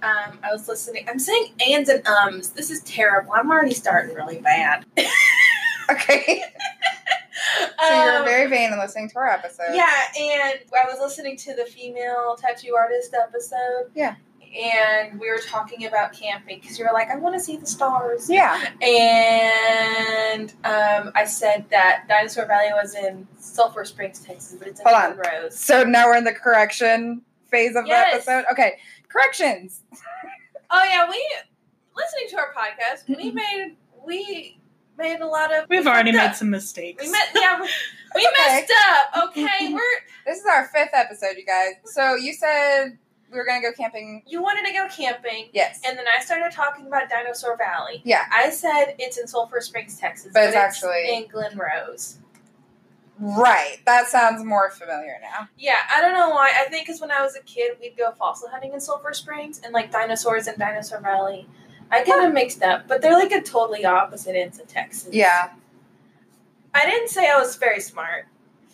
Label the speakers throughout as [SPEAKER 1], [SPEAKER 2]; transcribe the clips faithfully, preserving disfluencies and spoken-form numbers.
[SPEAKER 1] um, I was listening. I'm saying ands and ums. This is terrible. I'm already starting really bad.
[SPEAKER 2] Okay. So
[SPEAKER 1] um,
[SPEAKER 2] you're very vain in listening to our episode.
[SPEAKER 1] Yeah, and I was listening to the female tattoo artist episode.
[SPEAKER 2] Yeah.
[SPEAKER 1] And we were talking about camping because you were like, I want to see the stars.
[SPEAKER 2] Yeah.
[SPEAKER 1] And um, I said that Dinosaur Valley was in Sulphur Springs, Texas, but it's in
[SPEAKER 2] Hold on.
[SPEAKER 1] Rose.
[SPEAKER 2] So now we're in the correction phase of
[SPEAKER 1] Yes.
[SPEAKER 2] the episode. Okay. Corrections.
[SPEAKER 1] Oh yeah, we listening to our podcast. We made we made a lot of.
[SPEAKER 3] We've
[SPEAKER 1] we
[SPEAKER 3] already made
[SPEAKER 1] up.
[SPEAKER 3] some mistakes.
[SPEAKER 1] We met. Yeah, we, we
[SPEAKER 2] Okay.
[SPEAKER 1] messed up. Okay, we're.
[SPEAKER 2] This is our fifth episode, you guys. So you said we were going to go camping.
[SPEAKER 1] You wanted to go camping.
[SPEAKER 2] Yes.
[SPEAKER 1] And then I started talking about Dinosaur Valley.
[SPEAKER 2] Yeah.
[SPEAKER 1] I said it's in Sulphur Springs, Texas,
[SPEAKER 2] But
[SPEAKER 1] but,
[SPEAKER 2] it's actually-
[SPEAKER 1] in Glen Rose.
[SPEAKER 2] Right. That sounds more familiar now.
[SPEAKER 1] Yeah, I don't know why. I think because when I was a kid, we'd go fossil hunting in Sulphur Springs, and like dinosaurs in Dinosaur Valley. I get them mixed up, but they're like a totally opposite ends of Texas.
[SPEAKER 2] Yeah.
[SPEAKER 1] I didn't say I was very smart.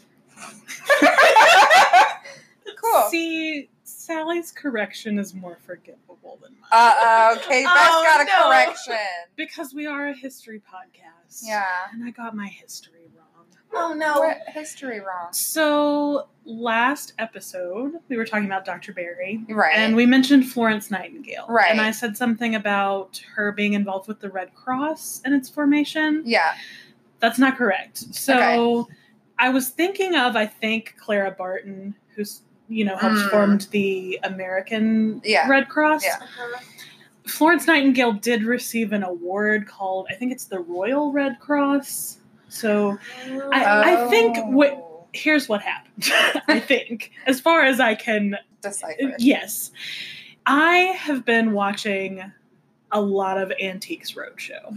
[SPEAKER 2] Cool.
[SPEAKER 3] See, Sally's correction is more forgivable than mine.
[SPEAKER 2] Uh, okay, Beth's
[SPEAKER 1] Oh,
[SPEAKER 2] got a
[SPEAKER 1] no.
[SPEAKER 2] correction.
[SPEAKER 3] because we are a history podcast.
[SPEAKER 2] Yeah.
[SPEAKER 3] And I got my history wrong.
[SPEAKER 1] Oh no.
[SPEAKER 2] What history wrong?
[SPEAKER 3] So, last episode, we were talking about Doctor Barry.
[SPEAKER 2] Right.
[SPEAKER 3] And we mentioned Florence Nightingale.
[SPEAKER 2] Right.
[SPEAKER 3] And I said something about her being involved with the Red Cross and its formation.
[SPEAKER 2] Yeah.
[SPEAKER 3] That's not correct. So,
[SPEAKER 2] Okay.
[SPEAKER 3] I was thinking of, I think, Clara Barton, who's, you know, helped
[SPEAKER 2] Mm.
[SPEAKER 3] formed the American
[SPEAKER 2] Yeah.
[SPEAKER 3] Red Cross.
[SPEAKER 2] Yeah.
[SPEAKER 1] Uh-huh.
[SPEAKER 3] Florence Nightingale did receive an award called, I think it's the Royal Red Cross. So, I- I think what-
[SPEAKER 2] Oh.
[SPEAKER 3] here's what happened. I think, as far as I can,
[SPEAKER 2] Decipher.
[SPEAKER 3] yes. I have been watching a lot of Antiques Roadshow.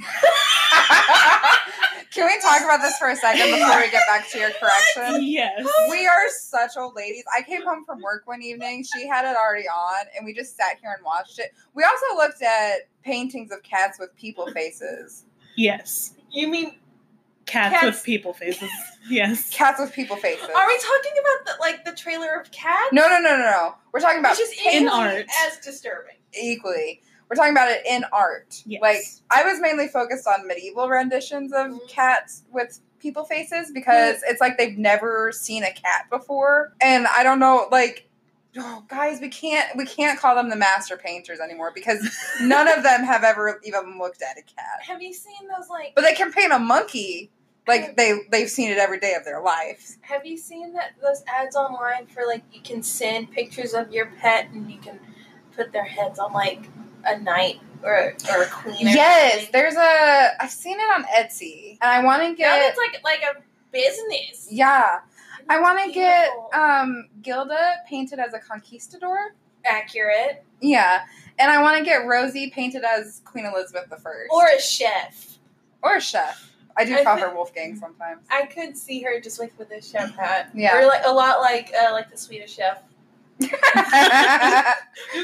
[SPEAKER 2] Can we talk about this for a second before we get back to your correction?
[SPEAKER 3] Yes.
[SPEAKER 2] We are such old ladies. I came home from work one evening. She had it already on, and we just sat here and watched it. We also looked at paintings of cats with people faces.
[SPEAKER 3] Yes.
[SPEAKER 1] You mean?
[SPEAKER 3] Cats,
[SPEAKER 1] Cats.
[SPEAKER 3] with people faces. Yes.
[SPEAKER 2] Cats with people faces.
[SPEAKER 1] Are we talking about the like the trailer of Cats?
[SPEAKER 2] No, no, no, no, no. We're talking about
[SPEAKER 1] Which is
[SPEAKER 3] in
[SPEAKER 1] equally
[SPEAKER 3] art.
[SPEAKER 1] as disturbing.
[SPEAKER 2] equally. We're talking about it in art.
[SPEAKER 3] Yes.
[SPEAKER 2] Like, I was mainly focused on medieval renditions of
[SPEAKER 1] Mhm.
[SPEAKER 2] cats with people faces because it's like they've never seen a cat before. And I don't know, like, oh, guys, we can't we can't call them the master painters anymore because none of them have ever even looked at a cat.
[SPEAKER 1] Have you seen those like?
[SPEAKER 2] But they can paint a monkey like they they've seen it every day of their life.
[SPEAKER 1] Have you seen that those ads online for like you can send pictures of your pet and you can put their heads on like a knight or or a queen? Or
[SPEAKER 2] Yes,
[SPEAKER 1] something?
[SPEAKER 2] there's a I've seen it on Etsy and I want to
[SPEAKER 1] Now
[SPEAKER 2] get
[SPEAKER 1] it's like like a business.
[SPEAKER 2] yeah. I want to
[SPEAKER 1] It's
[SPEAKER 2] get
[SPEAKER 1] beautiful.
[SPEAKER 2] um, Gilda painted as a conquistador.
[SPEAKER 1] accurate
[SPEAKER 2] Yeah. And I want to get Rosie painted as Queen Elizabeth the First.
[SPEAKER 1] or a chef.
[SPEAKER 2] Or a chef. I do
[SPEAKER 1] I
[SPEAKER 2] call
[SPEAKER 1] think-
[SPEAKER 2] her Wolfgang sometimes.
[SPEAKER 1] I could see her just like with a chef hat.
[SPEAKER 2] Yeah.
[SPEAKER 1] Or like a lot like uh, like the Swedish chef.
[SPEAKER 2] yeah.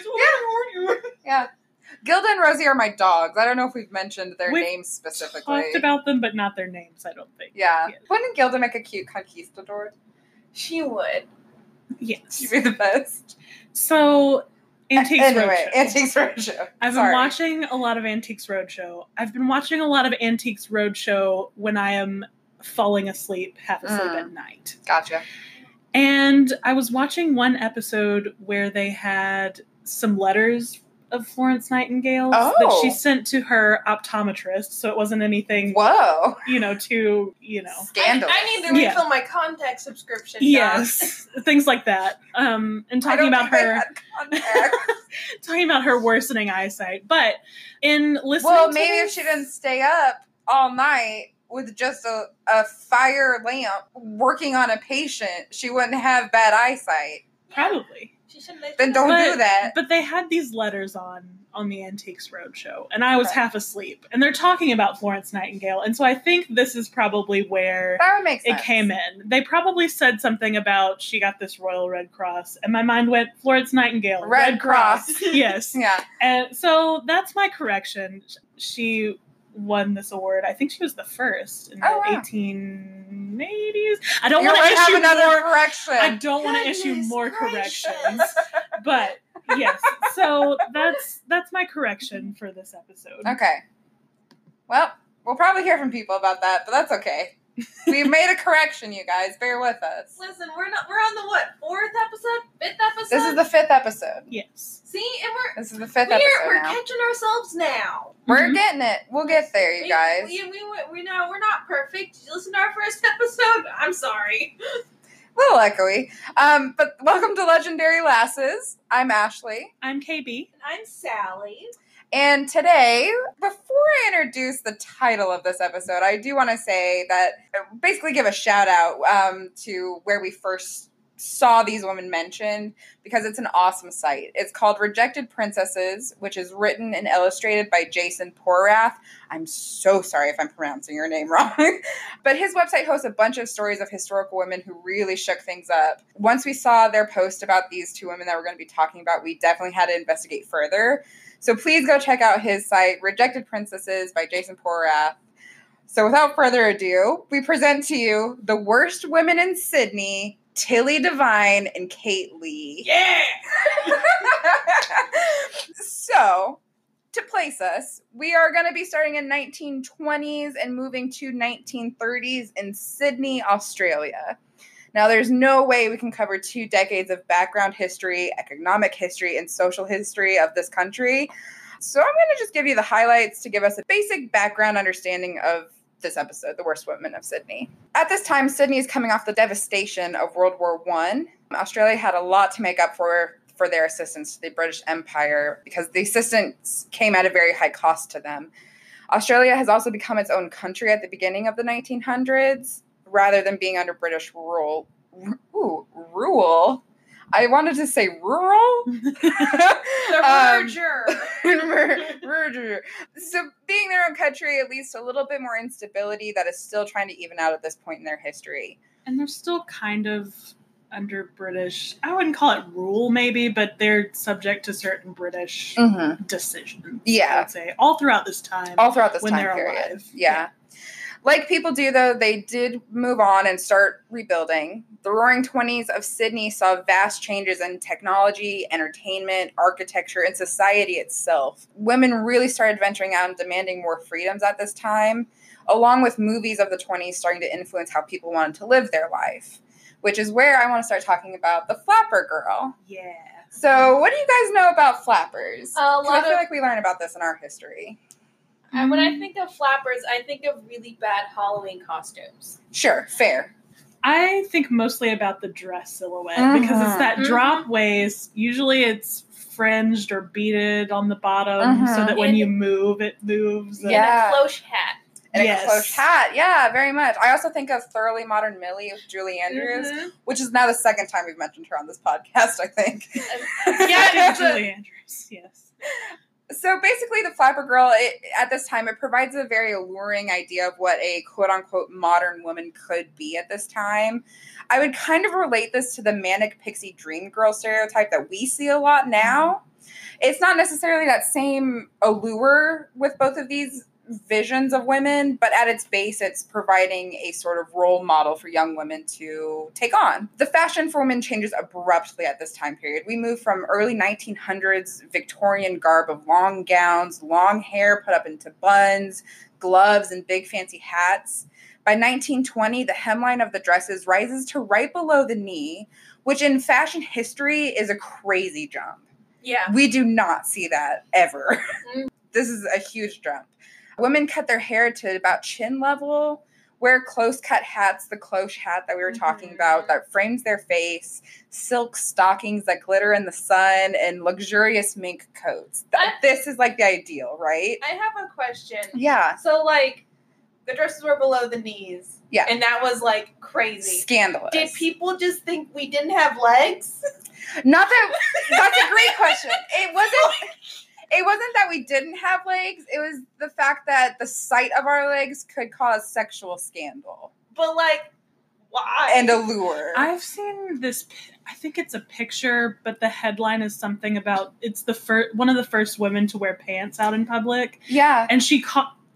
[SPEAKER 2] Gilda and Rosie are my dogs. I don't know if we've mentioned their
[SPEAKER 3] We've
[SPEAKER 2] names specifically.
[SPEAKER 3] Talked about them, but not their names, I don't think.
[SPEAKER 2] yeah.
[SPEAKER 3] Yeah.
[SPEAKER 2] Wouldn't Gilda make a cute conquistador?
[SPEAKER 1] She would.
[SPEAKER 3] Yes.
[SPEAKER 2] She'd be the best.
[SPEAKER 3] So, Antiques
[SPEAKER 2] anyway,
[SPEAKER 3] Roadshow.
[SPEAKER 2] Antiques Roadshow.
[SPEAKER 3] I've been
[SPEAKER 2] Sorry.
[SPEAKER 3] watching a lot of Antiques Roadshow. I've been watching a lot of Antiques Roadshow when I am falling asleep, half asleep
[SPEAKER 2] Mm.
[SPEAKER 3] at night.
[SPEAKER 2] Gotcha.
[SPEAKER 3] And I was watching one episode where they had some letters of Florence Nightingale that
[SPEAKER 2] Oh.
[SPEAKER 3] she sent to her optometrist, so it wasn't anything,
[SPEAKER 2] Whoa.
[SPEAKER 3] you know, too, you know.
[SPEAKER 1] I,
[SPEAKER 2] Scandalous.
[SPEAKER 1] I need to
[SPEAKER 3] Yeah.
[SPEAKER 1] refill my contact subscription.
[SPEAKER 3] Yes, things like that. Um, and
[SPEAKER 2] I
[SPEAKER 3] talking
[SPEAKER 2] don't
[SPEAKER 3] about
[SPEAKER 2] think they
[SPEAKER 3] her,
[SPEAKER 2] had contacts.
[SPEAKER 3] talking about her worsening eyesight. But in listening,
[SPEAKER 2] Well,
[SPEAKER 3] to
[SPEAKER 2] maybe if
[SPEAKER 3] this-
[SPEAKER 2] she didn't stay up all night with just a, a fire lamp working on a patient, she wouldn't have bad eyesight.
[SPEAKER 3] probably.
[SPEAKER 1] She shouldn't have
[SPEAKER 2] Then don't
[SPEAKER 3] But-
[SPEAKER 2] do that.
[SPEAKER 3] But they had these letters on on the Antiques Roadshow, and I was
[SPEAKER 2] Okay.
[SPEAKER 3] half asleep. And they're talking about Florence Nightingale, and so I think this is probably where
[SPEAKER 2] That would make
[SPEAKER 3] it
[SPEAKER 2] sense.
[SPEAKER 3] came in. They probably said something about she got this Royal Red Cross, and my mind went Florence Nightingale,
[SPEAKER 2] Red Cross.
[SPEAKER 3] yes.
[SPEAKER 2] Yeah.
[SPEAKER 3] And so that's my correction. She won this award. I think she was the first in the
[SPEAKER 2] Oh, wow.
[SPEAKER 3] eighteen eighties. I don't
[SPEAKER 2] You
[SPEAKER 3] want to
[SPEAKER 2] might have
[SPEAKER 3] issue
[SPEAKER 2] another
[SPEAKER 3] more.
[SPEAKER 2] correction.
[SPEAKER 3] I don't want to issue
[SPEAKER 1] Goodness
[SPEAKER 3] more
[SPEAKER 1] gracious.
[SPEAKER 3] corrections, but Yes. So that's that's my correction for this episode.
[SPEAKER 2] Okay. Well, we'll probably hear from people about that, but that's okay. We made a correction, you guys. Bear with us.
[SPEAKER 1] Listen, we're not. We're on the what? Fourth episode? Fifth episode?
[SPEAKER 2] This is the fifth episode.
[SPEAKER 3] Yes.
[SPEAKER 1] See, and we're
[SPEAKER 2] This is the fifth
[SPEAKER 1] we're,
[SPEAKER 2] episode
[SPEAKER 1] we're
[SPEAKER 2] now.
[SPEAKER 1] catching ourselves now.
[SPEAKER 2] We're
[SPEAKER 3] Mhm.
[SPEAKER 2] getting it. We'll get there, you
[SPEAKER 1] we,
[SPEAKER 2] guys.
[SPEAKER 1] We, we, we know we're not perfect. Did you listen to our first episode? I'm sorry.
[SPEAKER 2] A little echoey. Um, but welcome to Legendary Lasses. I'm Ashley.
[SPEAKER 3] I'm K B.
[SPEAKER 1] And I'm Sally.
[SPEAKER 2] And today, before I introduce the title of this episode, I do want to say that, basically give a shout out um, to where we first saw these women mentioned, because it's an awesome site. It's called Rejected Princesses, which is written and illustrated by Jason Porath. I'm so sorry if I'm pronouncing your name wrong. But his website hosts a bunch of stories of historical women who really shook things up. Once we saw their post about these two women that we're going to be talking about, we definitely had to investigate further. So please go check out his site, Rejected Princesses by Jason Porath. So without further ado, we present to you the worst women in Sydney, Tilly Devine and Kate Lee.
[SPEAKER 1] Yeah!
[SPEAKER 2] So, to place us, we are going to be starting in nineteen twenties and moving to nineteen thirties in Sydney, Australia. Now, there's no way we can cover two decades of background history, economic history, and social history of this country. So I'm going to just give you the highlights to give us a basic background understanding of this episode, The Worst Women of Sydney. At this time, Sydney is coming off the devastation of World War One. Australia had a lot to make up for for their assistance to the British Empire because the assistance came at a very high cost to them. Australia has also become its own country at the beginning of the nineteen hundreds. Rather than being under British rule, ooh, rule. I wanted to say rural.
[SPEAKER 1] The
[SPEAKER 2] Um,
[SPEAKER 1] merger.
[SPEAKER 2] merger. So being their own country, at least a little bit more instability that is still trying to even out at this point in their history.
[SPEAKER 3] And they're still kind of under British, I wouldn't call it rule maybe, but they're subject to certain British
[SPEAKER 2] Mm-hmm.
[SPEAKER 3] decisions.
[SPEAKER 2] Yeah.
[SPEAKER 3] I would say, all throughout this time.
[SPEAKER 2] All throughout this
[SPEAKER 3] when
[SPEAKER 2] time
[SPEAKER 3] they're
[SPEAKER 2] period.
[SPEAKER 3] alive.
[SPEAKER 2] Yeah. Like people do, though, they did move on and start rebuilding. The Roaring Twenties of Sydney saw vast changes in technology, entertainment, architecture, and society itself. Women really started venturing out and demanding more freedoms at this time, along with movies of the twenties starting to influence how people wanted to live their life, which is where I want to start talking about the Flapper Girl.
[SPEAKER 3] Yeah.
[SPEAKER 2] So what do you guys know about flappers?
[SPEAKER 1] A
[SPEAKER 2] 'Cause I
[SPEAKER 1] lot
[SPEAKER 2] feel
[SPEAKER 1] of-
[SPEAKER 2] like we learn about this in our history.
[SPEAKER 1] And when I think of flappers, I think of really bad Halloween costumes.
[SPEAKER 2] Sure, fair.
[SPEAKER 3] I think mostly about the dress silhouette because it's that
[SPEAKER 1] Mhm.
[SPEAKER 3] drop waist. Usually it's fringed or beaded on the bottom
[SPEAKER 2] Mhm.
[SPEAKER 3] so that when
[SPEAKER 1] And-
[SPEAKER 3] you move, it moves. and-
[SPEAKER 2] Yeah.
[SPEAKER 1] And a cloche hat.
[SPEAKER 2] And
[SPEAKER 3] Yes.
[SPEAKER 2] a cloche hat. Yeah, very much. I also think of Thoroughly Modern Millie with Julie Andrews,
[SPEAKER 1] Mhm.
[SPEAKER 2] which is now the second time we've mentioned her on this podcast, I think.
[SPEAKER 1] Yeah, it's a-
[SPEAKER 3] Julie Andrews, yes.
[SPEAKER 2] So basically, the Flapper Girl, it, at this time, it provides a very alluring idea of what a quote-unquote modern woman could be at this time. I would kind of relate this to the manic pixie dream girl stereotype that we see a lot now. It's not necessarily that same allure with both of these visions of women, but at its base, it's providing a sort of role model for young women to take on. The fashion for women changes abruptly at this time period. We move from early nineteen hundreds Victorian garb of long gowns, long hair put up into buns, gloves, and big fancy hats. By nineteen twenty, the hemline of the dresses rises to right below the knee, which in fashion history is a crazy jump.
[SPEAKER 1] Yeah.
[SPEAKER 2] We do not see that ever.
[SPEAKER 1] Mm.
[SPEAKER 2] This is a huge jump. Women cut their hair to about chin level, wear close-cut hats, the cloche hat that we were talking
[SPEAKER 1] Mhm.
[SPEAKER 2] about, that frames their face, silk stockings that glitter in the sun, and luxurious mink coats. Th-
[SPEAKER 1] I-
[SPEAKER 2] this is like the ideal, right?
[SPEAKER 1] I have a question.
[SPEAKER 2] Yeah.
[SPEAKER 1] So, like, the dresses were below the knees.
[SPEAKER 2] Yeah.
[SPEAKER 1] And that was, like, crazy.
[SPEAKER 2] Scandalous.
[SPEAKER 1] Did people just think we didn't have legs?
[SPEAKER 2] Not that that's a great question. It wasn't it wasn't that we didn't have legs. It was the fact that the sight of our legs could cause sexual scandal
[SPEAKER 1] But, like, why?
[SPEAKER 2] and allure.
[SPEAKER 3] I've seen this, pi- I think it's a picture, but the headline is something about, it's the first, one of the first women to wear pants out in public.
[SPEAKER 2] yeah.
[SPEAKER 3] And she caught,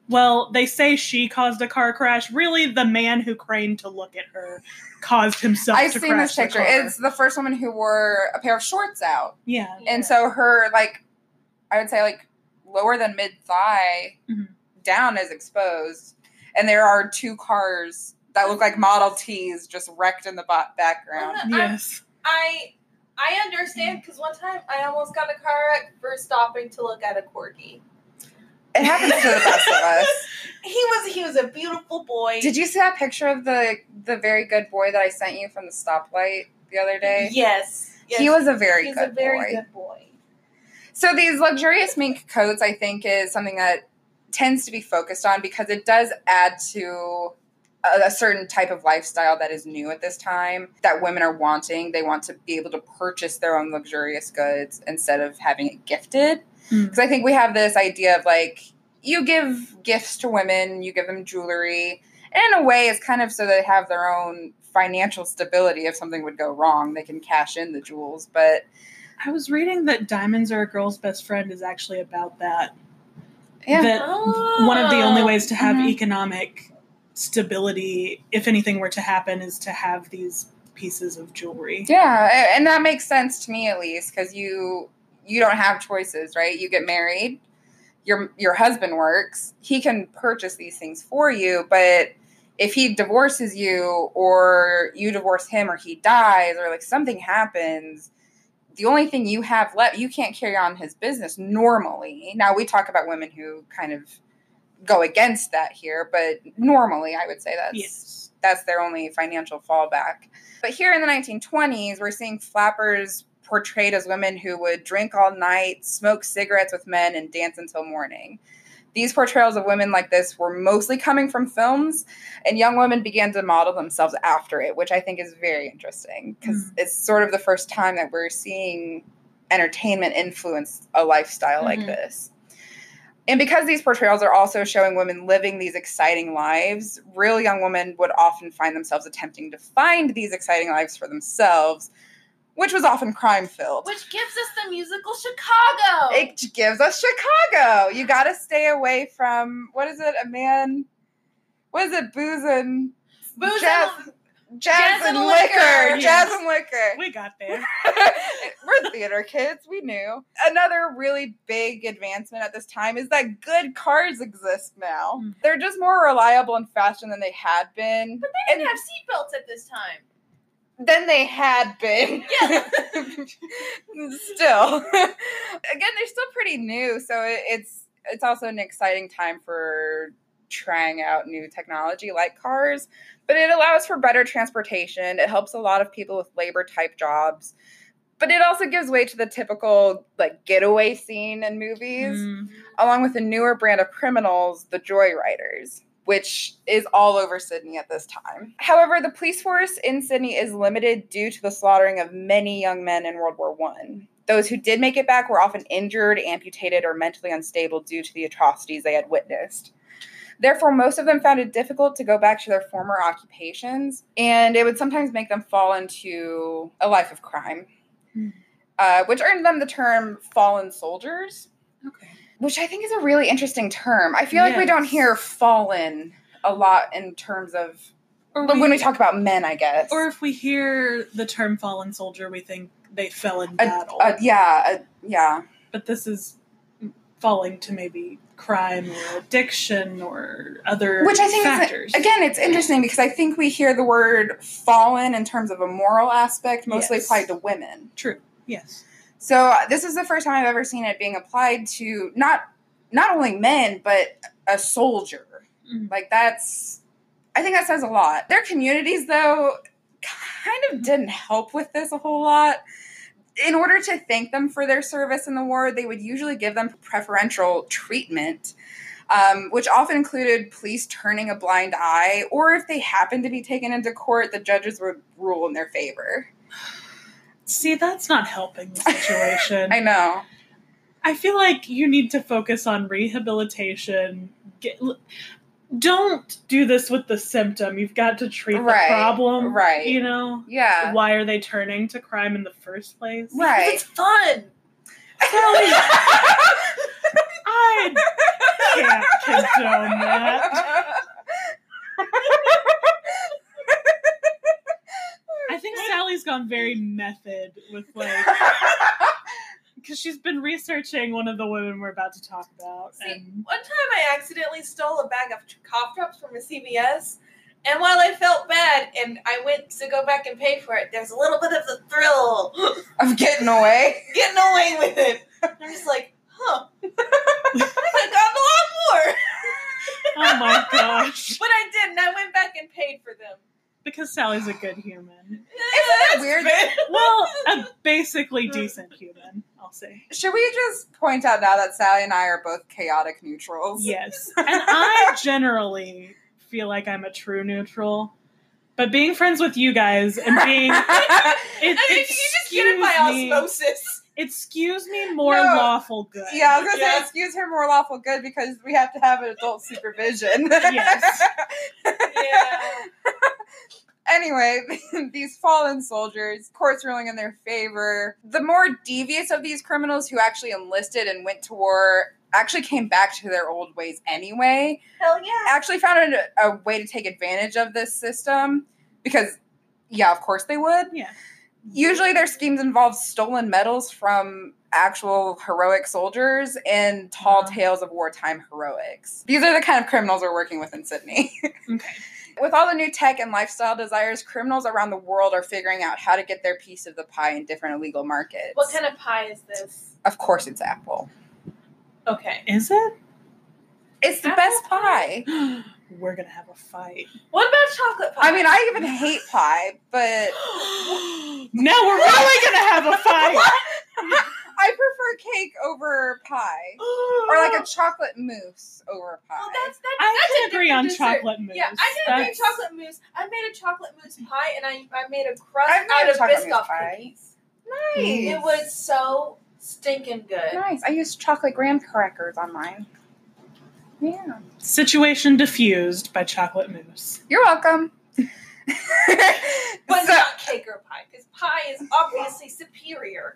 [SPEAKER 3] well, they say she caused a car crash. Really, the man who craned to look at her caused himself
[SPEAKER 2] I've
[SPEAKER 3] to
[SPEAKER 2] seen
[SPEAKER 3] crash
[SPEAKER 2] this picture.
[SPEAKER 3] the car.
[SPEAKER 2] It's the first woman who wore a pair of shorts out.
[SPEAKER 3] Yeah.
[SPEAKER 1] Yeah.
[SPEAKER 2] And so her, like, I would say, like, lower than mid-thigh
[SPEAKER 3] mm-hmm.
[SPEAKER 2] down is exposed. And there are two cars that look like Model Ts just wrecked in the ba- background.
[SPEAKER 1] Well,
[SPEAKER 3] Yes.
[SPEAKER 1] I I understand, because one time I almost got a car wreck for stopping to look at a corgi.
[SPEAKER 2] It happens to the best of us.
[SPEAKER 1] He was he was a beautiful boy.
[SPEAKER 2] Did you see that picture of the the very good boy that I sent you from the stoplight the other day?
[SPEAKER 1] Yes. yes.
[SPEAKER 2] He was a very
[SPEAKER 1] He's
[SPEAKER 2] good
[SPEAKER 1] a very
[SPEAKER 2] boy.
[SPEAKER 1] good boy.
[SPEAKER 2] So these luxurious mink coats, I think, is something that tends to be focused on because it does add to a, a certain type of lifestyle that is new at this time that women are wanting. They want to be able to purchase their own luxurious goods instead of having it gifted. Because mm. I think we have this idea of, like, you give gifts to women, you give them jewelry, and in a way it's kind of so they have their own financial stability. If something would go wrong, they can cash in the jewels. But
[SPEAKER 3] I was reading that Diamonds Are a Girl's Best Friend is actually about that.
[SPEAKER 2] Yeah.
[SPEAKER 3] That
[SPEAKER 1] oh.
[SPEAKER 3] one of the only ways to have
[SPEAKER 2] mm-hmm.
[SPEAKER 3] economic stability, if anything were to happen, is to have these pieces of jewelry.
[SPEAKER 2] Yeah, and that makes sense to me, at least, because you you don't have choices, right? You get married, your your husband works, he can purchase these things for you, but if he divorces you or you divorce him or he dies or like something happens, the only thing you have left, you can't carry on his business normally. Now, we talk about women who kind of go against that here, but normally I would say that's
[SPEAKER 3] yes.
[SPEAKER 2] that's their only financial fallback. But here in the nineteen twenties, we're seeing flappers portrayed as women who would drink all night, smoke cigarettes with men, and dance until morning. These portrayals of women like this were mostly coming from films, and young women began to model themselves after it, which I think is very interesting because mm. it's sort of the first time that we're seeing entertainment influence a lifestyle mm-hmm. like this. And because these portrayals are also showing women living these exciting lives, real young women would often find themselves attempting to find these exciting lives for themselves, which was often crime-filled.
[SPEAKER 1] Which gives us the musical Chicago.
[SPEAKER 2] It gives us Chicago. You got to stay away from, what is it, a man, what is it, booze and...
[SPEAKER 1] Booze
[SPEAKER 2] jazz,
[SPEAKER 1] and...
[SPEAKER 2] Jazz,
[SPEAKER 1] jazz
[SPEAKER 2] and,
[SPEAKER 1] and
[SPEAKER 2] liquor.
[SPEAKER 1] liquor.
[SPEAKER 2] Jazz
[SPEAKER 3] Yes.
[SPEAKER 2] and liquor.
[SPEAKER 3] We got there.
[SPEAKER 2] We're theater kids. We knew. Another really big advancement at this time is that good cars exist now.
[SPEAKER 3] Mm.
[SPEAKER 2] They're just more reliable and faster than they had been.
[SPEAKER 1] But they didn't and, have seatbelts at this time.
[SPEAKER 2] Than they had been.
[SPEAKER 1] Yeah.
[SPEAKER 2] Still. Again, they're still pretty new, so it's it's also an exciting time for trying out new technology like cars, but it allows for better transportation. It helps a lot of people with labor-type jobs, but it also gives way to the typical like getaway scene in movies, mm. along with a newer brand of criminals, the joyriders, which is all over Sydney at this time. However, the police force in Sydney is limited due to the slaughtering of many young men in World War One. Those who did make it back were often injured, amputated, or mentally unstable due to the atrocities they had witnessed. Therefore, most of them found it difficult to go back to their former occupations, and it would sometimes make them fall into a life of crime, mm. uh, which earned them the term fallen soldiers.
[SPEAKER 3] Okay.
[SPEAKER 2] Which I think is a really interesting term. I feel
[SPEAKER 3] yes.
[SPEAKER 2] like we don't hear fallen a lot in terms of, or when we, we talk about men, I guess.
[SPEAKER 3] Or if we hear the term fallen soldier, we think they fell in battle.
[SPEAKER 2] Uh, uh, yeah, uh, yeah.
[SPEAKER 3] But this is falling to maybe crime or addiction or other
[SPEAKER 2] Which I think
[SPEAKER 3] factors.
[SPEAKER 2] Is, again, it's interesting because I think we hear the word fallen in terms of a moral aspect, mostly
[SPEAKER 3] yes.
[SPEAKER 2] applied to women.
[SPEAKER 3] True, yes.
[SPEAKER 2] So uh, this is the first time I've ever seen it being applied to not not only men, but a soldier. Mm-hmm. Like that's, I think that says a lot. Their communities, though, kind of didn't help with this a whole lot. In order to thank them for their service in the war, they would usually give them preferential treatment, um, which often included police turning a blind eye, or if they happened to be taken into court, the judges would rule in their favor.
[SPEAKER 3] See, that's not helping the situation.
[SPEAKER 2] I know.
[SPEAKER 3] I feel like you need to focus on rehabilitation. Get, don't do this with the symptom. You've got to treat
[SPEAKER 2] right,
[SPEAKER 3] the problem.
[SPEAKER 2] Right.
[SPEAKER 3] You know?
[SPEAKER 2] Yeah.
[SPEAKER 3] Why are they turning to crime in the first place?
[SPEAKER 2] Right.
[SPEAKER 1] It's fun.
[SPEAKER 3] I can't condone gone very method with like, because she's been researching one of the women we're about to talk about.
[SPEAKER 1] See,
[SPEAKER 3] and
[SPEAKER 1] one time I accidentally stole a bag of cough drops from a C V S, and while I felt bad and I went to go back and pay for it, there's a little bit of the thrill
[SPEAKER 2] of getting away.
[SPEAKER 1] getting away with it. I'm just like, huh, I could have gotten a lot more.
[SPEAKER 3] oh my gosh.
[SPEAKER 1] But I didn't. I went back and paid for them.
[SPEAKER 3] Because Sally's a good human.
[SPEAKER 2] Isn't it weird?
[SPEAKER 3] Well, a basically decent human, I'll say.
[SPEAKER 2] Should we just point out now that Sally and I are both chaotic neutrals?
[SPEAKER 3] Yes. And I generally feel like I'm a true neutral. But being friends with you guys and being... It,
[SPEAKER 1] I mean,
[SPEAKER 3] it
[SPEAKER 1] you just get it by
[SPEAKER 3] skews me-
[SPEAKER 1] osmosis.
[SPEAKER 3] It skews me more
[SPEAKER 2] No.
[SPEAKER 3] lawful good.
[SPEAKER 2] Yeah, I was going to
[SPEAKER 1] Yeah.
[SPEAKER 2] say, excuse her more lawful good because we have to have an adult supervision.
[SPEAKER 3] Yes.
[SPEAKER 1] Yeah.
[SPEAKER 2] Anyway, these fallen soldiers, courts ruling in their favor. The more devious of these criminals who actually enlisted and went to war actually came back to their old ways anyway.
[SPEAKER 1] Hell yeah.
[SPEAKER 2] Actually found a, a way to take advantage of this system because, yeah, of course they would.
[SPEAKER 3] Yeah.
[SPEAKER 2] Usually their schemes involve stolen medals from actual heroic soldiers and tall
[SPEAKER 3] Wow.
[SPEAKER 2] tales of wartime heroics. These are the kind of criminals we're working with in Sydney.
[SPEAKER 3] Okay.
[SPEAKER 2] With all the new tech and lifestyle desires, criminals around the world are figuring out how to get their piece of the pie in different illegal markets.
[SPEAKER 1] What kind of pie is this?
[SPEAKER 2] Of course it's Apple.
[SPEAKER 1] Okay.
[SPEAKER 3] Is it?
[SPEAKER 2] It's the
[SPEAKER 1] Apple
[SPEAKER 2] best pie.
[SPEAKER 3] We're gonna have a fight.
[SPEAKER 1] What about chocolate pie?
[SPEAKER 2] I mean, I even hate pie, but
[SPEAKER 3] Now we're really gonna have a fight.
[SPEAKER 2] I prefer cake over pie. Or like a chocolate mousse over pie.
[SPEAKER 1] Well, that's, that's,
[SPEAKER 3] I
[SPEAKER 1] that's
[SPEAKER 3] can
[SPEAKER 1] a
[SPEAKER 3] agree on
[SPEAKER 1] different dessert.
[SPEAKER 3] chocolate mousse.
[SPEAKER 1] Yeah, I can agree
[SPEAKER 3] That's-
[SPEAKER 1] chocolate mousse. I made a chocolate mousse pie, and I, I made a crust
[SPEAKER 2] I've made
[SPEAKER 1] out
[SPEAKER 2] a
[SPEAKER 1] of
[SPEAKER 2] chocolate mousse
[SPEAKER 1] Biscoff
[SPEAKER 2] pie.
[SPEAKER 1] cookies.
[SPEAKER 2] Nice.
[SPEAKER 1] It was so stinking good.
[SPEAKER 2] Nice. I used chocolate graham crackers on mine. Yeah.
[SPEAKER 3] Situation diffused by chocolate mousse.
[SPEAKER 2] You're welcome.
[SPEAKER 1] But
[SPEAKER 2] So-
[SPEAKER 1] not cake or pie, because pie is obviously superior.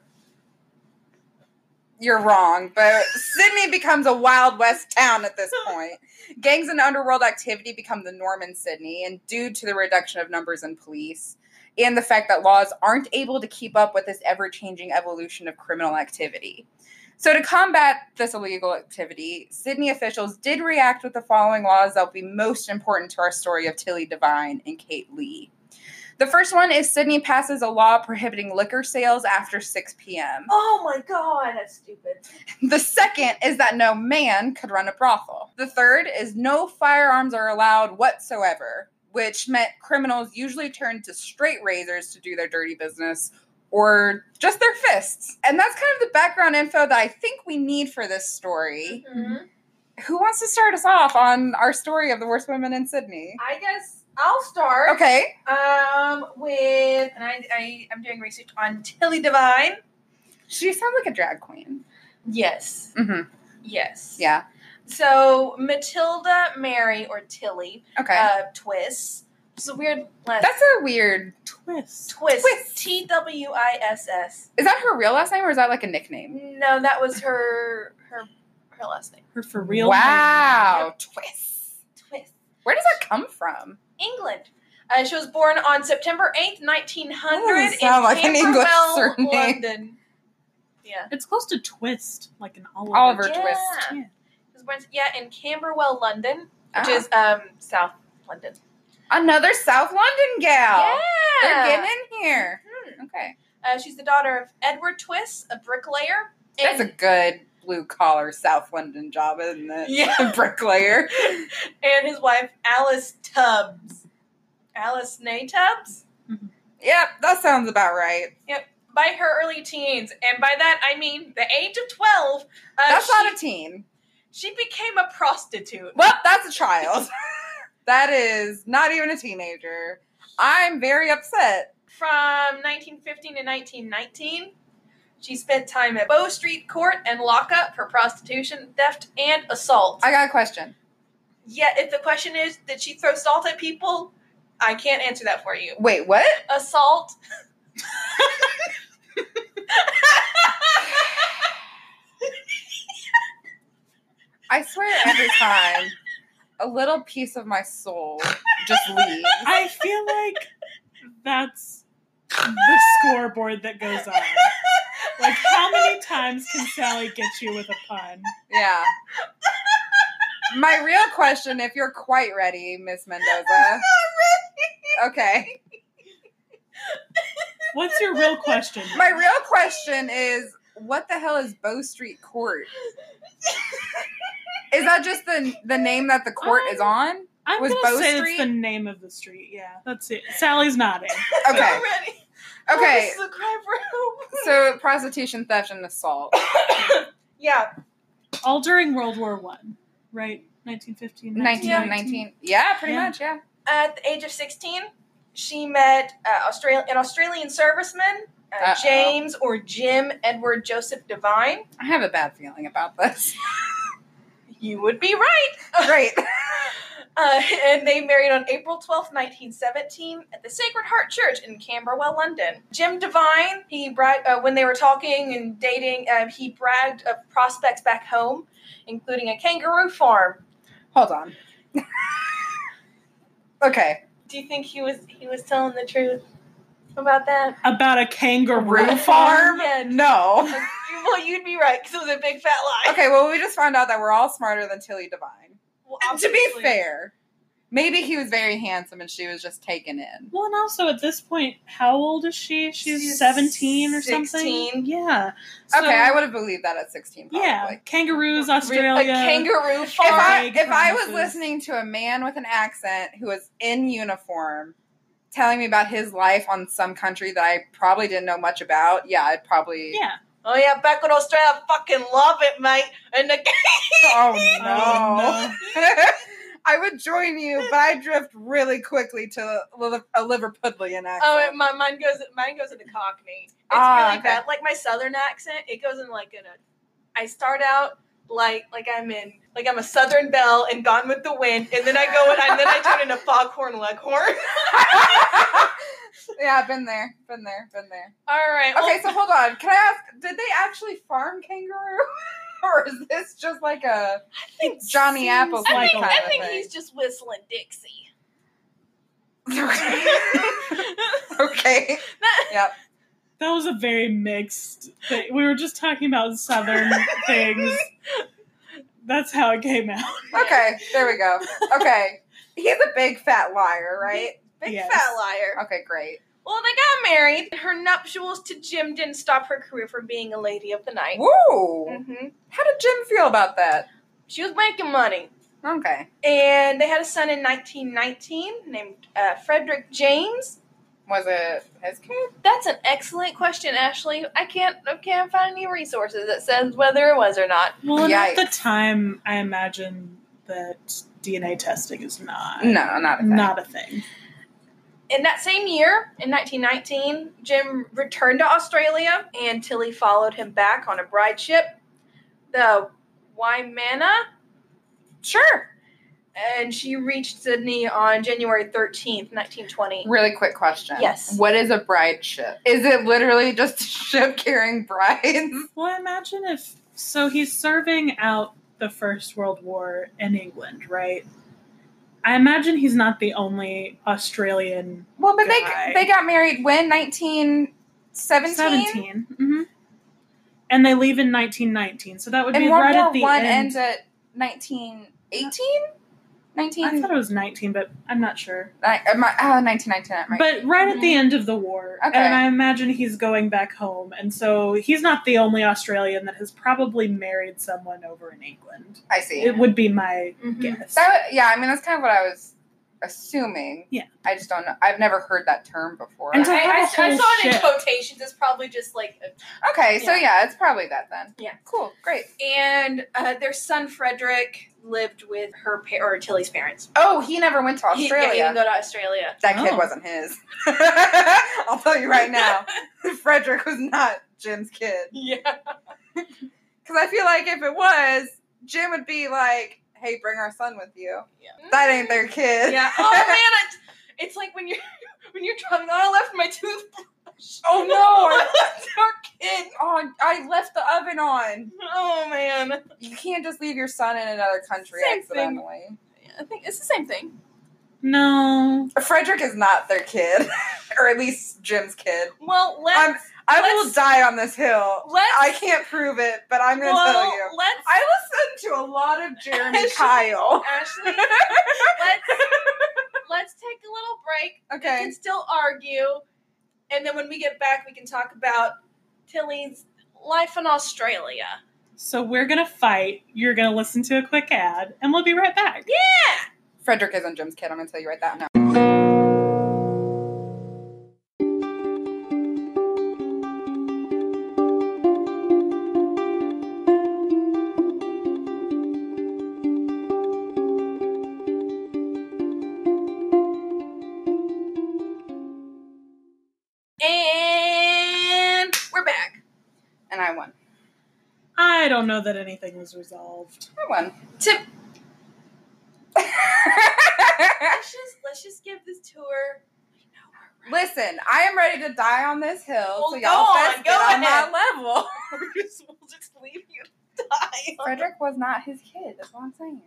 [SPEAKER 2] You're wrong, but Sydney becomes a Wild West town at this point. Gangs and underworld activity become the norm in Sydney, and due to the reduction of numbers in police and the fact that laws aren't able to keep up with this ever-changing evolution of criminal activity. So to combat this illegal activity, Sydney officials did react with the following laws that will be most important to our story of Tilly Devine and Kate Lee. The first one is Sydney passes a law prohibiting liquor sales after six p.m.
[SPEAKER 1] Oh my god, that's stupid.
[SPEAKER 2] The second is that no man could run a brothel. The third is no firearms are allowed whatsoever, which meant criminals usually turned to straight razors to do their dirty business or just their fists. And that's kind of the background info that I think we need for this story.
[SPEAKER 1] Mm-hmm.
[SPEAKER 2] Who wants to start us off on our story of the worst women in Sydney?
[SPEAKER 1] I guess I'll start.
[SPEAKER 2] Okay.
[SPEAKER 1] Um, with, and I, I, I'm doing research on Tilly Devine.
[SPEAKER 2] She sounds like a drag queen.
[SPEAKER 1] Yes.
[SPEAKER 2] Mm-hmm.
[SPEAKER 1] Yes.
[SPEAKER 2] Yeah.
[SPEAKER 1] So, Matilda Mary, or Tilly,
[SPEAKER 2] Okay.
[SPEAKER 1] uh, Twiss. It's a weird last
[SPEAKER 2] That's a weird...
[SPEAKER 3] Twist.
[SPEAKER 1] Twiss.
[SPEAKER 2] Twiss.
[SPEAKER 1] T W I S S.
[SPEAKER 2] Is that her real last name or is that like a nickname?
[SPEAKER 1] No, that was her, her, her last name.
[SPEAKER 3] Her for real.
[SPEAKER 2] Wow. Twiss.
[SPEAKER 1] Twiss.
[SPEAKER 2] Where does that come from?
[SPEAKER 1] England. Uh, she was born on September eighth, nineteen hundred
[SPEAKER 2] Doesn't
[SPEAKER 1] in
[SPEAKER 2] sound like an English
[SPEAKER 1] Camberwell,
[SPEAKER 2] surname.
[SPEAKER 1] London. Yeah.
[SPEAKER 3] It's close to twist, like an Oliver.
[SPEAKER 2] Oliver
[SPEAKER 1] Yeah.
[SPEAKER 2] Twist.
[SPEAKER 3] Yeah.
[SPEAKER 1] She was born, yeah, in Camberwell, London, which
[SPEAKER 2] Ah.
[SPEAKER 1] is um South London.
[SPEAKER 2] Another South London gal.
[SPEAKER 1] Yeah.
[SPEAKER 2] They're getting in here.
[SPEAKER 1] Hmm.
[SPEAKER 2] Okay.
[SPEAKER 1] Uh, she's the daughter of Edward Twiss, a bricklayer.
[SPEAKER 2] That's
[SPEAKER 1] and,
[SPEAKER 2] a good blue collar South London job, isn't it?
[SPEAKER 1] Yeah.
[SPEAKER 2] Bricklayer.
[SPEAKER 1] and his wife Alice Tubbs. Alice Nay Tubbs.
[SPEAKER 2] Yep, that sounds about right.
[SPEAKER 1] By her early teens, and by that I mean the age of twelve. Uh,
[SPEAKER 2] That's
[SPEAKER 1] she,
[SPEAKER 2] not a teen.
[SPEAKER 1] She became a prostitute.
[SPEAKER 2] Well, that's a child. That is not even a teenager. I'm very upset.
[SPEAKER 1] From nineteen fifteen to nineteen nineteen, she spent time at Bow Street Court and lockup for prostitution, theft, and assault.
[SPEAKER 2] I got a question.
[SPEAKER 1] Yeah, if the question is, did she throw salt at people? I can't answer that for you.
[SPEAKER 2] Wait, what?
[SPEAKER 1] Assault.
[SPEAKER 2] I swear every time a little piece of my soul just leaves.
[SPEAKER 3] I feel like that's the scoreboard that goes on. Like, how many times can Sally get you with a pun?
[SPEAKER 2] Yeah. My real question, if you're quite ready, Miss Mendoza.
[SPEAKER 1] I'm not ready.
[SPEAKER 2] Okay.
[SPEAKER 3] What's your real question?
[SPEAKER 2] My real question is, what the hell is Bow Street Court? Is that just the the name that the court
[SPEAKER 3] Um,
[SPEAKER 2] is on?
[SPEAKER 3] I'm
[SPEAKER 2] Was
[SPEAKER 3] gonna
[SPEAKER 2] Bow
[SPEAKER 3] say
[SPEAKER 2] Street?
[SPEAKER 3] it's the name of the street. Yeah, that's it. Sally's nodding.
[SPEAKER 2] Okay.
[SPEAKER 1] I'm ready. Oh,
[SPEAKER 2] Okay.
[SPEAKER 1] this is a cry for help.
[SPEAKER 2] So prostitution, theft, and assault.
[SPEAKER 1] Yeah.
[SPEAKER 3] All during World War One, right? nineteen fifteen,
[SPEAKER 2] nineteen
[SPEAKER 1] Yeah.
[SPEAKER 2] nineteen. Yeah, pretty
[SPEAKER 3] Yeah.
[SPEAKER 2] much, yeah.
[SPEAKER 1] At the age of sixteen, she met uh, Australia, an Australian serviceman, uh,
[SPEAKER 2] Uh-oh.
[SPEAKER 1] James or Jim Edward Joseph Devine.
[SPEAKER 2] I have a bad feeling about this.
[SPEAKER 1] You would be right.
[SPEAKER 2] Great.
[SPEAKER 1] Uh, and they married on April twelfth, nineteen seventeen, at the Sacred Heart Church in Camberwell, London. Jim Devine, he bragged, uh, when they were talking and dating, uh, he bragged of prospects back home, including a kangaroo farm.
[SPEAKER 2] Hold on. Okay.
[SPEAKER 1] Do you think he was he was telling the truth about that?
[SPEAKER 3] About a kangaroo
[SPEAKER 2] Roo
[SPEAKER 3] farm?
[SPEAKER 2] farm?
[SPEAKER 1] Yeah.
[SPEAKER 2] No.
[SPEAKER 1] Well, you'd be right, because it was a big fat lie.
[SPEAKER 2] Okay, well, we just found out that we're all smarter than Tilly Devine.
[SPEAKER 1] Well,
[SPEAKER 2] To be
[SPEAKER 1] obviously.
[SPEAKER 2] fair, maybe he was very handsome and she was just taken in.
[SPEAKER 3] Well, and also at this point, how old is she? She's,
[SPEAKER 1] She's
[SPEAKER 3] seventeen or something?
[SPEAKER 1] sixteen.
[SPEAKER 3] Yeah. So,
[SPEAKER 2] Okay, I would have believed that at sixteen, probably.
[SPEAKER 3] Yeah. Kangaroos,
[SPEAKER 1] A
[SPEAKER 3] Australia.
[SPEAKER 1] kangaroo
[SPEAKER 2] If
[SPEAKER 1] farm.
[SPEAKER 2] I,
[SPEAKER 3] Big
[SPEAKER 2] if I was
[SPEAKER 3] promises.
[SPEAKER 2] listening to a man with an accent who was in uniform telling me about his life on some country that I probably didn't know much about, yeah, I'd probably...
[SPEAKER 3] Yeah.
[SPEAKER 1] Oh, yeah, back in Australia, I fucking love it, mate. And the
[SPEAKER 2] Oh,
[SPEAKER 3] Oh,
[SPEAKER 2] no. I would join you, but I drift really quickly to a, Liv- a Liverpudlian accent.
[SPEAKER 1] Oh, my mine goes. Mine goes into Cockney. It's
[SPEAKER 2] Ah,
[SPEAKER 1] really
[SPEAKER 2] okay.
[SPEAKER 1] bad. Like my Southern accent, it goes in like in a. I start out like like I'm in like I'm a Southern belle and Gone with the Wind, and then I go in, and then I turn into Foghorn Leghorn.
[SPEAKER 2] Yeah, been there, been there, been there.
[SPEAKER 1] All right.
[SPEAKER 2] Okay, so
[SPEAKER 1] well,
[SPEAKER 2] hold on. Can I ask, did they actually farm kangaroo? Or is this just like a
[SPEAKER 1] I think
[SPEAKER 2] Johnny
[SPEAKER 3] seems
[SPEAKER 2] Appleseed
[SPEAKER 1] I
[SPEAKER 3] like
[SPEAKER 1] think,
[SPEAKER 2] kind
[SPEAKER 1] I
[SPEAKER 2] of
[SPEAKER 1] think
[SPEAKER 2] thing?
[SPEAKER 1] he's just whistling Dixie.
[SPEAKER 2] Okay. Yep.
[SPEAKER 3] That was a very mixed thing. We were just talking about Southern things. That's how it came out.
[SPEAKER 2] Okay, there we go. Okay. He's a big fat liar, right?
[SPEAKER 1] Big
[SPEAKER 3] Yes.
[SPEAKER 1] fat liar.
[SPEAKER 2] Okay, great.
[SPEAKER 1] Well, they got married. Her nuptials to Jim didn't stop her career from being a lady of the night.
[SPEAKER 2] Woo!
[SPEAKER 1] hmm
[SPEAKER 2] How did Jim feel about that?
[SPEAKER 1] She was making money.
[SPEAKER 2] Okay.
[SPEAKER 1] And they had a son in nineteen nineteen named uh, Frederick James.
[SPEAKER 2] Was it his kid?
[SPEAKER 1] That's an excellent question, Ashley. I can't I can't find any resources that says whether it was or not.
[SPEAKER 3] Well, and at the
[SPEAKER 2] Yikes.
[SPEAKER 3] time, I imagine that D N A testing is not
[SPEAKER 2] No, not a thing.
[SPEAKER 3] not a thing.
[SPEAKER 1] In that same year, in nineteen nineteen, Jim returned to Australia, and Tilly followed him back on a bride ship, the Waimana.
[SPEAKER 2] Sure.
[SPEAKER 1] And she reached Sydney on January thirteenth, nineteen twenty.
[SPEAKER 2] Really quick question.
[SPEAKER 1] Yes.
[SPEAKER 2] What is a bride ship? Is it literally just a ship carrying brides?
[SPEAKER 3] Well, imagine if so. He's serving out the First World War in England, right? I imagine he's not the only Australian.
[SPEAKER 2] Well, but
[SPEAKER 3] Guy.
[SPEAKER 2] they they got married when? nineteen seventeen?
[SPEAKER 3] seventeen. Mm-hmm. And they leave in nineteen nineteen, so that would
[SPEAKER 2] And
[SPEAKER 3] be
[SPEAKER 2] World
[SPEAKER 3] right
[SPEAKER 2] War
[SPEAKER 3] at the
[SPEAKER 2] One
[SPEAKER 3] end.
[SPEAKER 2] ends at nineteen eighteen? nineteen
[SPEAKER 3] I thought it was nineteen, but I'm not sure.
[SPEAKER 2] I, uh, my, oh, nineteen nineteen. Right.
[SPEAKER 3] But right at the
[SPEAKER 1] Mhm.
[SPEAKER 3] end of the war,
[SPEAKER 2] Okay.
[SPEAKER 3] and I imagine he's going back home, and so he's not the only Australian that has probably married someone over in England.
[SPEAKER 2] I see.
[SPEAKER 3] It would be my
[SPEAKER 1] Mhm.
[SPEAKER 3] guess.
[SPEAKER 2] That, yeah, I mean, that's kind of what I was assuming.
[SPEAKER 3] Yeah.
[SPEAKER 2] I just don't know. I've never heard that term before.
[SPEAKER 3] And to
[SPEAKER 1] I,
[SPEAKER 3] have
[SPEAKER 1] I,
[SPEAKER 3] a
[SPEAKER 1] I
[SPEAKER 3] whole
[SPEAKER 1] saw it in
[SPEAKER 3] ship.
[SPEAKER 1] quotations. It's probably just like a
[SPEAKER 2] okay, so
[SPEAKER 1] Yeah.
[SPEAKER 2] yeah, it's probably that then.
[SPEAKER 1] Yeah.
[SPEAKER 2] Cool, great.
[SPEAKER 1] And uh, their son Frederick lived with her pa- or Tilly's parents.
[SPEAKER 2] Oh, he never went to
[SPEAKER 1] He,
[SPEAKER 2] Australia.
[SPEAKER 1] yeah, he didn't go to Australia.
[SPEAKER 2] That kid
[SPEAKER 3] Oh.
[SPEAKER 2] wasn't his. I'll tell you right now. Frederick was not Jim's kid.
[SPEAKER 1] Yeah.
[SPEAKER 2] Because I feel like if it was, Jim would be like, hey, bring our son with you.
[SPEAKER 1] Yeah.
[SPEAKER 2] That ain't their kid.
[SPEAKER 1] Yeah. Oh man, it's, it's like when you're when you're driving. Oh, I left my toothbrush.
[SPEAKER 2] Oh, no.
[SPEAKER 1] I left our kid.
[SPEAKER 2] Oh, I left the oven on.
[SPEAKER 1] Oh man.
[SPEAKER 2] You can't just leave your son in another country
[SPEAKER 1] Same thing.
[SPEAKER 2] accidentally.
[SPEAKER 1] I think it's the same thing.
[SPEAKER 3] No.
[SPEAKER 2] Frederick is not their kid, or at least Jim's kid.
[SPEAKER 1] Well, let's.
[SPEAKER 2] I'm, I will
[SPEAKER 1] let's-
[SPEAKER 2] die on this hill.
[SPEAKER 1] let's-
[SPEAKER 2] I can't prove it, but I'm going to
[SPEAKER 1] well,
[SPEAKER 2] tell you.
[SPEAKER 1] let's.
[SPEAKER 2] I listen to a lot of Jeremy
[SPEAKER 1] Ashley-
[SPEAKER 2] Kyle.
[SPEAKER 1] Ashley, let's let's take a little break. We
[SPEAKER 2] Okay.
[SPEAKER 1] can still argue, and then when we get back, we can talk about Tilly's life in Australia.
[SPEAKER 3] So we're going to fight. You're going to listen to a quick ad, and we'll be right back.
[SPEAKER 1] Yeah.
[SPEAKER 2] Frederick isn't Jim's kid. I'm going to tell you right that now.
[SPEAKER 1] And we're back.
[SPEAKER 2] And I won.
[SPEAKER 3] I don't know that anything was resolved.
[SPEAKER 2] I won.
[SPEAKER 1] To let's just let's just give this tour.
[SPEAKER 2] Listen, I am ready to die on this hill,
[SPEAKER 1] Well,
[SPEAKER 2] so
[SPEAKER 1] go
[SPEAKER 2] y'all
[SPEAKER 1] on,
[SPEAKER 2] best
[SPEAKER 1] go
[SPEAKER 2] get on
[SPEAKER 1] ahead.
[SPEAKER 2] my level.
[SPEAKER 1] We'll just, we'll just leave you to die.
[SPEAKER 2] Frederick was not his kid. That's what I'm saying.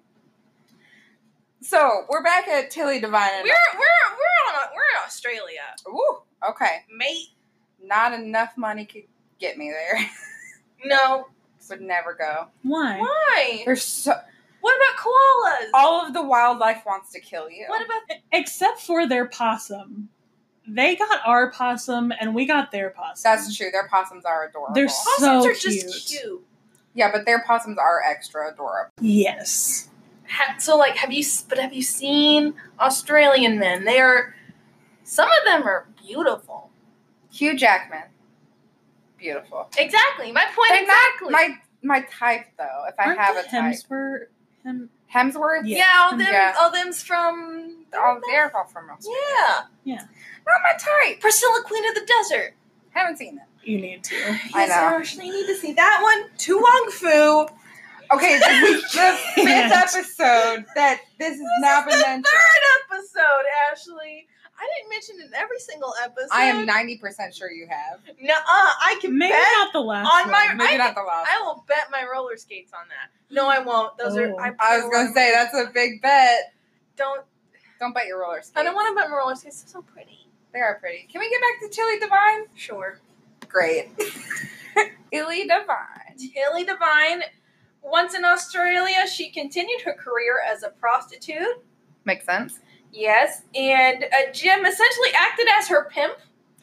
[SPEAKER 2] So we're back at Tilly Devine. And
[SPEAKER 1] We're we're we're on a, we're in Australia,
[SPEAKER 2] Ooh, okay.
[SPEAKER 1] mate.
[SPEAKER 2] Not enough money could get me there.
[SPEAKER 1] No.
[SPEAKER 2] Would never go.
[SPEAKER 3] Why?
[SPEAKER 1] Why?
[SPEAKER 2] There's so
[SPEAKER 1] What about koalas?
[SPEAKER 2] all of the wildlife wants to kill you.
[SPEAKER 1] What about
[SPEAKER 3] Except for their possum. They got our possum, and we got their possum.
[SPEAKER 2] That's true. Their possums are adorable.
[SPEAKER 3] They're
[SPEAKER 1] possums?
[SPEAKER 3] so
[SPEAKER 1] Are just
[SPEAKER 3] cute.
[SPEAKER 1] cute.
[SPEAKER 2] yeah, but their possums are extra adorable.
[SPEAKER 3] Yes.
[SPEAKER 1] Ha- so like, have you? But have you seen Australian men? They are. Some of them are beautiful.
[SPEAKER 2] Hugh Jackman, beautiful.
[SPEAKER 1] Exactly. My point.
[SPEAKER 2] They're
[SPEAKER 1] exactly.
[SPEAKER 2] not my my type though. If I
[SPEAKER 3] Aren't
[SPEAKER 2] have
[SPEAKER 3] the
[SPEAKER 2] a type,
[SPEAKER 3] Hemsworth, Hem,
[SPEAKER 2] Hemsworth.
[SPEAKER 3] Yeah.
[SPEAKER 1] yeah, all them.
[SPEAKER 2] Yeah.
[SPEAKER 1] All them's from.
[SPEAKER 2] Oh, they're all from Australia.
[SPEAKER 1] Yeah.
[SPEAKER 2] Not my type.
[SPEAKER 1] Priscilla, Queen of the Desert.
[SPEAKER 2] Haven't seen it.
[SPEAKER 3] you need to.
[SPEAKER 2] I
[SPEAKER 1] Yes,
[SPEAKER 2] know.
[SPEAKER 1] Ashley, you need to see that one. Tu Wong Fu.
[SPEAKER 2] Okay, the, the fifth
[SPEAKER 3] Can't.
[SPEAKER 2] episode that this has now been
[SPEAKER 1] the
[SPEAKER 2] mentioned.
[SPEAKER 1] third episode, Ashley. I didn't mention it in every single episode.
[SPEAKER 2] I am ninety percent sure you have.
[SPEAKER 1] Nuh-uh, I can
[SPEAKER 3] Maybe
[SPEAKER 1] bet.
[SPEAKER 3] not the last
[SPEAKER 1] on my-
[SPEAKER 3] one.
[SPEAKER 2] Maybe
[SPEAKER 1] I-
[SPEAKER 2] not the last.
[SPEAKER 1] I will bet my roller skates on that. No, I won't. Those
[SPEAKER 3] Oh.
[SPEAKER 1] are. I,
[SPEAKER 2] I was gonna say that's a big bet.
[SPEAKER 1] Don't.
[SPEAKER 2] Don't bet your roller skates.
[SPEAKER 1] I don't want to bet my roller skates. They're so pretty.
[SPEAKER 2] They are pretty. Can we get back to Tilly Devine?
[SPEAKER 1] Sure.
[SPEAKER 2] Great. Tilly Devine.
[SPEAKER 1] Tilly Devine. Once in Australia, she continued her career as a prostitute.
[SPEAKER 2] Makes sense.
[SPEAKER 1] Yes, and uh, Jim essentially acted as her pimp.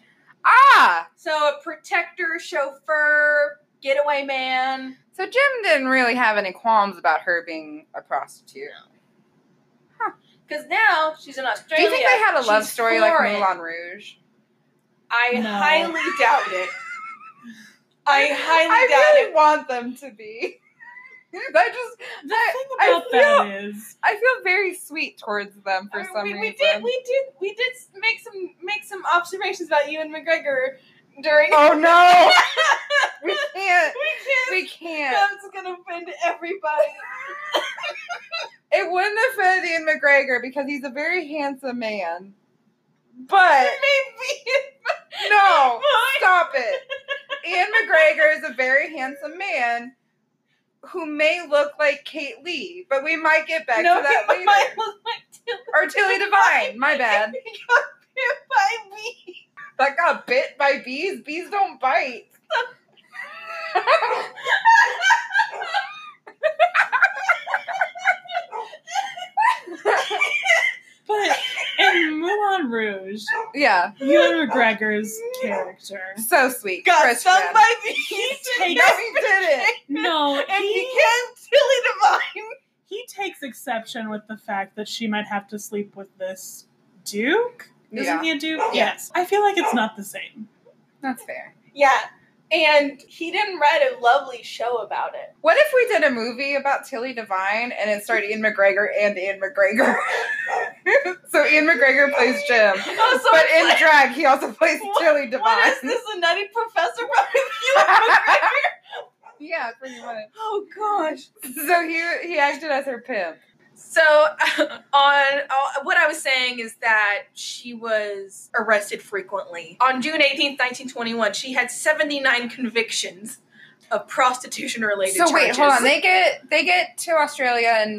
[SPEAKER 2] Ah!
[SPEAKER 1] So a protector, chauffeur, getaway man.
[SPEAKER 2] So Jim didn't really have any qualms about her being a prostitute.
[SPEAKER 1] Because now she's in
[SPEAKER 2] Do
[SPEAKER 1] Australia.
[SPEAKER 2] you think they had a love
[SPEAKER 1] She's
[SPEAKER 2] story like
[SPEAKER 1] foreign.
[SPEAKER 2] Moulin Rouge?
[SPEAKER 1] I
[SPEAKER 3] No.
[SPEAKER 1] highly doubt it. I highly
[SPEAKER 2] I
[SPEAKER 1] doubt
[SPEAKER 2] really
[SPEAKER 1] it.
[SPEAKER 2] want them to be. I just,
[SPEAKER 3] The
[SPEAKER 2] I,
[SPEAKER 3] thing
[SPEAKER 2] I
[SPEAKER 3] about
[SPEAKER 2] feel,
[SPEAKER 3] that is,
[SPEAKER 2] I feel very sweet towards them for
[SPEAKER 1] I mean,
[SPEAKER 2] some
[SPEAKER 1] we,
[SPEAKER 2] reason.
[SPEAKER 1] we did, we did, we did make some make some observations about you and McGregor during.
[SPEAKER 2] Oh no! we can't.
[SPEAKER 1] we
[SPEAKER 2] We
[SPEAKER 1] can't.
[SPEAKER 2] can't.
[SPEAKER 1] That's gonna offend everybody.
[SPEAKER 2] It wouldn't offend Ian McGregor because he's a very handsome man. But
[SPEAKER 1] Maybe.
[SPEAKER 2] no, stop it. Ian McGregor is a very handsome man who may look like Kate Lee, but we might get back
[SPEAKER 1] no,
[SPEAKER 2] to that
[SPEAKER 1] he
[SPEAKER 2] later.
[SPEAKER 1] might look like Tilly.
[SPEAKER 2] Or Tilly Devine. My bad.
[SPEAKER 1] He got bit by me.
[SPEAKER 2] That got bit by bees. Bees don't bite.
[SPEAKER 3] but in Moulin Rouge,
[SPEAKER 2] Yeah,
[SPEAKER 3] Ewan McGregor's character,
[SPEAKER 2] so sweet.
[SPEAKER 1] Got
[SPEAKER 2] Christian.
[SPEAKER 1] stung by bees.
[SPEAKER 3] He
[SPEAKER 2] No,
[SPEAKER 3] takes
[SPEAKER 2] he didn't.
[SPEAKER 3] no,
[SPEAKER 1] And he
[SPEAKER 3] he
[SPEAKER 1] became Tilly Devine.
[SPEAKER 3] he takes exception with the fact that she might have to sleep with this Duke. Isn't
[SPEAKER 2] Yeah,
[SPEAKER 3] he a Duke?
[SPEAKER 1] Yeah.
[SPEAKER 3] Yes. I feel like it's not the same.
[SPEAKER 2] that's fair.
[SPEAKER 1] Yeah. And he didn't write a lovely show about it.
[SPEAKER 2] What if we did a movie about Tilly Devine and it starred Ian McGregor and Ian McGregor? So Ian McGregor plays Jim,
[SPEAKER 1] Oh, so
[SPEAKER 2] but
[SPEAKER 1] it's
[SPEAKER 2] in
[SPEAKER 1] like,
[SPEAKER 2] drag he also plays
[SPEAKER 1] what-
[SPEAKER 2] Tilly Devine.
[SPEAKER 1] what is this, a nutty professor with you and McGregor?
[SPEAKER 2] Yeah, pretty much.
[SPEAKER 1] Oh, gosh.
[SPEAKER 2] So he he acted as her pimp.
[SPEAKER 1] So, on uh, what I was saying is that she was arrested frequently. On June eighteenth, nineteen twenty-one, she had seventy-nine convictions of prostitution-related
[SPEAKER 2] So
[SPEAKER 1] charges.
[SPEAKER 2] wait, hold on. They get they get to Australia in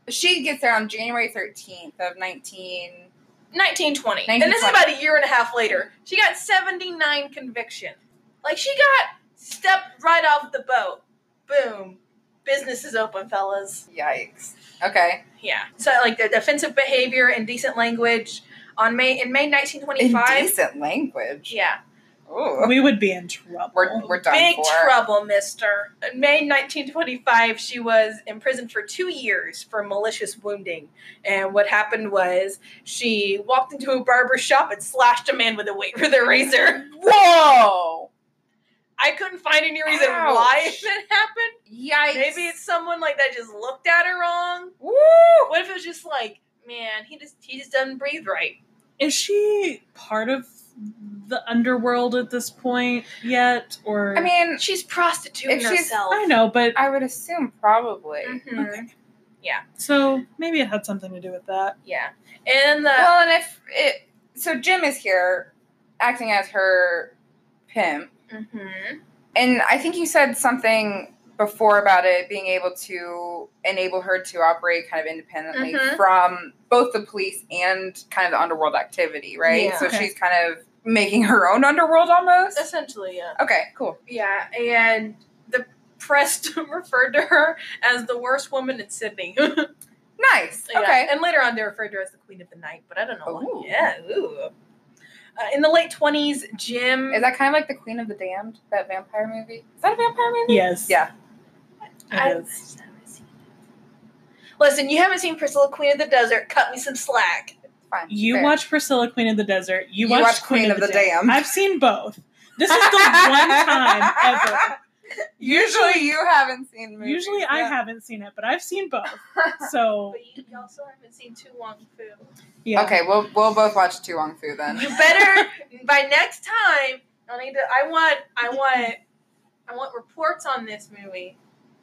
[SPEAKER 2] She gets there on January thirteenth of nineteen.
[SPEAKER 1] nineteen twenty. And this is about a year and a half later. She got seventy-nine convictions. Like, she got stepped right off the boat. Boom. Business is open, fellas.
[SPEAKER 2] Yikes. Okay.
[SPEAKER 1] Yeah. So, like, the offensive behavior, indecent language. On May in May nineteen twenty-five.
[SPEAKER 2] Indecent language.
[SPEAKER 1] Yeah.
[SPEAKER 2] Ooh.
[SPEAKER 3] We would be in trouble.
[SPEAKER 2] We're, we're done
[SPEAKER 1] Big
[SPEAKER 2] for.
[SPEAKER 1] trouble, mister. In May nineteen twenty-five, she was imprisoned for two years for malicious wounding. And what happened was she walked into a barber shop and slashed a man with a wa- with a razor.
[SPEAKER 2] Whoa!
[SPEAKER 1] I couldn't find any reason
[SPEAKER 2] Ouch.
[SPEAKER 1] why that happened.
[SPEAKER 2] Yikes.
[SPEAKER 1] Maybe it's someone like that just looked at her wrong.
[SPEAKER 2] Woo!
[SPEAKER 1] What if it was just like, man, he just he just doesn't breathe right.
[SPEAKER 3] Is she part of the underworld at this point yet? Or
[SPEAKER 2] I mean,
[SPEAKER 1] She's prostituting
[SPEAKER 2] If she's-
[SPEAKER 1] herself.
[SPEAKER 3] I know, but
[SPEAKER 2] I would assume probably.
[SPEAKER 1] Mhm.
[SPEAKER 3] okay.
[SPEAKER 1] Yeah.
[SPEAKER 3] So maybe it had something to do with that.
[SPEAKER 1] Yeah. And the
[SPEAKER 2] Well, and if it. So Jim is here acting as her pimp.
[SPEAKER 1] Mhm.
[SPEAKER 2] And I think you said something before about it being able to enable her to operate kind of independently
[SPEAKER 1] Mhm.
[SPEAKER 2] from both the police and kind of the underworld activity, right?
[SPEAKER 1] Yeah.
[SPEAKER 2] So
[SPEAKER 3] Okay.
[SPEAKER 2] she's kind of making her own underworld almost.
[SPEAKER 1] essentially, yeah.
[SPEAKER 2] Okay, cool.
[SPEAKER 1] Yeah, and the press referred to her as the worst woman in Sydney.
[SPEAKER 2] Nice.
[SPEAKER 1] Yeah,
[SPEAKER 2] Okay.
[SPEAKER 1] and later on they referred to her as the Queen of the Night, but I don't know
[SPEAKER 2] Ooh.
[SPEAKER 1] why. Yeah, ooh. Uh, in the late twenties, Jim...
[SPEAKER 2] Is that kind of like the Queen of the Damned, that vampire movie? Is that a vampire movie?
[SPEAKER 3] Yes.
[SPEAKER 2] Yeah.
[SPEAKER 1] I,
[SPEAKER 3] It is.
[SPEAKER 1] Listen, you haven't seen Priscilla, Queen of the Desert. Cut me some slack.
[SPEAKER 2] Fine.
[SPEAKER 3] You
[SPEAKER 2] Fair.
[SPEAKER 3] watch Priscilla, Queen of the Desert. You,
[SPEAKER 2] You
[SPEAKER 3] watch
[SPEAKER 2] watch
[SPEAKER 3] Queen, of the,
[SPEAKER 2] Damned.
[SPEAKER 3] Damned. I've seen both. This is the one time ever.
[SPEAKER 2] Usually you haven't seen movies.
[SPEAKER 3] Usually I
[SPEAKER 2] yeah.
[SPEAKER 3] haven't seen it, but I've seen both. So
[SPEAKER 1] But you you also haven't seen Tu Wong Fu.
[SPEAKER 3] yeah.
[SPEAKER 2] Okay, we'll we'll both watch Tu Wong Fu then.
[SPEAKER 1] You better, by next time, I need to, I want, I want, I want reports on this movie.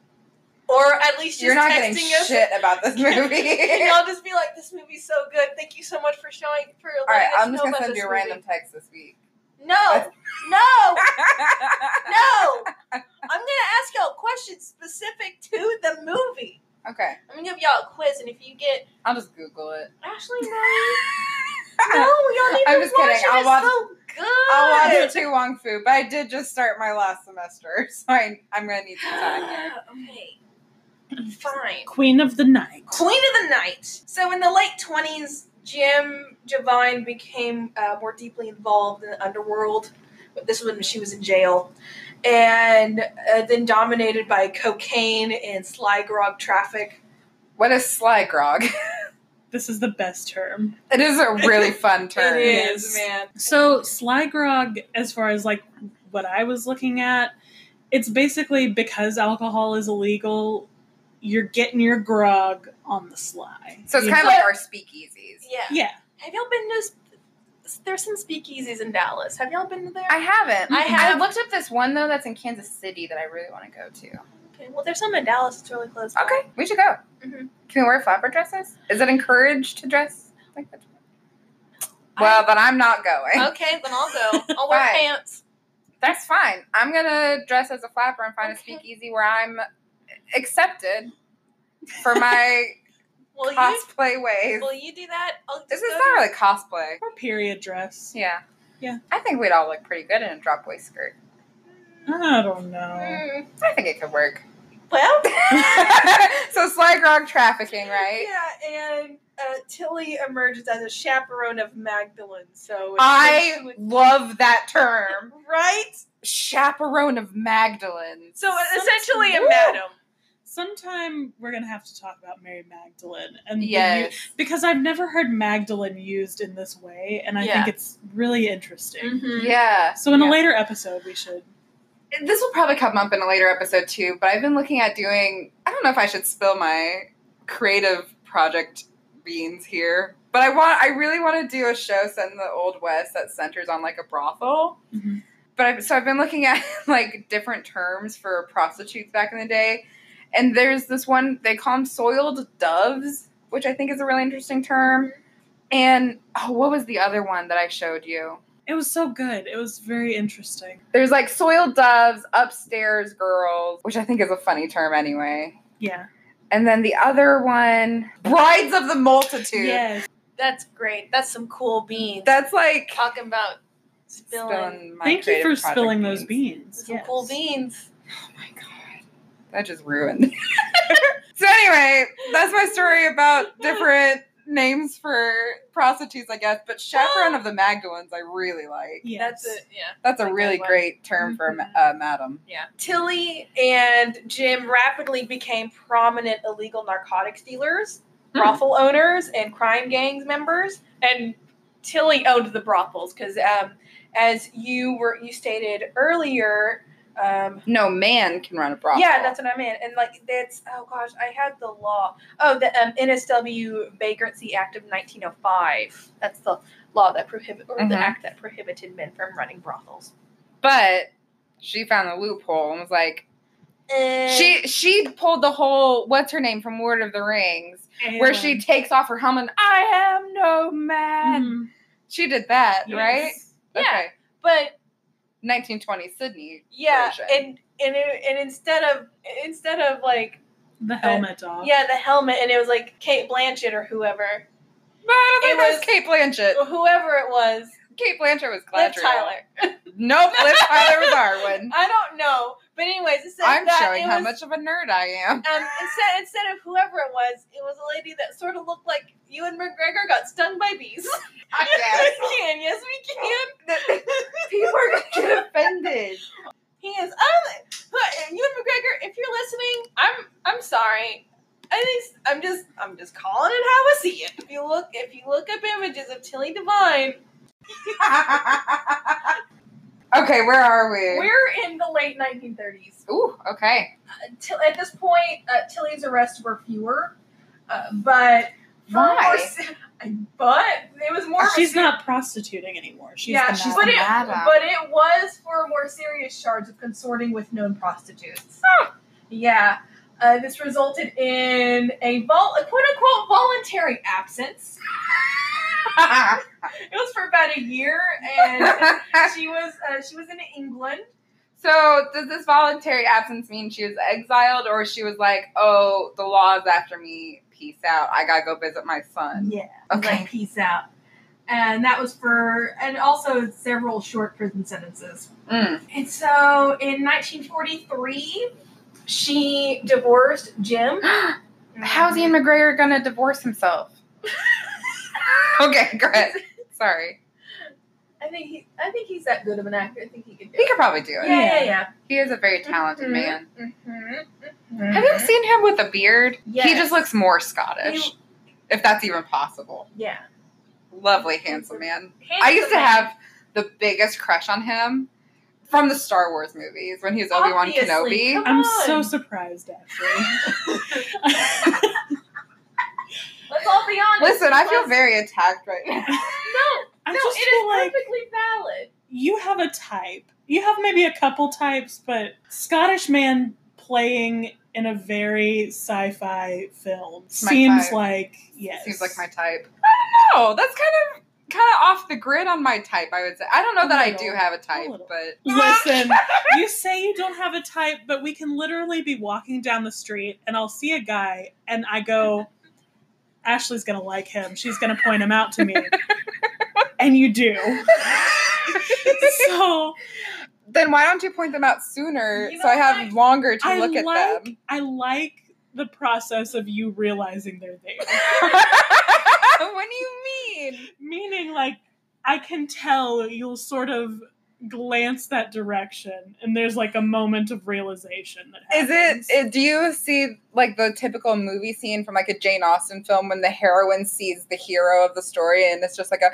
[SPEAKER 1] Or at least just
[SPEAKER 2] You're not
[SPEAKER 1] texting
[SPEAKER 2] getting
[SPEAKER 1] us.
[SPEAKER 2] shit about this movie.
[SPEAKER 1] And I'll just be like, this movie's so good. Thank you so much for showing, for
[SPEAKER 2] All right,
[SPEAKER 1] letting us
[SPEAKER 2] I'm just
[SPEAKER 1] know
[SPEAKER 2] gonna
[SPEAKER 1] about
[SPEAKER 2] send
[SPEAKER 1] this
[SPEAKER 2] you a
[SPEAKER 1] movie.
[SPEAKER 2] random text this week.
[SPEAKER 1] No, no, no. I'm gonna ask y'all questions specific to the movie.
[SPEAKER 2] Okay,
[SPEAKER 1] I'm gonna give y'all a quiz, and if you get
[SPEAKER 2] I'll just Google it.
[SPEAKER 1] Ashley, no, no, y'all need
[SPEAKER 2] I'm
[SPEAKER 1] to
[SPEAKER 2] just
[SPEAKER 1] watch
[SPEAKER 2] kidding.
[SPEAKER 1] it.
[SPEAKER 2] I'll
[SPEAKER 1] It's
[SPEAKER 2] watch-
[SPEAKER 1] so good.
[SPEAKER 2] I'll watch Tu Wong Fu, but I did just start my last semester, so I, I'm gonna need some time here.
[SPEAKER 1] Okay, fine.
[SPEAKER 3] Queen of the Night.
[SPEAKER 1] Queen of the Night. So in the late twenties, Jim Javine became uh, more deeply involved in the underworld. This was when she was in jail. And uh, then dominated by cocaine and sly grog traffic.
[SPEAKER 2] What is sly grog?
[SPEAKER 3] This is the best term.
[SPEAKER 2] It is a really fun term.
[SPEAKER 1] It
[SPEAKER 3] Yes.
[SPEAKER 1] is, man.
[SPEAKER 3] So sly grog, as far as like what I was looking at, it's basically because alcohol is illegal, you're getting your grog on the sly.
[SPEAKER 2] So it's
[SPEAKER 3] You
[SPEAKER 2] kind of
[SPEAKER 3] know?
[SPEAKER 2] like our speakeasies.
[SPEAKER 1] Yeah.
[SPEAKER 3] Yeah.
[SPEAKER 1] Have y'all been to... There's some speakeasies in Dallas. Have y'all been to there?
[SPEAKER 2] I haven't.
[SPEAKER 1] I have.
[SPEAKER 2] I looked up this one though that's in Kansas City that I really want to go to.
[SPEAKER 1] Okay, well, there's some in Dallas. It's really close by.
[SPEAKER 2] Okay, we should go.
[SPEAKER 1] Mhm.
[SPEAKER 2] Can we wear flapper dresses? Is it encouraged to dress like that? Well, then I'm not going.
[SPEAKER 1] Okay, then I'll go. I'll wear
[SPEAKER 2] Fine.
[SPEAKER 1] pants.
[SPEAKER 2] That's fine. I'm gonna dress as a flapper and find
[SPEAKER 1] Okay.
[SPEAKER 2] a speakeasy where I'm accepted for my
[SPEAKER 1] Will you?
[SPEAKER 2] cosplay ways.
[SPEAKER 1] Will you do that? I'll just
[SPEAKER 2] This is
[SPEAKER 1] go
[SPEAKER 2] not
[SPEAKER 1] to-
[SPEAKER 2] really cosplay.
[SPEAKER 3] Or period dress.
[SPEAKER 2] Yeah.
[SPEAKER 3] Yeah.
[SPEAKER 2] I think we'd all look pretty good in a drop waist skirt.
[SPEAKER 3] I don't know.
[SPEAKER 1] Mm,
[SPEAKER 2] I think it could work.
[SPEAKER 1] well,
[SPEAKER 2] So sly grog trafficking, right?
[SPEAKER 1] yeah, and uh, Tilly emerges as a chaperone of Magdalene. So
[SPEAKER 2] I
[SPEAKER 1] it's-
[SPEAKER 2] love that term.
[SPEAKER 1] right.
[SPEAKER 2] Chaperone of Magdalene.
[SPEAKER 1] So uh, essentially, a
[SPEAKER 2] Woo!
[SPEAKER 1] madam.
[SPEAKER 3] Sometime we're gonna have to talk about Mary Magdalene, and the
[SPEAKER 2] Yes.
[SPEAKER 3] u- because I've never heard Magdalene used in this way, and I
[SPEAKER 1] Yeah.
[SPEAKER 3] think it's really interesting.
[SPEAKER 1] Mm-hmm.
[SPEAKER 2] Yeah.
[SPEAKER 3] So in
[SPEAKER 2] Yeah.
[SPEAKER 3] a later episode, we should.
[SPEAKER 2] This will probably come up in a later episode too, but I've been looking at doing, I don't know if I should spill my creative project beans here, but I want, I really want to do a show set in the Old West that centers on like a brothel.
[SPEAKER 3] Mhm.
[SPEAKER 2] But I've, so I've been looking at like different terms for prostitutes back in the day. And there's this one, they call them soiled doves, which I think is a really interesting term. And oh, what was the other one that I showed you?
[SPEAKER 3] It was so good. It was very interesting.
[SPEAKER 2] There's like soiled doves, upstairs girls, which I think is a funny term anyway.
[SPEAKER 3] Yeah.
[SPEAKER 2] And then the other one, Brides of the Multitude.
[SPEAKER 3] Yes.
[SPEAKER 1] That's great. That's some cool beans.
[SPEAKER 2] That's like
[SPEAKER 1] Talking about spilling,
[SPEAKER 2] spilling my
[SPEAKER 3] Thank you
[SPEAKER 2] creative
[SPEAKER 3] for
[SPEAKER 2] project
[SPEAKER 3] spilling those beans.
[SPEAKER 1] some
[SPEAKER 3] Yes.
[SPEAKER 1] cool beans.
[SPEAKER 2] Oh my god. That just ruined. So anyway, that's my story about different names for prostitutes, I guess. But Chaperone of the Magdalens, I really like.
[SPEAKER 3] Yes.
[SPEAKER 1] That's it. Yeah.
[SPEAKER 2] That's a
[SPEAKER 1] Like
[SPEAKER 2] really
[SPEAKER 1] that one.
[SPEAKER 2] great term for a ma- uh, madam.
[SPEAKER 1] Yeah. Tilly and Jim rapidly became prominent illegal narcotics dealers,
[SPEAKER 2] Hmm.
[SPEAKER 1] brothel owners, and crime gangs members. And Tilly owned the brothels because, um, as you were you stated earlier, um,
[SPEAKER 2] No man can run a brothel.
[SPEAKER 1] yeah, that's what I meant. And like that's oh gosh, I had the law. Oh, the um, N S W Vagrancy Act of nineteen oh five. That's the law that prohibit or
[SPEAKER 2] Mhm.
[SPEAKER 1] the act that prohibited men from running brothels.
[SPEAKER 2] But she found the loophole and was like,
[SPEAKER 1] Uh,
[SPEAKER 2] she she pulled the whole what's her name from Lord of the Rings, where she takes off her helmet. I am no man.
[SPEAKER 3] Mhm.
[SPEAKER 2] She did that,
[SPEAKER 3] Yes.
[SPEAKER 2] right?
[SPEAKER 1] Yeah.
[SPEAKER 2] Okay.
[SPEAKER 1] but
[SPEAKER 2] nineteen twenty Sydney.
[SPEAKER 1] yeah,
[SPEAKER 2] version.
[SPEAKER 1] and and it, and instead of instead of like
[SPEAKER 3] The helmet off.
[SPEAKER 1] yeah the helmet, and it was like Kate Blanchett or whoever,
[SPEAKER 2] But I don't think
[SPEAKER 1] It
[SPEAKER 2] that was
[SPEAKER 1] was-
[SPEAKER 2] Kate Blanchett.
[SPEAKER 1] whoever it was,
[SPEAKER 2] Kate Blanchett was
[SPEAKER 1] Liv
[SPEAKER 2] Galadriel.
[SPEAKER 1] Tyler.
[SPEAKER 2] Nope, Liv Tyler was Arwen.
[SPEAKER 1] I don't know, but anyways, instead
[SPEAKER 2] I'm
[SPEAKER 1] of that,
[SPEAKER 2] showing
[SPEAKER 1] it
[SPEAKER 2] how
[SPEAKER 1] was,
[SPEAKER 2] much of a nerd I am.
[SPEAKER 1] Um, instead, instead of whoever it was, it was a lady that sort of looked like Ewan McGregor got stung by bees.
[SPEAKER 2] I
[SPEAKER 1] Yes, we can. Yes, we can.
[SPEAKER 2] People are going to get offended.
[SPEAKER 1] He is. I'm, Ewan McGregor, if you're listening, I'm. I'm sorry. I think I'm just. I'm just calling it how I see it. If you look, if you look up images of Tilly Devine,
[SPEAKER 2] Okay, where are we?
[SPEAKER 1] we're in the late nineteen thirties.
[SPEAKER 2] Ooh, okay.
[SPEAKER 1] Till at this point, uh, Tilly's arrests were fewer, uh, but for
[SPEAKER 2] Why?
[SPEAKER 1] more se- but it was more. of a
[SPEAKER 3] She's
[SPEAKER 1] ser-
[SPEAKER 3] not prostituting anymore. She's
[SPEAKER 1] yeah,
[SPEAKER 3] the
[SPEAKER 2] she's
[SPEAKER 1] but
[SPEAKER 3] madam.
[SPEAKER 1] it,
[SPEAKER 2] madam.
[SPEAKER 1] but it was for a more serious charge of consorting with known prostitutes. Yeah, uh, this resulted in a, vol- a quote unquote voluntary absence. It was for about a year, and she was uh, she was in England.
[SPEAKER 2] So, does this voluntary absence mean she was exiled, or she was like, oh, the law is after me, peace out, I gotta go visit my son?
[SPEAKER 1] Yeah,
[SPEAKER 2] Okay.
[SPEAKER 1] like peace out. And that was for, and also several short prison sentences.
[SPEAKER 2] Mm.
[SPEAKER 1] And so in nineteen forty-three, she divorced Jim.
[SPEAKER 2] How's Ian McGregor gonna divorce himself? Okay, go ahead. Sorry.
[SPEAKER 1] I think he, I think he's that good of an actor. I think he could do
[SPEAKER 2] He
[SPEAKER 1] it.
[SPEAKER 2] could probably do it.
[SPEAKER 1] Yeah, yeah, yeah.
[SPEAKER 2] He is a very talented
[SPEAKER 1] Mhm,
[SPEAKER 2] man.
[SPEAKER 1] mhm,
[SPEAKER 2] Have you seen him with a beard?
[SPEAKER 1] Yes.
[SPEAKER 2] He just looks more Scottish,
[SPEAKER 1] He-
[SPEAKER 2] if that's even possible.
[SPEAKER 1] Yeah.
[SPEAKER 2] Lovely, handsome man. I used to have the biggest crush on him from the Star Wars movies when he was Obi-Wan
[SPEAKER 1] Obviously,
[SPEAKER 2] Kenobi.
[SPEAKER 1] come
[SPEAKER 3] I'm
[SPEAKER 1] on.
[SPEAKER 3] so surprised, actually.
[SPEAKER 1] Let's all be honest.
[SPEAKER 2] Listen, I feel
[SPEAKER 1] Let's-
[SPEAKER 2] very attacked right now.
[SPEAKER 1] No,
[SPEAKER 3] I
[SPEAKER 1] no,
[SPEAKER 3] just
[SPEAKER 1] it
[SPEAKER 3] feel
[SPEAKER 1] is
[SPEAKER 3] like
[SPEAKER 1] perfectly valid.
[SPEAKER 3] you have a type. You have maybe a couple types, but Scottish man playing in a very sci-fi film
[SPEAKER 2] My
[SPEAKER 3] seems
[SPEAKER 2] type.
[SPEAKER 3] like yes.
[SPEAKER 2] Seems like my type. I don't know. That's kind of kind of off the grid on my type, I would say. I don't know
[SPEAKER 3] A
[SPEAKER 2] that I
[SPEAKER 3] little.
[SPEAKER 2] do have a
[SPEAKER 3] A
[SPEAKER 2] type,
[SPEAKER 3] little.
[SPEAKER 2] but
[SPEAKER 3] Listen, you say you don't have a type, but we can literally be walking down the street and I'll see a guy and I go, Ashley's gonna like him. She's gonna point him out to me. And you do. So
[SPEAKER 2] then why don't you point them out sooner
[SPEAKER 1] You
[SPEAKER 2] so I
[SPEAKER 1] know
[SPEAKER 2] have
[SPEAKER 1] what?
[SPEAKER 2] longer to
[SPEAKER 3] I
[SPEAKER 2] look at
[SPEAKER 3] like
[SPEAKER 2] them?
[SPEAKER 3] I like the process of you realizing they're there.
[SPEAKER 2] What do you mean?
[SPEAKER 3] Meaning, like, I can tell you'll sort of glance that direction, and there's like a moment of realization that
[SPEAKER 2] Is
[SPEAKER 3] happens.
[SPEAKER 2] it, it? Do you see like the typical movie scene from like a Jane Austen film when the heroine sees the hero of the story and it's just like a.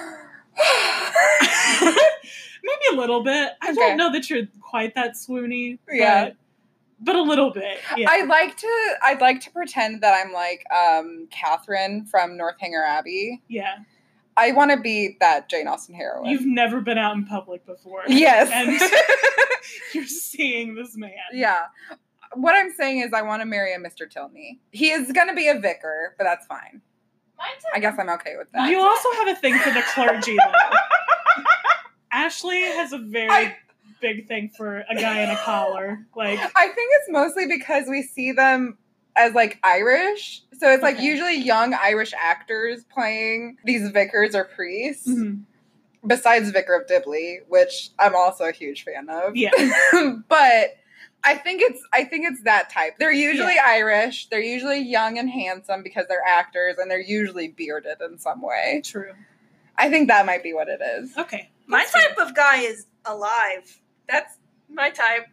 [SPEAKER 3] Maybe a little bit. I
[SPEAKER 2] Okay.
[SPEAKER 3] don't know that you're quite that swoony.
[SPEAKER 2] Yeah.
[SPEAKER 3] But, but a little bit. Yeah.
[SPEAKER 2] I like to. I'd like to pretend that I'm like um, Catherine from Northanger Abbey.
[SPEAKER 3] yeah.
[SPEAKER 2] I want to be that Jane Austen heroine.
[SPEAKER 3] You've never been out in public before.
[SPEAKER 2] yes.
[SPEAKER 3] And you're seeing this man.
[SPEAKER 2] Yeah. What I'm saying is I want to marry a Mister Tilney. He is going to be a vicar, but that's fine.
[SPEAKER 1] Mine's
[SPEAKER 2] I guess I'm okay with that.
[SPEAKER 3] You also have a thing for the clergy, though. Ashley has a very
[SPEAKER 2] I-
[SPEAKER 3] big thing for a guy in a collar. Like,
[SPEAKER 2] I think it's mostly because we see them as like Irish. So it's like
[SPEAKER 3] Okay.
[SPEAKER 2] usually young Irish actors playing these vicars or priests.
[SPEAKER 3] Mhm.
[SPEAKER 2] Besides Vicar of Dibley, which I'm also a huge fan of.
[SPEAKER 3] Yeah.
[SPEAKER 2] But I think it's I think it's that type. They're usually
[SPEAKER 3] Yeah.
[SPEAKER 2] Irish. They're usually young and handsome because they're actors, and they're usually bearded in some way.
[SPEAKER 3] True.
[SPEAKER 2] I think that might be what it is.
[SPEAKER 3] Okay.
[SPEAKER 1] My
[SPEAKER 3] That's fair.
[SPEAKER 1] type of guy is alive. That's my type.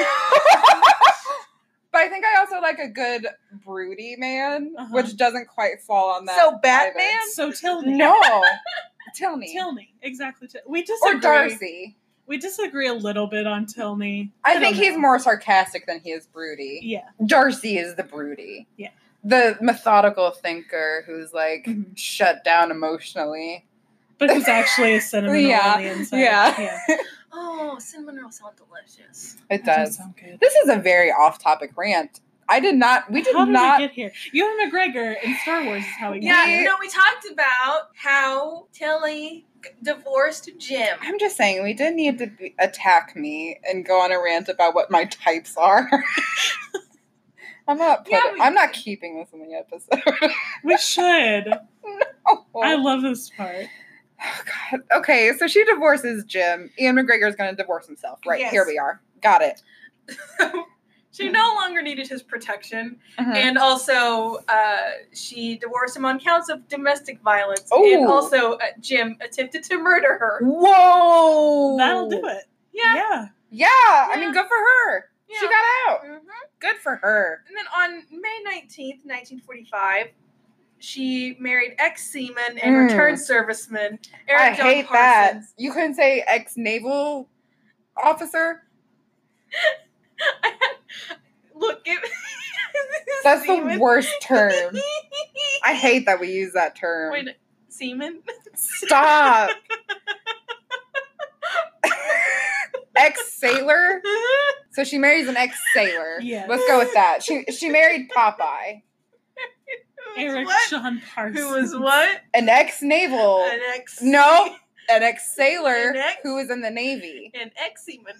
[SPEAKER 2] But I think I also like a good broody man,
[SPEAKER 3] Uh-huh.
[SPEAKER 2] which doesn't quite fall on that.
[SPEAKER 1] So Batman?
[SPEAKER 2] either.
[SPEAKER 3] So Tilney.
[SPEAKER 2] No. Tilney.
[SPEAKER 3] Tilney. Exactly. Til- We
[SPEAKER 2] Or
[SPEAKER 3] disagree.
[SPEAKER 2] Darcy.
[SPEAKER 3] We disagree a little bit on Tilney.
[SPEAKER 2] I,
[SPEAKER 3] don't
[SPEAKER 2] think he's
[SPEAKER 3] know.
[SPEAKER 2] more sarcastic than he is broody.
[SPEAKER 3] Yeah.
[SPEAKER 2] Darcy is the broody.
[SPEAKER 3] Yeah.
[SPEAKER 2] The methodical thinker who's like
[SPEAKER 3] Mhm.
[SPEAKER 2] shut down emotionally.
[SPEAKER 3] But who's actually a cinnamon roll
[SPEAKER 2] Yeah,
[SPEAKER 3] on the inside.
[SPEAKER 2] yeah.
[SPEAKER 1] Oh, cinnamon rolls sound delicious.
[SPEAKER 2] It
[SPEAKER 3] That
[SPEAKER 2] does.
[SPEAKER 3] sound good.
[SPEAKER 2] This is a very off-topic rant. I did not. We did
[SPEAKER 3] How did
[SPEAKER 2] not.
[SPEAKER 3] we get here? Ewan McGregor in Star Wars is how we
[SPEAKER 1] Yeah,
[SPEAKER 3] got
[SPEAKER 2] We-
[SPEAKER 1] you
[SPEAKER 3] here.
[SPEAKER 1] know, we talked about how Tilly g- divorced Jim.
[SPEAKER 2] I'm just saying, we didn't need to be, attack me and go on a rant about what my types are. I'm not. Put,
[SPEAKER 1] Yeah, we
[SPEAKER 2] I'm not
[SPEAKER 1] did.
[SPEAKER 2] keeping this in the episode.
[SPEAKER 3] We should.
[SPEAKER 2] Oh.
[SPEAKER 3] I love this part.
[SPEAKER 2] Oh, God. Okay, so she divorces Jim. Ian McGregor is going to divorce himself. Right,
[SPEAKER 1] Yes.
[SPEAKER 2] here we are. Got it.
[SPEAKER 1] She no longer needed his protection.
[SPEAKER 2] Mhm.
[SPEAKER 1] And also, uh, she divorced him on counts of domestic violence.
[SPEAKER 2] Ooh.
[SPEAKER 1] And also, uh, Jim attempted to murder her.
[SPEAKER 2] Whoa!
[SPEAKER 3] That'll do it.
[SPEAKER 1] Yeah.
[SPEAKER 3] Yeah.
[SPEAKER 2] Yeah, I mean,
[SPEAKER 1] Yeah.
[SPEAKER 2] good for her. She
[SPEAKER 1] Yeah.
[SPEAKER 2] got out.
[SPEAKER 1] Mhm.
[SPEAKER 2] Good for her.
[SPEAKER 1] And then on May nineteenth, nineteen forty-five, she married ex-seaman and
[SPEAKER 2] Mm.
[SPEAKER 1] returned serviceman Eric
[SPEAKER 2] I
[SPEAKER 1] John
[SPEAKER 2] hate
[SPEAKER 1] Parsons.
[SPEAKER 2] that. You couldn't say ex-naval officer?
[SPEAKER 1] I had, look, it,
[SPEAKER 2] That's
[SPEAKER 1] seaman.
[SPEAKER 2] the worst term. I hate that we use that term.
[SPEAKER 1] Wait, seaman?
[SPEAKER 2] Stop. Ex-sailor? So she marries an ex-sailor.
[SPEAKER 3] Yes.
[SPEAKER 2] Let's go with that. She she married Popeye.
[SPEAKER 1] Who was
[SPEAKER 3] Eric
[SPEAKER 1] what?
[SPEAKER 3] John Parsons.
[SPEAKER 1] Who was what?
[SPEAKER 2] An ex-naval.
[SPEAKER 1] An ex.
[SPEAKER 2] No, an ex-sailor
[SPEAKER 1] An ex-
[SPEAKER 2] who was in the Navy.
[SPEAKER 1] An ex-seaman.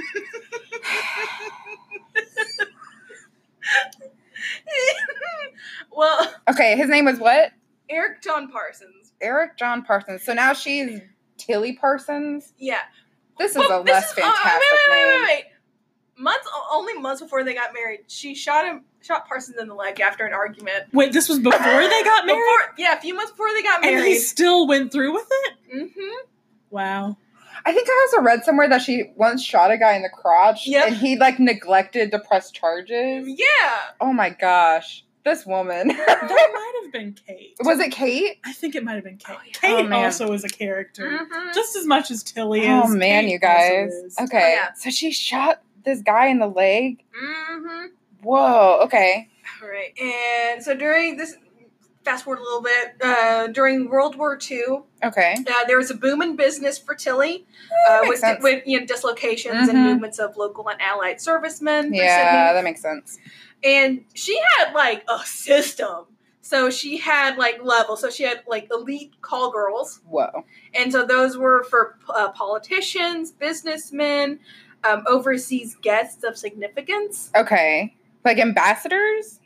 [SPEAKER 1] Well,
[SPEAKER 2] Okay, his name was what?
[SPEAKER 1] Eric John Parsons.
[SPEAKER 2] Eric John Parsons. So now she's Tilly Parsons.
[SPEAKER 1] Yeah.
[SPEAKER 2] This is
[SPEAKER 1] Well,
[SPEAKER 2] a
[SPEAKER 1] this
[SPEAKER 2] less
[SPEAKER 1] is- oh,
[SPEAKER 2] fantastic
[SPEAKER 1] wait, wait, wait,
[SPEAKER 2] name.
[SPEAKER 1] wait, wait. Months, only months before they got married, she shot him, shot Parsons in the leg after an argument.
[SPEAKER 3] Wait, this was before they got married?
[SPEAKER 1] Before, yeah, a few months before they got
[SPEAKER 3] And
[SPEAKER 1] married.
[SPEAKER 3] he still went through with it?
[SPEAKER 1] Mm-hmm.
[SPEAKER 3] Wow.
[SPEAKER 2] I think I also read somewhere that she once shot a guy in the crotch
[SPEAKER 1] Yep.
[SPEAKER 2] and he like neglected to press charges.
[SPEAKER 1] Yeah.
[SPEAKER 2] Oh my gosh. This woman.
[SPEAKER 3] That might have been Kate.
[SPEAKER 2] Was it Kate?
[SPEAKER 3] I think it might have been Kate.
[SPEAKER 1] Oh, yeah.
[SPEAKER 3] Kate
[SPEAKER 2] Oh, man.
[SPEAKER 3] also is a character.
[SPEAKER 1] Mm-hmm.
[SPEAKER 3] Just as much as Tilly is.
[SPEAKER 2] Oh man,
[SPEAKER 3] Kate
[SPEAKER 2] you guys.
[SPEAKER 3] also is.
[SPEAKER 2] Okay.
[SPEAKER 1] Oh, yeah.
[SPEAKER 2] So she shot this guy in the leg.
[SPEAKER 1] Mm-hmm.
[SPEAKER 2] Whoa, okay.
[SPEAKER 1] All right. And so during this, fast forward a little bit, uh, during World War Two,
[SPEAKER 2] Okay.
[SPEAKER 1] uh, there was a boom in business for Tilly,
[SPEAKER 2] That
[SPEAKER 1] uh,
[SPEAKER 2] makes
[SPEAKER 1] with,
[SPEAKER 2] sense.
[SPEAKER 1] with you know, dislocations
[SPEAKER 2] Mhm.
[SPEAKER 1] and movements of local and allied servicemen. for
[SPEAKER 2] Yeah,
[SPEAKER 1] Sydney.
[SPEAKER 2] that makes sense.
[SPEAKER 1] And she had like a system. So she had like levels. So she had like elite call girls.
[SPEAKER 2] Whoa.
[SPEAKER 1] And so those were for uh, politicians, businessmen, um, overseas guests of significance.
[SPEAKER 2] Okay. Like ambassadors?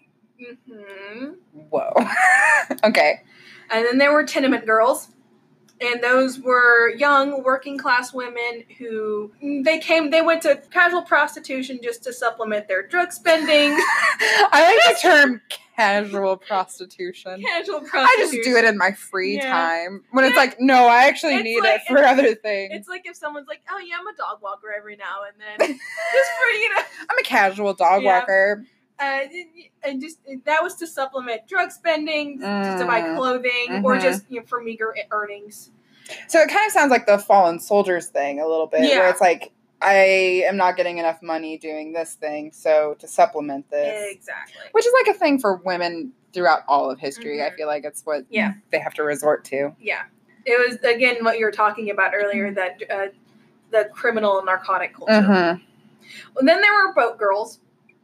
[SPEAKER 1] hmm
[SPEAKER 2] Whoa. Okay.
[SPEAKER 1] And then there were tenement girls. And those were young working class women who they came, they went to casual prostitution just to supplement their drug spending.
[SPEAKER 2] I like the term casual prostitution.
[SPEAKER 1] Casual
[SPEAKER 2] I
[SPEAKER 1] prostitution.
[SPEAKER 2] just do it in my free
[SPEAKER 1] Yeah.
[SPEAKER 2] time. When it's
[SPEAKER 1] Yeah.
[SPEAKER 2] like, no, I actually
[SPEAKER 1] It's
[SPEAKER 2] need
[SPEAKER 1] like-
[SPEAKER 2] it for other things.
[SPEAKER 1] It's like if someone's like, "Oh yeah, I'm a dog walker every now and then," just for you know,
[SPEAKER 2] I'm a casual dog
[SPEAKER 1] Yeah.
[SPEAKER 2] walker.
[SPEAKER 1] uh, and just that was to supplement drug spending, to, to buy
[SPEAKER 2] Mm.
[SPEAKER 1] clothing, or
[SPEAKER 2] Mhm.
[SPEAKER 1] just you know, for meager earnings.
[SPEAKER 2] So it kind of sounds like the fallen soldiers thing a little bit,
[SPEAKER 1] Yeah.
[SPEAKER 2] where it's like, I am not getting enough money doing this thing, so to supplement this,
[SPEAKER 1] Exactly.
[SPEAKER 2] which is like a thing for women throughout all of history. I
[SPEAKER 1] Mhm.
[SPEAKER 2] feel like it's what
[SPEAKER 1] Yeah.
[SPEAKER 2] they have to resort to.
[SPEAKER 1] Yeah, it was again what you were talking about earlier, that uh, the criminal and narcotic culture.
[SPEAKER 2] Mm-hmm.
[SPEAKER 1] Well, then there were boat girls,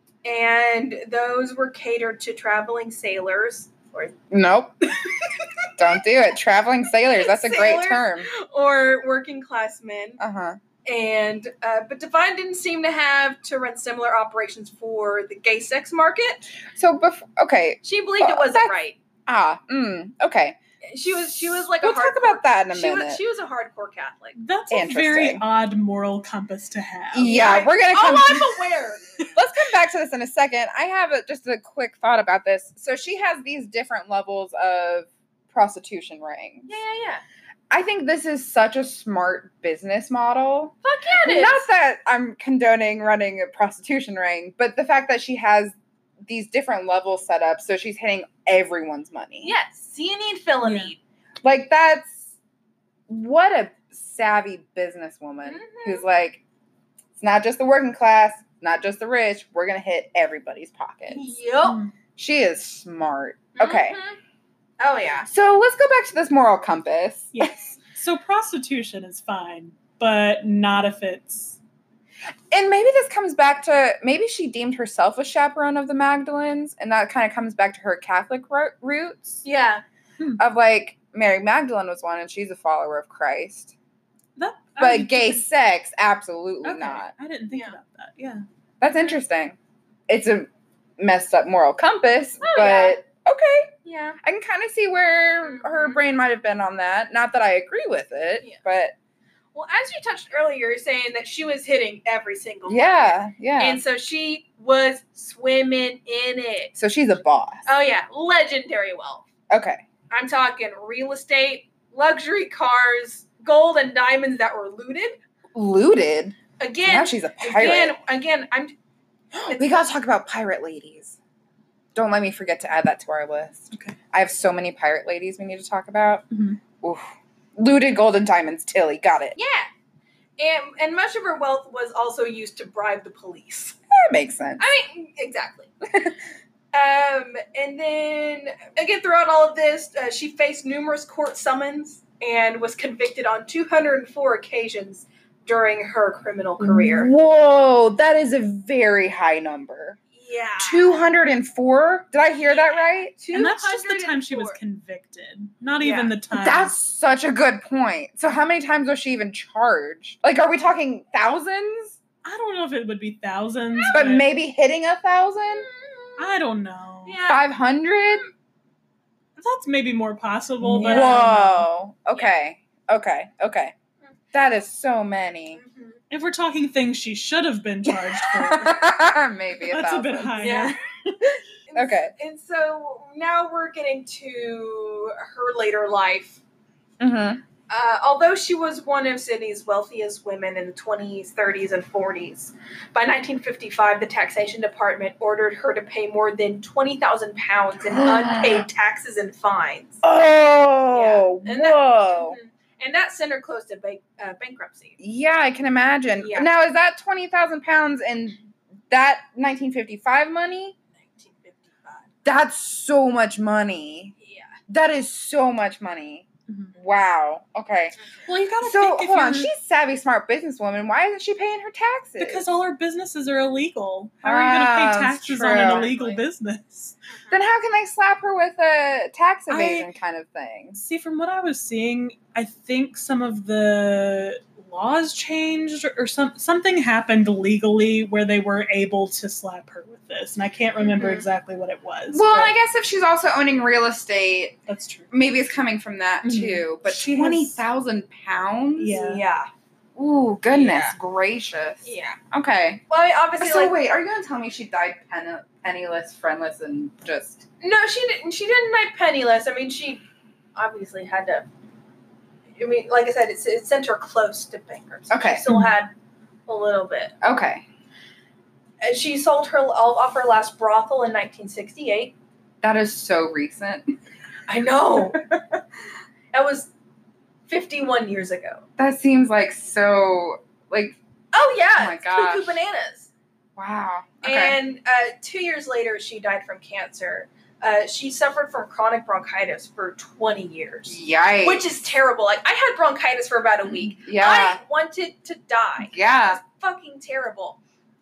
[SPEAKER 1] and those were catered to traveling sailors or
[SPEAKER 2] Nope. Don't do it. Traveling sailors. That's a great
[SPEAKER 1] Sailors?
[SPEAKER 2] term.
[SPEAKER 1] or working class men.
[SPEAKER 2] Uh huh.
[SPEAKER 1] And uh, but Divine didn't seem to have to run similar operations for the gay sex market.
[SPEAKER 2] So, before, okay.
[SPEAKER 1] She believed
[SPEAKER 2] Well,
[SPEAKER 1] it wasn't
[SPEAKER 2] that's-
[SPEAKER 1] right.
[SPEAKER 2] Ah, mm, okay.
[SPEAKER 1] She was she was like
[SPEAKER 2] We'll
[SPEAKER 1] a
[SPEAKER 2] talk
[SPEAKER 1] hardcore-
[SPEAKER 2] about that in a
[SPEAKER 1] she
[SPEAKER 2] minute.
[SPEAKER 1] Was, she was a hardcore Catholic.
[SPEAKER 3] That's a very
[SPEAKER 2] Interesting.
[SPEAKER 3] odd moral compass to have.
[SPEAKER 2] Yeah,
[SPEAKER 1] I-
[SPEAKER 2] we're gonna come.
[SPEAKER 1] Oh, I'm aware.
[SPEAKER 2] Let's come back to this in a second. I have a, just a quick thought about this. So she has these different levels of prostitution rings.
[SPEAKER 1] Yeah, yeah, yeah.
[SPEAKER 2] I think this is such a smart business model.
[SPEAKER 1] Fuck yeah, it is.
[SPEAKER 2] Not that I'm condoning running a prostitution ring, but the fact that she has these different levels set up so she's hitting everyone's money.
[SPEAKER 1] Yes, see a need, fill a
[SPEAKER 3] Yeah.
[SPEAKER 1] need.
[SPEAKER 2] Like, that's what a savvy businesswoman
[SPEAKER 1] Mhm.
[SPEAKER 2] who's like, it's not just the working class, not just the rich, we're going to hit everybody's pockets.
[SPEAKER 1] Yep.
[SPEAKER 3] Mm.
[SPEAKER 2] She is smart. Okay.
[SPEAKER 1] Mhm. Oh yeah.
[SPEAKER 2] So let's go back to this moral compass.
[SPEAKER 3] Yes. So prostitution is fine, but not if it's
[SPEAKER 2] And maybe this comes back to, maybe she deemed herself a chaperone of the Magdalens, and that kind of comes back to her Catholic ro- roots
[SPEAKER 1] Yeah.
[SPEAKER 2] of like, Mary Magdalene was one, and she's a follower of Christ.
[SPEAKER 3] that. I
[SPEAKER 2] But
[SPEAKER 3] didn't
[SPEAKER 2] gay
[SPEAKER 3] think-
[SPEAKER 2] sex, absolutely
[SPEAKER 3] okay,
[SPEAKER 2] not.
[SPEAKER 3] I didn't think
[SPEAKER 1] Yeah.
[SPEAKER 3] about that. Yeah.
[SPEAKER 2] That's interesting. It's a messed up moral compass,
[SPEAKER 1] Oh,
[SPEAKER 2] but
[SPEAKER 1] yeah.
[SPEAKER 2] okay.
[SPEAKER 1] Yeah.
[SPEAKER 2] I can kind of see where her
[SPEAKER 1] Mhm.
[SPEAKER 2] brain might have been on that. Not that I agree with it,
[SPEAKER 1] Yeah.
[SPEAKER 2] but
[SPEAKER 1] Well, as you touched earlier, you're saying that she was hitting every single market.
[SPEAKER 2] yeah, yeah.
[SPEAKER 1] And so she was swimming in it.
[SPEAKER 2] So she's a boss.
[SPEAKER 1] Oh yeah, legendary wealth.
[SPEAKER 2] Okay.
[SPEAKER 1] I'm talking real estate, luxury cars, gold and diamonds that were looted.
[SPEAKER 2] Looted.
[SPEAKER 1] Again,
[SPEAKER 2] Now she's a pirate.
[SPEAKER 1] again, again, I'm
[SPEAKER 2] We gotta talk about pirate ladies. Don't let me forget to add that to our list.
[SPEAKER 3] Okay.
[SPEAKER 2] I have so many pirate ladies we need to talk about.
[SPEAKER 3] Mhm.
[SPEAKER 2] Oof. Looted gold and diamonds, Tilly. Got it.
[SPEAKER 1] yeah. And and much of her wealth was also used to bribe the police.
[SPEAKER 2] That makes sense.
[SPEAKER 1] I mean, exactly. um, and then again, throughout all of this, uh, she faced numerous court summons and was convicted on two hundred four occasions during her criminal career.
[SPEAKER 2] Whoa, that is a very high number.
[SPEAKER 1] Yeah,
[SPEAKER 2] two hundred four? Did I hear that right?
[SPEAKER 3] And that's just the time she was
[SPEAKER 1] two hundred four.
[SPEAKER 3] convicted, not
[SPEAKER 1] Yeah.
[SPEAKER 3] even the time.
[SPEAKER 2] That's such a good point. So how many times was she even charged? Like, are we talking thousands?
[SPEAKER 3] I don't know if it would be thousands,
[SPEAKER 2] But maybe hitting a thousand?
[SPEAKER 3] I don't know.
[SPEAKER 1] Yeah.
[SPEAKER 2] Five hundred?
[SPEAKER 3] That's maybe more possible, but I don't know.
[SPEAKER 2] Whoa. Okay. Okay. Okay. That is so many.
[SPEAKER 1] Mhm.
[SPEAKER 3] If we're talking things she should have been charged for,
[SPEAKER 2] Maybe a
[SPEAKER 3] that's a
[SPEAKER 2] thousand.
[SPEAKER 3] bit higher.
[SPEAKER 1] Yeah.
[SPEAKER 2] Okay.
[SPEAKER 1] And so now we're getting to her later life.
[SPEAKER 2] Mm-hmm.
[SPEAKER 1] Uh, although she was one of Sydney's wealthiest women in the twenties, thirties, and forties, by nineteen fifty-five, the taxation department ordered her to pay more than twenty thousand pounds in unpaid taxes and fines.
[SPEAKER 2] Oh,
[SPEAKER 1] Yeah. And that-
[SPEAKER 2] whoa.
[SPEAKER 1] Mhm. And that sent her close to ba- uh, bankruptcy.
[SPEAKER 2] Yeah, I can imagine.
[SPEAKER 1] Yeah.
[SPEAKER 2] Now, is that twenty thousand pounds in that nineteen fifty-five money?
[SPEAKER 1] nineteen fifty-five.
[SPEAKER 2] That's so much money.
[SPEAKER 1] Yeah.
[SPEAKER 2] That is so much money.
[SPEAKER 3] Mhm.
[SPEAKER 2] Wow. Okay.
[SPEAKER 3] Well, you gotta
[SPEAKER 2] So,
[SPEAKER 3] think if
[SPEAKER 2] hold on.
[SPEAKER 3] you're-
[SPEAKER 2] She's savvy, smart businesswoman. Why isn't she paying her taxes?
[SPEAKER 3] because all our businesses are illegal. How are you going to
[SPEAKER 2] Ah,
[SPEAKER 3] pay
[SPEAKER 2] that's
[SPEAKER 3] taxes
[SPEAKER 2] true.
[SPEAKER 3] on an illegal
[SPEAKER 1] Exactly.
[SPEAKER 3] business?
[SPEAKER 2] Then how can they slap her with a tax
[SPEAKER 3] I-
[SPEAKER 2] evasion kind of thing?
[SPEAKER 3] See, from what I was seeing, I think some of the laws changed or some something happened legally where they were able to slap her with this, and I can't remember
[SPEAKER 1] Mhm.
[SPEAKER 3] exactly what it was.
[SPEAKER 2] Well,
[SPEAKER 3] but
[SPEAKER 2] I guess if she's also owning real estate,
[SPEAKER 3] that's true.
[SPEAKER 2] maybe it's coming from that
[SPEAKER 3] Mhm.
[SPEAKER 2] too. But
[SPEAKER 3] She has-
[SPEAKER 2] twenty thousand pounds?
[SPEAKER 3] Yeah.
[SPEAKER 1] Yeah.
[SPEAKER 2] Ooh, goodness
[SPEAKER 1] Yeah.
[SPEAKER 2] gracious.
[SPEAKER 1] Yeah.
[SPEAKER 2] Okay.
[SPEAKER 1] Well, I mean, obviously,
[SPEAKER 2] So
[SPEAKER 1] like,
[SPEAKER 2] wait, are you gonna tell me she died pen- penniless, friendless, and just?
[SPEAKER 1] no, she didn't. She didn't die penniless. I mean, she obviously had to. I mean, like I said, it's, it sent her close to bankruptcy.
[SPEAKER 2] Okay.
[SPEAKER 1] She still had a little bit.
[SPEAKER 2] Okay,
[SPEAKER 1] And she sold her off her last brothel in nineteen sixty-eight.
[SPEAKER 2] that is so recent.
[SPEAKER 1] I know. That was fifty-one years ago.
[SPEAKER 2] That seems like so like
[SPEAKER 1] Oh yeah.
[SPEAKER 2] Oh my
[SPEAKER 1] it's
[SPEAKER 2] gosh.
[SPEAKER 1] Cuckoo bananas.
[SPEAKER 2] wow. Okay.
[SPEAKER 1] And uh, two years later, she died from cancer. Uh, she suffered from chronic bronchitis for twenty years.
[SPEAKER 2] Yikes.
[SPEAKER 1] Which is terrible. Like, I had bronchitis for about a week.
[SPEAKER 2] yeah.
[SPEAKER 1] I wanted to die.
[SPEAKER 2] yeah.
[SPEAKER 1] It was fucking terrible.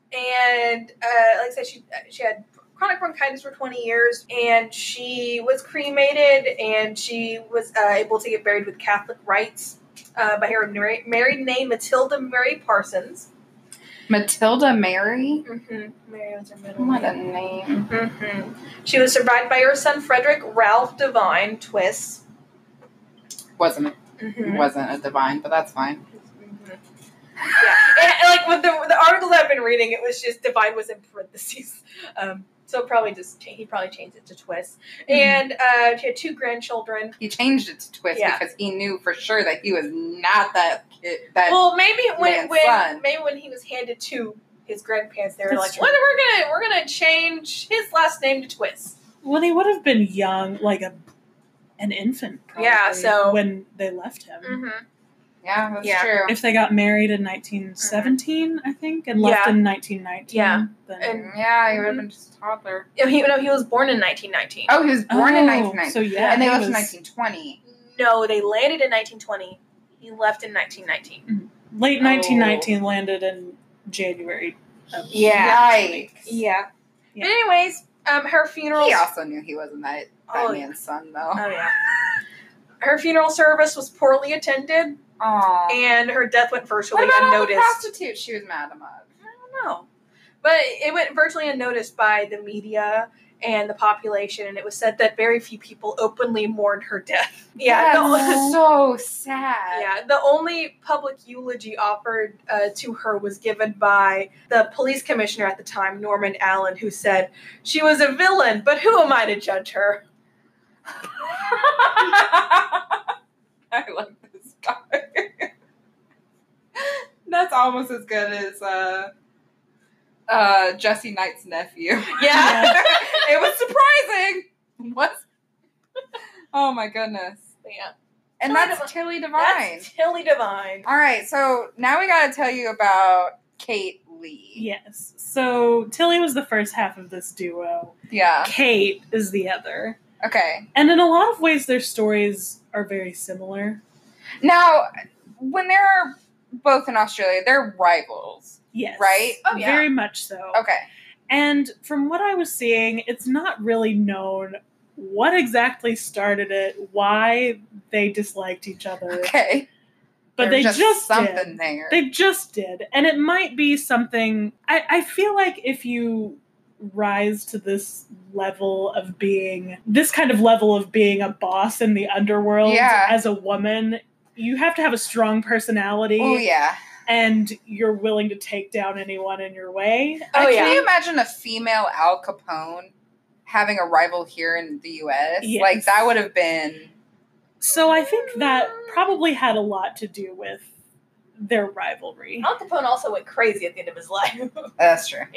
[SPEAKER 1] And uh, like I said, she she had chronic bronchitis for twenty years, and she was cremated, and she was uh, able to get buried with Catholic rites uh, by her mar- married name Matilda Mary Parsons.
[SPEAKER 2] Matilda Mary?
[SPEAKER 1] Mm-hmm. Mary was her middle
[SPEAKER 2] What a
[SPEAKER 1] name.
[SPEAKER 2] name.
[SPEAKER 1] Mm-hmm. She was survived by her son Frederick Ralph Devine Twiss.
[SPEAKER 2] Wasn't
[SPEAKER 1] Mm-hmm.
[SPEAKER 2] wasn't a divine, but that's fine.
[SPEAKER 1] Mm-hmm. Yeah, and, and, like with the the articles I've been reading, it was just Devine was in parentheses. Um, so probably just he probably changed it to Twiss.
[SPEAKER 2] Mm-hmm.
[SPEAKER 1] And uh, she had two grandchildren.
[SPEAKER 2] He changed it to Twist
[SPEAKER 1] Yeah.
[SPEAKER 2] because he knew for sure that he was not that kid. That
[SPEAKER 1] Well, maybe when
[SPEAKER 2] man's
[SPEAKER 1] when
[SPEAKER 2] son.
[SPEAKER 1] maybe when he was handed to his grandparents, they were
[SPEAKER 3] That's
[SPEAKER 1] like,
[SPEAKER 3] true.
[SPEAKER 1] "Well, we're gonna we're gonna change his last name to Twiss."
[SPEAKER 3] Well, he would have been young, like a an infant, probably,
[SPEAKER 1] Yeah, so-
[SPEAKER 3] when they left him.
[SPEAKER 1] Mm-hmm.
[SPEAKER 2] yeah, that's
[SPEAKER 1] Yeah.
[SPEAKER 2] true.
[SPEAKER 3] If they got married in nineteen seventeen, I think, and left
[SPEAKER 1] Yeah.
[SPEAKER 3] in nineteen nineteen,
[SPEAKER 1] Yeah.
[SPEAKER 3] then
[SPEAKER 1] And-
[SPEAKER 2] yeah, he would have been just a toddler.
[SPEAKER 1] He no, he was born in nineteen nineteen.
[SPEAKER 2] Oh, he was born
[SPEAKER 3] Oh,
[SPEAKER 2] in nineteen ninety.
[SPEAKER 3] so yeah,
[SPEAKER 2] and they
[SPEAKER 3] he
[SPEAKER 2] left
[SPEAKER 3] was-
[SPEAKER 2] in nineteen twenty.
[SPEAKER 1] No, they landed in nineteen twenty. He left in nineteen nineteen.
[SPEAKER 3] late
[SPEAKER 2] Oh.
[SPEAKER 3] nineteen nineteen, landed in January. Of
[SPEAKER 1] Yeah.
[SPEAKER 2] Yikes.
[SPEAKER 1] Yeah.
[SPEAKER 3] Yeah.
[SPEAKER 1] But anyways, um, her funeral.
[SPEAKER 2] He also knew he wasn't that, that
[SPEAKER 1] Oh,
[SPEAKER 2] man's son, though.
[SPEAKER 1] Oh yeah. Her funeral service was poorly attended,
[SPEAKER 2] Aww.
[SPEAKER 1] and her death went virtually
[SPEAKER 2] What about all the
[SPEAKER 1] unnoticed.
[SPEAKER 2] prostitutes she was mad about?
[SPEAKER 1] I don't know. But it went virtually unnoticed by the media and the population, and it was said that very few people openly mourned her death. Yeah, the,
[SPEAKER 2] That's so sad.
[SPEAKER 1] yeah. The only public eulogy offered uh, to her was given by the police commissioner at the time, Norman Allen, who said, "She was a villain, but who am I to judge her?"
[SPEAKER 2] I like this guy. That's almost as good as uh, uh, Jesse Knight's nephew.
[SPEAKER 1] Yeah.
[SPEAKER 2] It was surprising. What? Oh my goodness.
[SPEAKER 1] Yeah.
[SPEAKER 2] And
[SPEAKER 1] Tilly
[SPEAKER 2] that's
[SPEAKER 1] Devi-
[SPEAKER 2] Tilly Devine.
[SPEAKER 1] That's Tilly Devine.
[SPEAKER 2] All right, so now we got to tell you about Kate Lee.
[SPEAKER 3] Yes. So Tilly was the first half of this duo.
[SPEAKER 2] Yeah.
[SPEAKER 3] Kate is the other.
[SPEAKER 2] Okay.
[SPEAKER 3] And in a lot of ways, their stories are very similar.
[SPEAKER 2] Now, when they're both in Australia, they're rivals,
[SPEAKER 3] Yes.
[SPEAKER 2] right?
[SPEAKER 1] Oh, yeah.
[SPEAKER 3] Very much so.
[SPEAKER 2] Okay.
[SPEAKER 3] And from what I was seeing, it's not really known what exactly started it, why they disliked each other.
[SPEAKER 2] Okay.
[SPEAKER 3] But
[SPEAKER 2] There's
[SPEAKER 3] they just,
[SPEAKER 2] something
[SPEAKER 3] did.
[SPEAKER 2] there.
[SPEAKER 3] They just did. And it might be something. I, I feel like if you rise to this level of being, this kind of level of being a boss in the underworld
[SPEAKER 2] Yeah.
[SPEAKER 3] as a woman, you have to have a strong personality.
[SPEAKER 2] Oh yeah.
[SPEAKER 3] And you're willing to take down anyone in your way.
[SPEAKER 1] Oh,
[SPEAKER 2] Like,
[SPEAKER 1] yeah.
[SPEAKER 2] Can you imagine a female Al Capone having a rival here in the U S?
[SPEAKER 3] Yes.
[SPEAKER 2] Like that would have been.
[SPEAKER 3] So I think that probably had a lot to do with their rivalry.
[SPEAKER 1] Al Capone also went crazy at the end of his life.
[SPEAKER 2] That's true.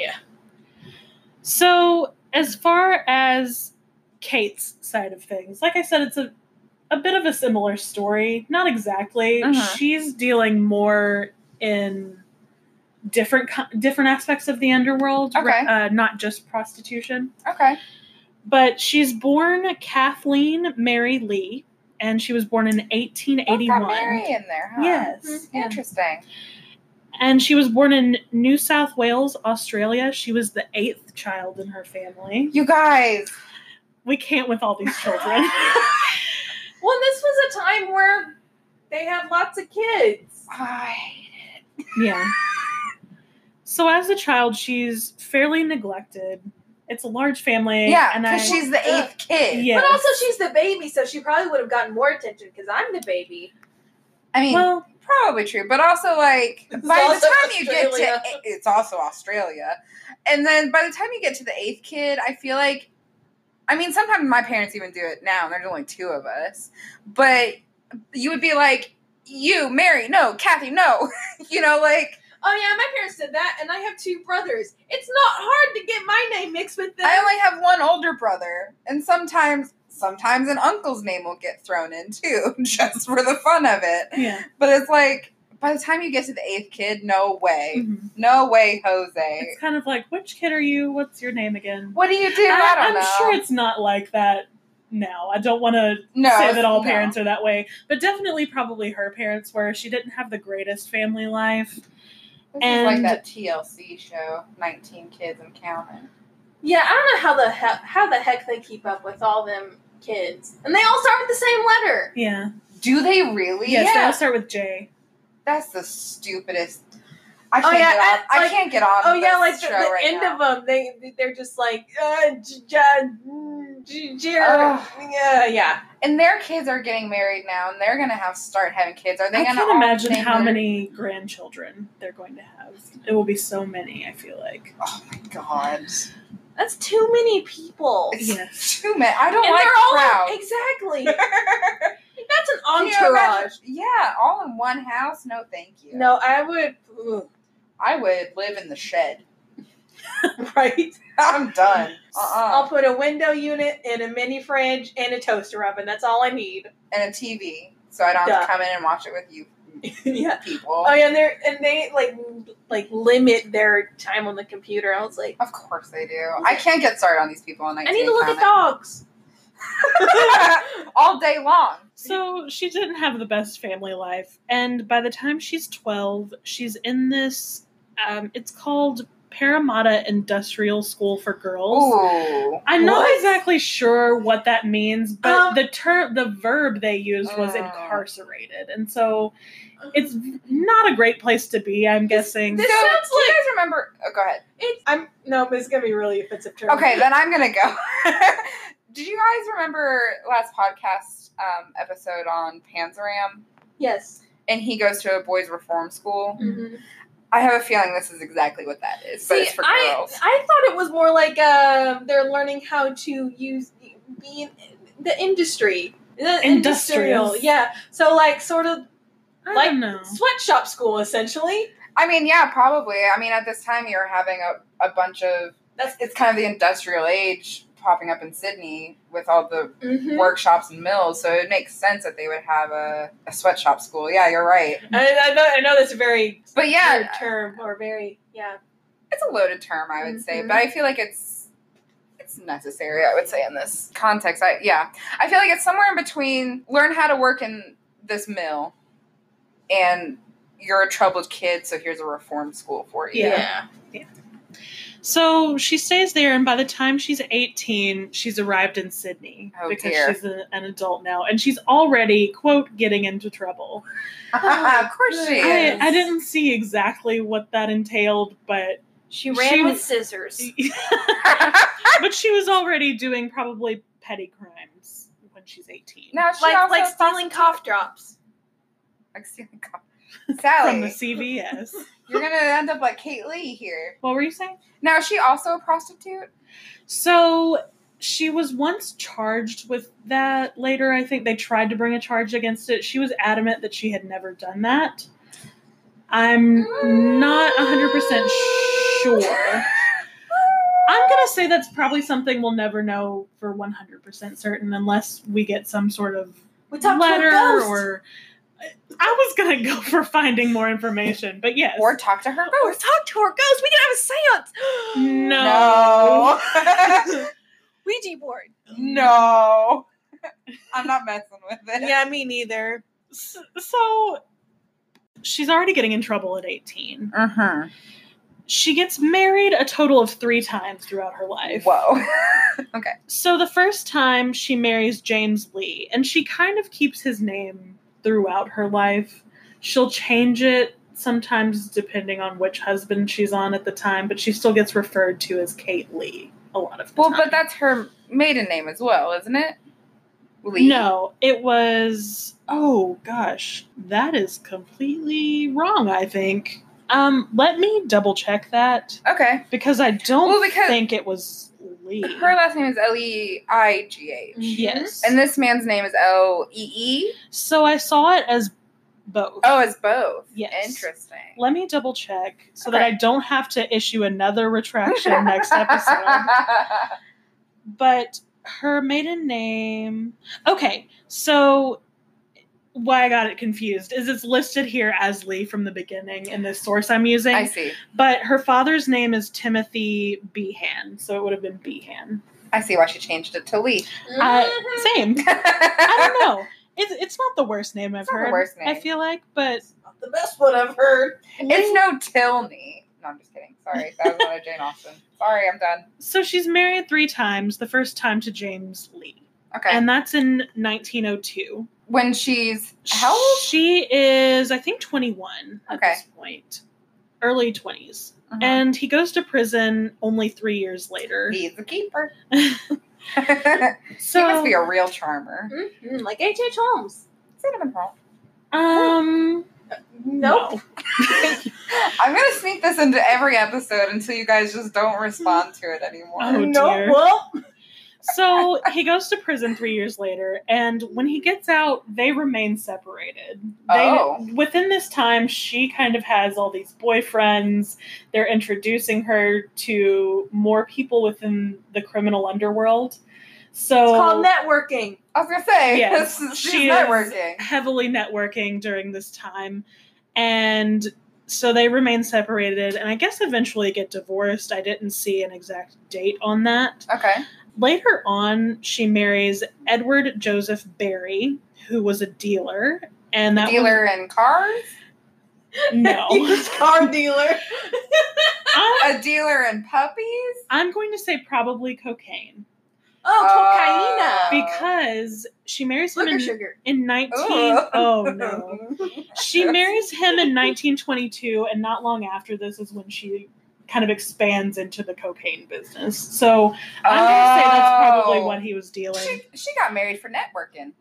[SPEAKER 3] So as far as Kate's side of things, like I said, it's a a bit of a similar story. Not exactly.
[SPEAKER 2] Mhm.
[SPEAKER 3] She's dealing more in different co- different aspects of the underworld,
[SPEAKER 2] Okay.
[SPEAKER 3] uh, not just prostitution.
[SPEAKER 2] Okay.
[SPEAKER 3] But she's born Kathleen Mary Lee, and she was born in eighteen
[SPEAKER 2] Oh, got
[SPEAKER 3] eighty-one.
[SPEAKER 2] Mary in there, huh?
[SPEAKER 3] Yes.
[SPEAKER 2] Mhm.
[SPEAKER 3] Yeah.
[SPEAKER 2] Interesting.
[SPEAKER 3] And she was born in New South Wales, Australia. She was the eighth child in her family.
[SPEAKER 2] You guys.
[SPEAKER 3] We can't with all these children.
[SPEAKER 1] Well, this was a time where they had lots of kids.
[SPEAKER 2] I
[SPEAKER 3] Yeah. So as a child, she's fairly neglected. It's a large family.
[SPEAKER 2] Yeah,
[SPEAKER 3] and I,
[SPEAKER 2] because she's the eighth kid.
[SPEAKER 3] Yeah.
[SPEAKER 1] But also, she's the baby, so she probably would have gotten more attention because I'm the baby.
[SPEAKER 2] I mean,
[SPEAKER 3] well,
[SPEAKER 2] probably true, but also like
[SPEAKER 1] It's
[SPEAKER 2] by the
[SPEAKER 1] also
[SPEAKER 2] time you get
[SPEAKER 1] Australia.
[SPEAKER 2] to it's also Australia, and then by the time you get to the eighth kid, I feel like, I mean, sometimes my parents even do it now, and there's only two of us, but you would be like, you, Mary, no, Kathy, no, you know, like
[SPEAKER 1] Oh yeah, my parents did that, and I have two brothers. It's not hard to get my name mixed with them.
[SPEAKER 2] I only have one older brother, and sometimes. Sometimes an uncle's name will get thrown in too, just for the fun of it.
[SPEAKER 3] yeah.
[SPEAKER 2] But it's like, by the time you get to the eighth kid, no way.
[SPEAKER 3] Mhm.
[SPEAKER 2] No way, Jose.
[SPEAKER 3] It's kind of like, which kid are you? What's your name again?
[SPEAKER 2] What do you do? I, don't
[SPEAKER 3] I'm
[SPEAKER 2] know.
[SPEAKER 3] sure it's not like that now. I don't want to
[SPEAKER 2] no,
[SPEAKER 3] say that all
[SPEAKER 2] no.
[SPEAKER 3] parents are that way, but definitely probably her parents were. She didn't have the greatest family life.
[SPEAKER 2] This
[SPEAKER 3] and-
[SPEAKER 2] is like that T L C show, nineteen Kids and Counting.
[SPEAKER 1] Yeah, I don't know how the he- how the heck they keep up with all them kids, and they all start with the same letter.
[SPEAKER 3] Yeah.
[SPEAKER 2] Do they really?
[SPEAKER 3] Yes, they
[SPEAKER 1] Yeah.
[SPEAKER 3] all start with J.
[SPEAKER 2] That's the stupidest. I
[SPEAKER 1] Oh,
[SPEAKER 2] can't
[SPEAKER 1] yeah,
[SPEAKER 2] get on.
[SPEAKER 1] and,
[SPEAKER 2] I
[SPEAKER 1] like-
[SPEAKER 2] can't get on.
[SPEAKER 1] Oh yeah,
[SPEAKER 2] this
[SPEAKER 1] like the,
[SPEAKER 2] show
[SPEAKER 1] the
[SPEAKER 2] right
[SPEAKER 1] end
[SPEAKER 2] now.
[SPEAKER 1] of them, they they're just like, uh, j- j- j- j-
[SPEAKER 2] Ugh.
[SPEAKER 1] yeah, yeah.
[SPEAKER 2] And their kids are getting married now, and they're gonna have start having kids. Are they
[SPEAKER 3] I
[SPEAKER 2] gonna?
[SPEAKER 3] can't
[SPEAKER 2] all
[SPEAKER 3] imagine
[SPEAKER 2] name
[SPEAKER 3] how
[SPEAKER 2] their-
[SPEAKER 3] many grandchildren they're going to have. It will be so many, I feel like.
[SPEAKER 2] Oh my god!
[SPEAKER 1] That's too many people.
[SPEAKER 2] It's
[SPEAKER 3] Yes.
[SPEAKER 2] too many. I don't
[SPEAKER 1] And
[SPEAKER 2] like
[SPEAKER 1] they're all
[SPEAKER 2] crowds.
[SPEAKER 1] exactly. That's an
[SPEAKER 2] Can you
[SPEAKER 1] entourage.
[SPEAKER 2] imagine- Yeah, all in one house. No, thank you.
[SPEAKER 1] No, I would. ugh.
[SPEAKER 2] I would live in the shed.
[SPEAKER 1] Right.
[SPEAKER 2] I'm done. Uh
[SPEAKER 1] I'll
[SPEAKER 2] uh
[SPEAKER 1] put a window unit and a mini fridge and a toaster oven. That's all I need.
[SPEAKER 2] And a T V, so I don't have to
[SPEAKER 1] Duh.
[SPEAKER 2] come in and watch it with you
[SPEAKER 1] Yeah.
[SPEAKER 2] people.
[SPEAKER 1] Oh yeah, and they and they like like limit their time on the computer. I was like,
[SPEAKER 2] Of course they do. I can't get started on these people on
[SPEAKER 1] I need to look at dogs.
[SPEAKER 2] all day long.
[SPEAKER 3] So she didn't have the best family life, and by the time she's twelve, she's in this. Um, it's called Parramatta Industrial School for Girls.
[SPEAKER 2] Ooh.
[SPEAKER 3] I'm not
[SPEAKER 1] What?
[SPEAKER 3] exactly sure what that means, but
[SPEAKER 1] Um,
[SPEAKER 3] the term, the verb they used was
[SPEAKER 2] Uh.
[SPEAKER 3] incarcerated, and so it's not a great place to be. I'm guessing.
[SPEAKER 1] this-
[SPEAKER 2] So,
[SPEAKER 1] sounds
[SPEAKER 2] do you
[SPEAKER 1] like-
[SPEAKER 2] guys remember? Oh, go ahead.
[SPEAKER 1] It's, I'm no, but it's gonna be a really offensive term.
[SPEAKER 2] Okay, then I'm gonna go. Did you guys remember last podcast um, episode on Panzeram?
[SPEAKER 1] Yes.
[SPEAKER 2] And he goes to a boys' reform school.
[SPEAKER 1] Mm-hmm.
[SPEAKER 2] I have a feeling this is exactly what that is, but
[SPEAKER 1] See,
[SPEAKER 2] it's for
[SPEAKER 1] I
[SPEAKER 2] girls.
[SPEAKER 1] I thought it was more like uh, they're learning how to use be in the industry, the
[SPEAKER 3] Industrial.
[SPEAKER 1] industrial. Yeah. So like sort of
[SPEAKER 3] I
[SPEAKER 1] like
[SPEAKER 3] don't know.
[SPEAKER 1] sweatshop school essentially.
[SPEAKER 2] I mean, yeah, probably. I mean, at this time, you're having a, a bunch of.
[SPEAKER 1] That's
[SPEAKER 2] It's kind of the industrial age popping up in Sydney with all the
[SPEAKER 1] mm-hmm.
[SPEAKER 2] workshops and mills, so it makes sense that they would have a, a sweatshop school. Yeah, you're right.
[SPEAKER 1] I, I know I know that's a very
[SPEAKER 2] But yeah,
[SPEAKER 1] weird term or very yeah.
[SPEAKER 2] it's a loaded term, I would say,
[SPEAKER 1] Mhm.
[SPEAKER 2] but I feel like it's it's necessary, I would say, in this context. I yeah. I feel like it's somewhere in between learn how to work in this mill and you're a troubled kid, so here's a reform school for you.
[SPEAKER 3] Yeah. So she stays there, and by the time she's eighteen, she's arrived in Sydney
[SPEAKER 2] Oh,
[SPEAKER 3] because
[SPEAKER 2] dear.
[SPEAKER 3] she's a, an adult now, and she's already, quote, getting into trouble.
[SPEAKER 2] Of course she
[SPEAKER 3] I,
[SPEAKER 2] is.
[SPEAKER 3] I didn't see exactly what that entailed, but
[SPEAKER 1] She ran
[SPEAKER 3] She-
[SPEAKER 1] with scissors.
[SPEAKER 3] but she was already doing probably petty crimes when she's eighteen.
[SPEAKER 2] Now she
[SPEAKER 1] Like
[SPEAKER 2] also
[SPEAKER 1] like stealing cough drops.
[SPEAKER 2] like stealing cough. Sally,
[SPEAKER 3] From the C V S.
[SPEAKER 2] you're gonna end up like Kate Lee here.
[SPEAKER 3] What were you saying?
[SPEAKER 2] Now is she also a prostitute?
[SPEAKER 3] So she was once charged with that. Later, I think they tried to bring a charge against it. She was adamant that she had never done that. I'm not one hundred percent sure. I'm going to say that's probably something we'll never know for one hundred percent certain unless we get some sort of
[SPEAKER 1] We talked
[SPEAKER 3] letter
[SPEAKER 1] to a ghost.
[SPEAKER 3] or... I was going to go for finding more information, but yes.
[SPEAKER 2] Or talk to her
[SPEAKER 1] Oh,
[SPEAKER 2] ghost?
[SPEAKER 1] talk to our ghost. We can have a seance.
[SPEAKER 3] No.
[SPEAKER 2] No.
[SPEAKER 1] Ouija board.
[SPEAKER 2] No. I'm not messing with it.
[SPEAKER 1] Yeah, me neither.
[SPEAKER 3] S- So she's already getting in trouble at eighteen.
[SPEAKER 2] Mm-hmm.
[SPEAKER 3] She gets married a total of three times throughout her life.
[SPEAKER 2] Whoa. Okay.
[SPEAKER 3] So the first time she marries James Lee, and she kind of keeps his name throughout her life. She'll change it sometimes depending on which husband she's on at the time, but she still gets referred to as Kate Lee a lot of the
[SPEAKER 2] Well,
[SPEAKER 3] time.
[SPEAKER 2] but that's her maiden name as well, isn't it? Lee.
[SPEAKER 3] No, it was. Oh gosh, that is completely wrong. I think. Um, let me double check that
[SPEAKER 2] Okay.
[SPEAKER 3] because I don't
[SPEAKER 2] Well, because-
[SPEAKER 3] think it was Lee.
[SPEAKER 2] Her last name is L E I G H.
[SPEAKER 3] Yes,
[SPEAKER 2] And this man's name is L E E?
[SPEAKER 3] so I saw it as both.
[SPEAKER 2] Oh, it's both.
[SPEAKER 3] Yes.
[SPEAKER 2] Interesting.
[SPEAKER 3] Let me double check so
[SPEAKER 2] Okay.
[SPEAKER 3] that I don't have to issue another retraction next episode. But her maiden name. Okay, so why I got it confused is it's listed here as Lee from the beginning in this source I'm using.
[SPEAKER 2] I see.
[SPEAKER 3] But her father's name is Timothy Behan, so it would have been Behan.
[SPEAKER 2] I see why she changed it to Lee.
[SPEAKER 3] Uh,
[SPEAKER 1] Mhm.
[SPEAKER 3] same. I don't know. It's it's not the worst name I've
[SPEAKER 2] It's not
[SPEAKER 3] heard.
[SPEAKER 2] the worst name.
[SPEAKER 3] I feel like, but
[SPEAKER 1] Not the best one I've heard.
[SPEAKER 2] It's no Tilney. No, I'm just kidding. Sorry. That was not a Jane Austen. Sorry, I'm done.
[SPEAKER 3] so she's married three times. The first time to James Lee,
[SPEAKER 2] Okay.
[SPEAKER 3] and that's in nineteen oh two.
[SPEAKER 2] when she's how old?
[SPEAKER 3] She is, I think, twenty-one at
[SPEAKER 2] Okay.
[SPEAKER 3] this point. Early twenties.
[SPEAKER 2] Mhm.
[SPEAKER 3] And he goes to prison only three years later.
[SPEAKER 2] He's the keeper.
[SPEAKER 3] So,
[SPEAKER 2] he must be a real charmer.
[SPEAKER 1] Mm-hmm. Like H H. Holmes.
[SPEAKER 2] Cinnamon roll.
[SPEAKER 3] um,
[SPEAKER 1] Nope.
[SPEAKER 3] no.
[SPEAKER 2] I'm gonna sneak this into every episode until you guys just don't respond to it anymore.
[SPEAKER 3] Oh,
[SPEAKER 1] Nope.
[SPEAKER 3] dear.
[SPEAKER 1] Well,
[SPEAKER 3] So he goes to prison three years later, and when he gets out, they remain separated. They,
[SPEAKER 2] Oh.
[SPEAKER 3] Within this time, she kind of has all these boyfriends. They're introducing her to more people within the criminal underworld. So
[SPEAKER 1] it's called networking.
[SPEAKER 2] I was gonna say,
[SPEAKER 3] Yes,
[SPEAKER 2] this is, she's
[SPEAKER 3] she is
[SPEAKER 2] networking.
[SPEAKER 3] heavily networking during this time. And so they remain separated, and I guess eventually get divorced. I didn't see an exact date on that.
[SPEAKER 2] Okay.
[SPEAKER 3] Later on, she marries Edward Joseph Barry, who was a dealer. And that
[SPEAKER 2] Dealer in cars?
[SPEAKER 3] was, no.
[SPEAKER 1] Used car dealer.
[SPEAKER 3] I'm,
[SPEAKER 2] A dealer in puppies?
[SPEAKER 3] I'm going to say probably cocaine.
[SPEAKER 1] Oh, cocaine.
[SPEAKER 3] Because she marries him
[SPEAKER 1] Sugar,
[SPEAKER 3] in,
[SPEAKER 1] sugar.
[SPEAKER 3] in nineteen
[SPEAKER 2] Ugh.
[SPEAKER 3] oh no. She marries him in nineteen twenty-two, and not long after this is when she kind of expands into the cocaine business. So I'm going to say that's probably
[SPEAKER 2] Oh.
[SPEAKER 3] what he was dealing.
[SPEAKER 2] She, she got married for networking.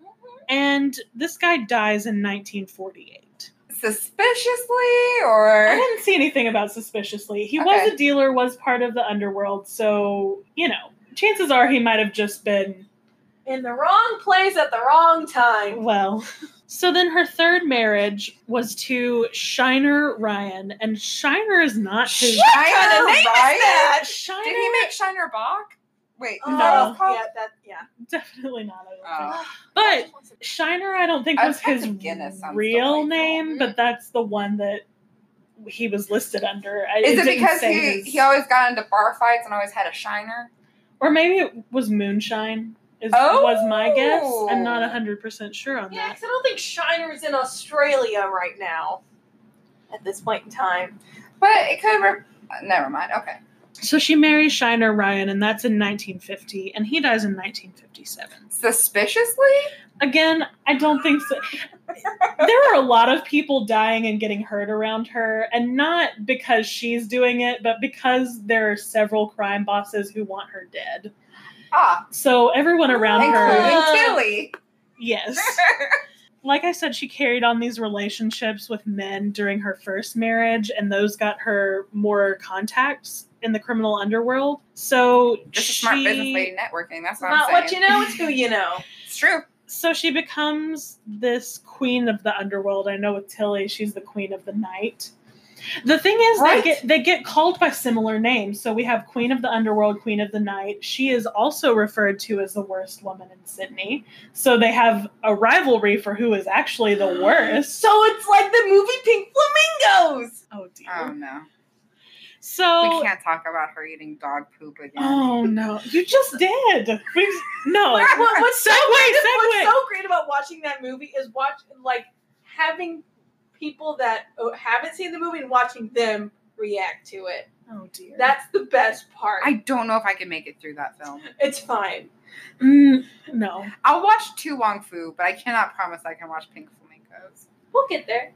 [SPEAKER 3] And this guy dies in nineteen forty-eight.
[SPEAKER 2] Suspiciously, or
[SPEAKER 3] I didn't see anything about suspiciously. He
[SPEAKER 2] Okay.
[SPEAKER 3] was a dealer, was part of the underworld, so, you know, chances are he might have just been,
[SPEAKER 1] In the wrong place at the wrong time.
[SPEAKER 3] well. So then her third marriage was to Shiner Ryan, and Shiner is not his...
[SPEAKER 2] What kind
[SPEAKER 1] Kinda
[SPEAKER 2] of
[SPEAKER 1] name
[SPEAKER 2] name
[SPEAKER 1] is
[SPEAKER 2] is
[SPEAKER 1] that?
[SPEAKER 3] Shiner,
[SPEAKER 2] Did he make Shiner Bach? Wait, is
[SPEAKER 1] Oh,
[SPEAKER 2] that what it's called?
[SPEAKER 1] yeah, that, yeah.
[SPEAKER 3] Definitely not, I don't think.
[SPEAKER 2] Oh.
[SPEAKER 3] But Shiner, I don't think
[SPEAKER 2] I
[SPEAKER 3] was
[SPEAKER 2] was thinking
[SPEAKER 3] his
[SPEAKER 2] Guinness sounds
[SPEAKER 3] real
[SPEAKER 2] delightful.
[SPEAKER 3] name, but that's the one that he was listed under. I-
[SPEAKER 2] Is it
[SPEAKER 3] didn't
[SPEAKER 2] because
[SPEAKER 3] say
[SPEAKER 2] he,
[SPEAKER 3] his-
[SPEAKER 2] he always got into bar fights and always had a shiner?
[SPEAKER 3] Or maybe it was Moonshine, is,
[SPEAKER 2] Oh!
[SPEAKER 3] was my guess. I'm not one hundred percent sure on
[SPEAKER 1] Yeah,
[SPEAKER 3] that.
[SPEAKER 1] because I don't think Shiner's in Australia right now. At this point in time.
[SPEAKER 2] But it could. Re- never mind. Okay.
[SPEAKER 3] So she marries Shiner Ryan, and that's in nineteen fifty, and he dies in nineteen fifty-seven.
[SPEAKER 2] Suspiciously?
[SPEAKER 3] Again, I don't think so. There are a lot of people dying and getting hurt around her, and not because she's doing it, but because there are several crime bosses who want her dead.
[SPEAKER 2] Ah,
[SPEAKER 3] So everyone around
[SPEAKER 2] including
[SPEAKER 3] her,
[SPEAKER 1] Uh,
[SPEAKER 2] Tilly.
[SPEAKER 3] yes. Like I said, she carried on these relationships with men during her first marriage, and those got her more contacts in the criminal underworld. So
[SPEAKER 2] Just
[SPEAKER 3] she,
[SPEAKER 2] a smart business lady networking. That's what
[SPEAKER 1] Not
[SPEAKER 2] I'm
[SPEAKER 1] what
[SPEAKER 2] saying.
[SPEAKER 1] you know, it's who you know.
[SPEAKER 2] It's true.
[SPEAKER 3] So she becomes this queen of the underworld. I know with Tilly, she's the queen of the night. The thing is,
[SPEAKER 2] Right.
[SPEAKER 3] they get they get called by similar names. So we have Queen of the Underworld, Queen of the Night. She is also referred to as the worst woman in Sydney. So they have a rivalry for who is actually the worst.
[SPEAKER 1] So it's like the movie Pink Flamingos.
[SPEAKER 3] Oh dear.
[SPEAKER 2] Oh, no.
[SPEAKER 3] So
[SPEAKER 2] We can't talk about her eating dog poop again.
[SPEAKER 3] oh no, you just did. We, no.
[SPEAKER 1] What, what's, so
[SPEAKER 3] Segue,
[SPEAKER 1] great,
[SPEAKER 3] segue.
[SPEAKER 1] what's so great about watching that movie is watch like having people that uh, haven't seen the movie and watching them react to it.
[SPEAKER 3] Oh dear.
[SPEAKER 1] That's the best part.
[SPEAKER 2] I don't know if I can make it through that film.
[SPEAKER 1] it's fine.
[SPEAKER 3] Mm, no.
[SPEAKER 2] I'll watch Tu Wong Fu, but I cannot promise I can watch Pink Flamingos.
[SPEAKER 1] We'll get there.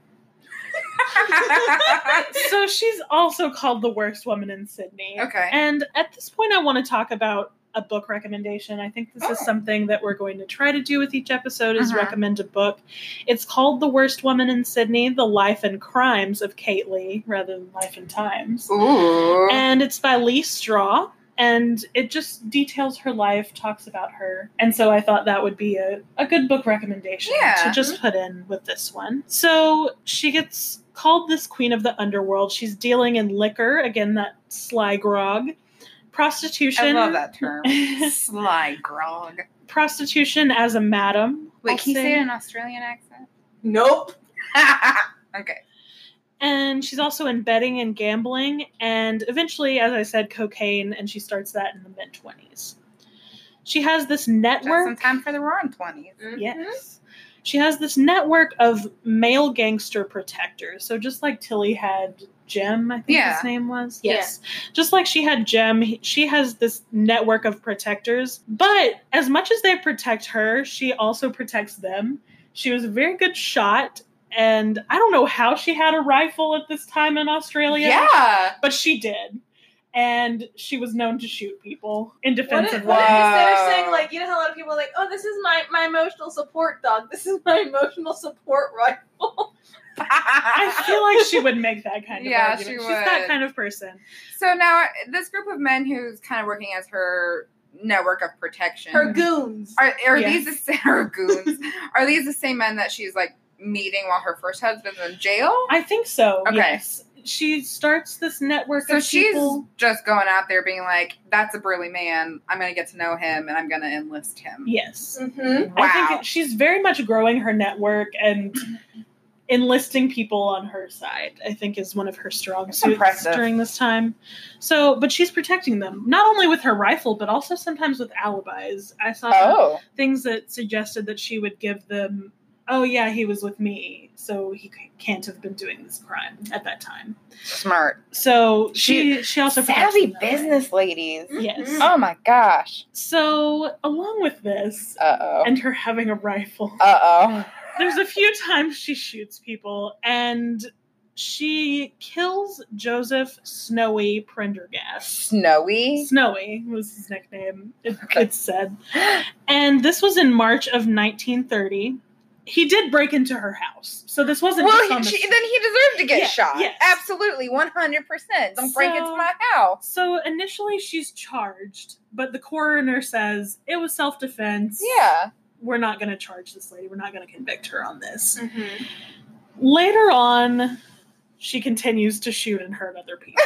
[SPEAKER 3] So she's also called the worst woman in Sydney.
[SPEAKER 2] Okay.
[SPEAKER 3] And at this point, I want to talk about a book recommendation. I think this is
[SPEAKER 2] Oh.
[SPEAKER 3] something that we're going to try to do with each episode is
[SPEAKER 2] Mhm.
[SPEAKER 3] recommend a book. It's called The Worst Woman in Sydney, The Life and Crimes of Kate Lee, rather than Life and Times.
[SPEAKER 2] Ooh.
[SPEAKER 3] And it's by Lee Straw. And it just details her life, talks about her. And so I thought that would be a, a good book recommendation
[SPEAKER 2] Yeah.
[SPEAKER 3] to just put in with this one. So she gets called this queen of the underworld. She's dealing in liquor, again, that sly grog. Prostitution.
[SPEAKER 2] I love that term. Sly grog.
[SPEAKER 3] Prostitution as a madam.
[SPEAKER 2] Wait,
[SPEAKER 3] I'll
[SPEAKER 2] can you
[SPEAKER 3] say.
[SPEAKER 2] say it in an Australian accent?
[SPEAKER 1] Nope.
[SPEAKER 2] Okay.
[SPEAKER 3] And she's also in betting and gambling, and eventually, as I said, cocaine, and she starts that in the mid-twenties. She has this
[SPEAKER 2] Just
[SPEAKER 3] network.
[SPEAKER 2] in time for the roaring twenties.
[SPEAKER 3] Yes. She has this network of male gangster protectors. So just like Tilly had Jem, I think
[SPEAKER 2] Yeah.
[SPEAKER 3] his name was.
[SPEAKER 1] Yeah.
[SPEAKER 3] Yes. Just like she had Jem, he- she has this network of protectors. But as much as they protect her, she also protects them. She was a very good shot, and I don't know how she had a rifle at this time in Australia.
[SPEAKER 2] Yeah.
[SPEAKER 3] But she did. And she was known to shoot people in
[SPEAKER 1] What
[SPEAKER 3] defense
[SPEAKER 1] if,
[SPEAKER 3] of
[SPEAKER 1] what if
[SPEAKER 3] women.
[SPEAKER 1] instead of saying, like, you know how a lot of people are like, oh, this is my, my emotional support dog. This is my emotional support rifle.
[SPEAKER 3] I feel like she would make that kind of
[SPEAKER 2] Yeah,
[SPEAKER 3] argument.
[SPEAKER 2] she
[SPEAKER 3] She's
[SPEAKER 2] would.
[SPEAKER 3] that kind of person.
[SPEAKER 2] So now, this group of men who's kind of working as her network of protection.
[SPEAKER 1] Her goons.
[SPEAKER 2] Are, are
[SPEAKER 3] Yes.
[SPEAKER 2] these the same, her goons? Are these the same men that she's, like, meeting while her first husband's in jail?
[SPEAKER 3] I think so,
[SPEAKER 2] Okay.
[SPEAKER 3] yes. She starts this network
[SPEAKER 2] So
[SPEAKER 3] of
[SPEAKER 2] she's
[SPEAKER 3] people.
[SPEAKER 2] just going out there being like, that's a burly man. I'm going to get to know him and I'm going to enlist him.
[SPEAKER 3] Yes.
[SPEAKER 1] Mm-hmm.
[SPEAKER 2] Wow.
[SPEAKER 3] I think she's very much growing her network and enlisting people on her side, I think, is one of her strong
[SPEAKER 2] That's
[SPEAKER 3] suits
[SPEAKER 2] impressive.
[SPEAKER 3] during this time. So, but she's protecting them, not only with her rifle, but also sometimes with alibis. I saw
[SPEAKER 2] Oh.
[SPEAKER 3] things that suggested that she would give them, oh yeah, he was with me, so he c- can't have been doing this crime at that time.
[SPEAKER 2] Smart.
[SPEAKER 3] So she she also protects
[SPEAKER 2] Savvy
[SPEAKER 3] them that way.
[SPEAKER 2] business ladies.
[SPEAKER 3] Yes.
[SPEAKER 1] Mhm.
[SPEAKER 2] Oh my gosh.
[SPEAKER 3] So along with this
[SPEAKER 2] Uh oh.
[SPEAKER 3] and her having a rifle,
[SPEAKER 2] Uh oh.
[SPEAKER 3] there's a few times she shoots people, and she kills Joseph Snowy Prendergast.
[SPEAKER 2] Snowy.
[SPEAKER 3] Snowy was his nickname, it,
[SPEAKER 2] Okay.
[SPEAKER 3] it's said. And this was in March of nineteen thirty. He did break into her house, so this wasn't just
[SPEAKER 2] Well,
[SPEAKER 3] on
[SPEAKER 2] he,
[SPEAKER 3] the
[SPEAKER 2] she, then he deserved to get
[SPEAKER 3] Yeah,
[SPEAKER 2] shot.
[SPEAKER 3] yes.
[SPEAKER 2] Absolutely, one hundred percent. Don't break
[SPEAKER 3] So-
[SPEAKER 2] into my house.
[SPEAKER 3] So initially she's charged, but the coroner says it was self-defense.
[SPEAKER 2] Yeah.
[SPEAKER 3] We're not going to charge this lady. We're not going to convict her on this.
[SPEAKER 1] Mm-hmm.
[SPEAKER 3] Later on, she continues to shoot and hurt other people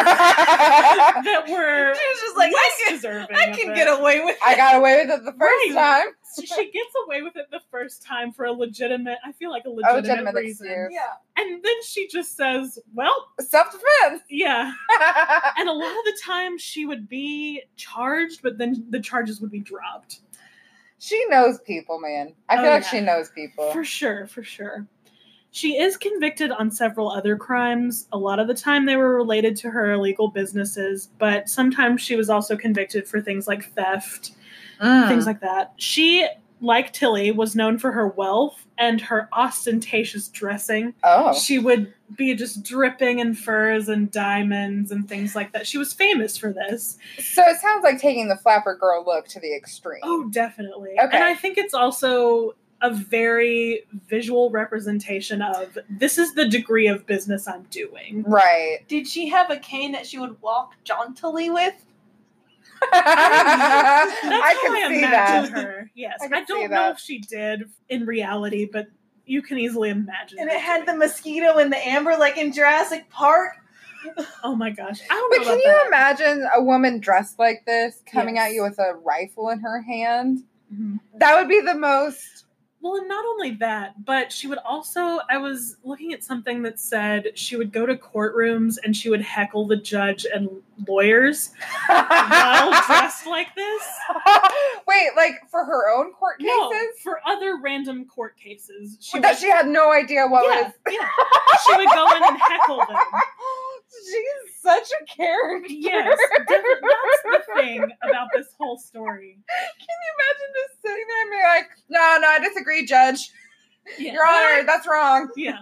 [SPEAKER 2] I
[SPEAKER 3] that were
[SPEAKER 1] She was just like,
[SPEAKER 3] less
[SPEAKER 1] I can,
[SPEAKER 3] deserving.
[SPEAKER 1] I
[SPEAKER 3] of
[SPEAKER 1] can
[SPEAKER 3] it.
[SPEAKER 1] get away with it.
[SPEAKER 2] got away with it the first
[SPEAKER 3] Right.
[SPEAKER 2] time.
[SPEAKER 3] So she gets away with it the first time for a legitimate, I feel like a
[SPEAKER 2] A
[SPEAKER 3] legitimate,
[SPEAKER 2] legitimate
[SPEAKER 3] reason.
[SPEAKER 2] excuse.
[SPEAKER 1] Yeah.
[SPEAKER 3] And then she just says, well,
[SPEAKER 2] Self-defense.
[SPEAKER 3] yeah. And a lot of the time she would be charged, but then the charges would be dropped.
[SPEAKER 2] She knows people, man. I feel
[SPEAKER 3] Oh,
[SPEAKER 2] like
[SPEAKER 3] yeah.
[SPEAKER 2] she knows people.
[SPEAKER 3] For sure, for sure. She is convicted on several other crimes. A lot of the time they were related to her illegal businesses, but sometimes she was also convicted for things like theft,
[SPEAKER 2] Mm.
[SPEAKER 3] things like that. She, like Tilly, was known for her wealth and her ostentatious dressing.
[SPEAKER 2] Oh.
[SPEAKER 3] She would be just dripping in furs and diamonds and things like that. She was famous for this.
[SPEAKER 2] So it sounds like taking the flapper girl look to the extreme.
[SPEAKER 3] Oh, definitely.
[SPEAKER 2] Okay.
[SPEAKER 3] And I think it's also a very visual representation of this is the degree of business I'm doing.
[SPEAKER 2] Right.
[SPEAKER 1] Did she have a cane that she would walk jauntily with?
[SPEAKER 3] That's
[SPEAKER 2] I
[SPEAKER 3] how I
[SPEAKER 2] can see
[SPEAKER 3] imagine
[SPEAKER 2] that.
[SPEAKER 3] her. Yes.
[SPEAKER 2] I
[SPEAKER 3] I,
[SPEAKER 2] can see
[SPEAKER 3] don't know
[SPEAKER 2] that.
[SPEAKER 3] if she did in reality, but you can easily imagine.
[SPEAKER 1] And
[SPEAKER 3] her
[SPEAKER 1] it had the
[SPEAKER 3] doing
[SPEAKER 1] mosquito and the amber like in Jurassic Park.
[SPEAKER 3] Oh my gosh. I don't
[SPEAKER 2] But
[SPEAKER 3] know
[SPEAKER 2] can
[SPEAKER 3] about
[SPEAKER 2] you
[SPEAKER 3] that.
[SPEAKER 2] imagine a woman dressed like this coming
[SPEAKER 3] Yes.
[SPEAKER 2] at you with a rifle in her hand?
[SPEAKER 3] Mhm.
[SPEAKER 2] That would be the most.
[SPEAKER 3] Well, and not only that, but she would also, I was looking at something that said she would go to courtrooms and she would heckle the judge and lawyers while dressed like this.
[SPEAKER 2] Wait, like for her own court cases?
[SPEAKER 3] No, for other random court cases. She
[SPEAKER 2] that
[SPEAKER 3] would,
[SPEAKER 2] she had no idea what
[SPEAKER 3] yeah,
[SPEAKER 2] was.
[SPEAKER 3] yeah. She would go in and heckle them.
[SPEAKER 2] She's such a character.
[SPEAKER 3] Yes, definitely. That's the thing about this whole story.
[SPEAKER 2] Can you imagine just sitting there and being like, no, no, I disagree, Judge.
[SPEAKER 3] Yeah.
[SPEAKER 2] Your Honor, that's wrong.
[SPEAKER 3] Yeah.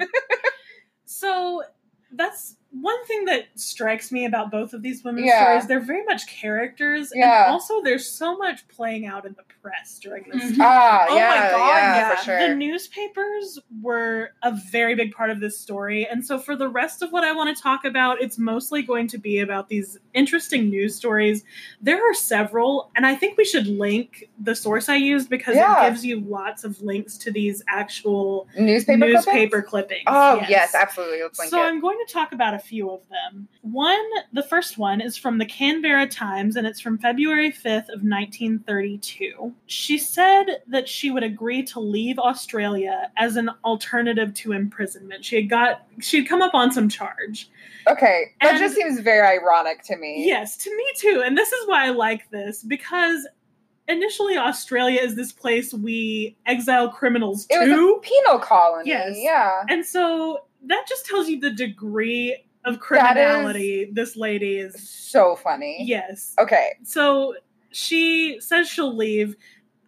[SPEAKER 3] So that's one thing that strikes me about both of these women's
[SPEAKER 2] Yeah.
[SPEAKER 3] stories. They're very much characters,
[SPEAKER 2] Yeah.
[SPEAKER 3] and also there's so much playing out in the press during this
[SPEAKER 1] Mhm.
[SPEAKER 3] time.
[SPEAKER 2] Ah,
[SPEAKER 1] Oh my
[SPEAKER 2] yeah,
[SPEAKER 1] God,
[SPEAKER 2] yeah,
[SPEAKER 1] yeah.
[SPEAKER 2] for sure.
[SPEAKER 3] The newspapers were a very big part of this story, and so for the rest of what I want to talk about, it's mostly going to be about these interesting news stories. There are several, and I think we should link the source I used because
[SPEAKER 2] Yeah.
[SPEAKER 3] it gives you lots of links to these actual
[SPEAKER 2] Newspaper,
[SPEAKER 3] newspaper
[SPEAKER 2] clippings?
[SPEAKER 3] clippings.
[SPEAKER 2] Oh, yes, absolutely. Let's link
[SPEAKER 3] So
[SPEAKER 2] it.
[SPEAKER 3] I'm going to talk about a few of them. One, the first one is from the Canberra Times, and it's from February fifth of nineteen thirty-two. She said that she would agree to leave Australia as an alternative to imprisonment. She had got she had come up on some charge.
[SPEAKER 2] Okay, that
[SPEAKER 3] And-
[SPEAKER 2] just seems very ironic to me.
[SPEAKER 3] Yes, to me too. And this is why I like this, because initially Australia is this place we exile criminals
[SPEAKER 2] It was
[SPEAKER 3] to.
[SPEAKER 2] a penal colony.
[SPEAKER 3] Yes.
[SPEAKER 2] Yeah.
[SPEAKER 3] And so that just tells you the degree of
[SPEAKER 2] That is-
[SPEAKER 3] criminality this lady is.
[SPEAKER 2] So funny.
[SPEAKER 3] Yes.
[SPEAKER 2] Okay.
[SPEAKER 3] So she says she'll leave.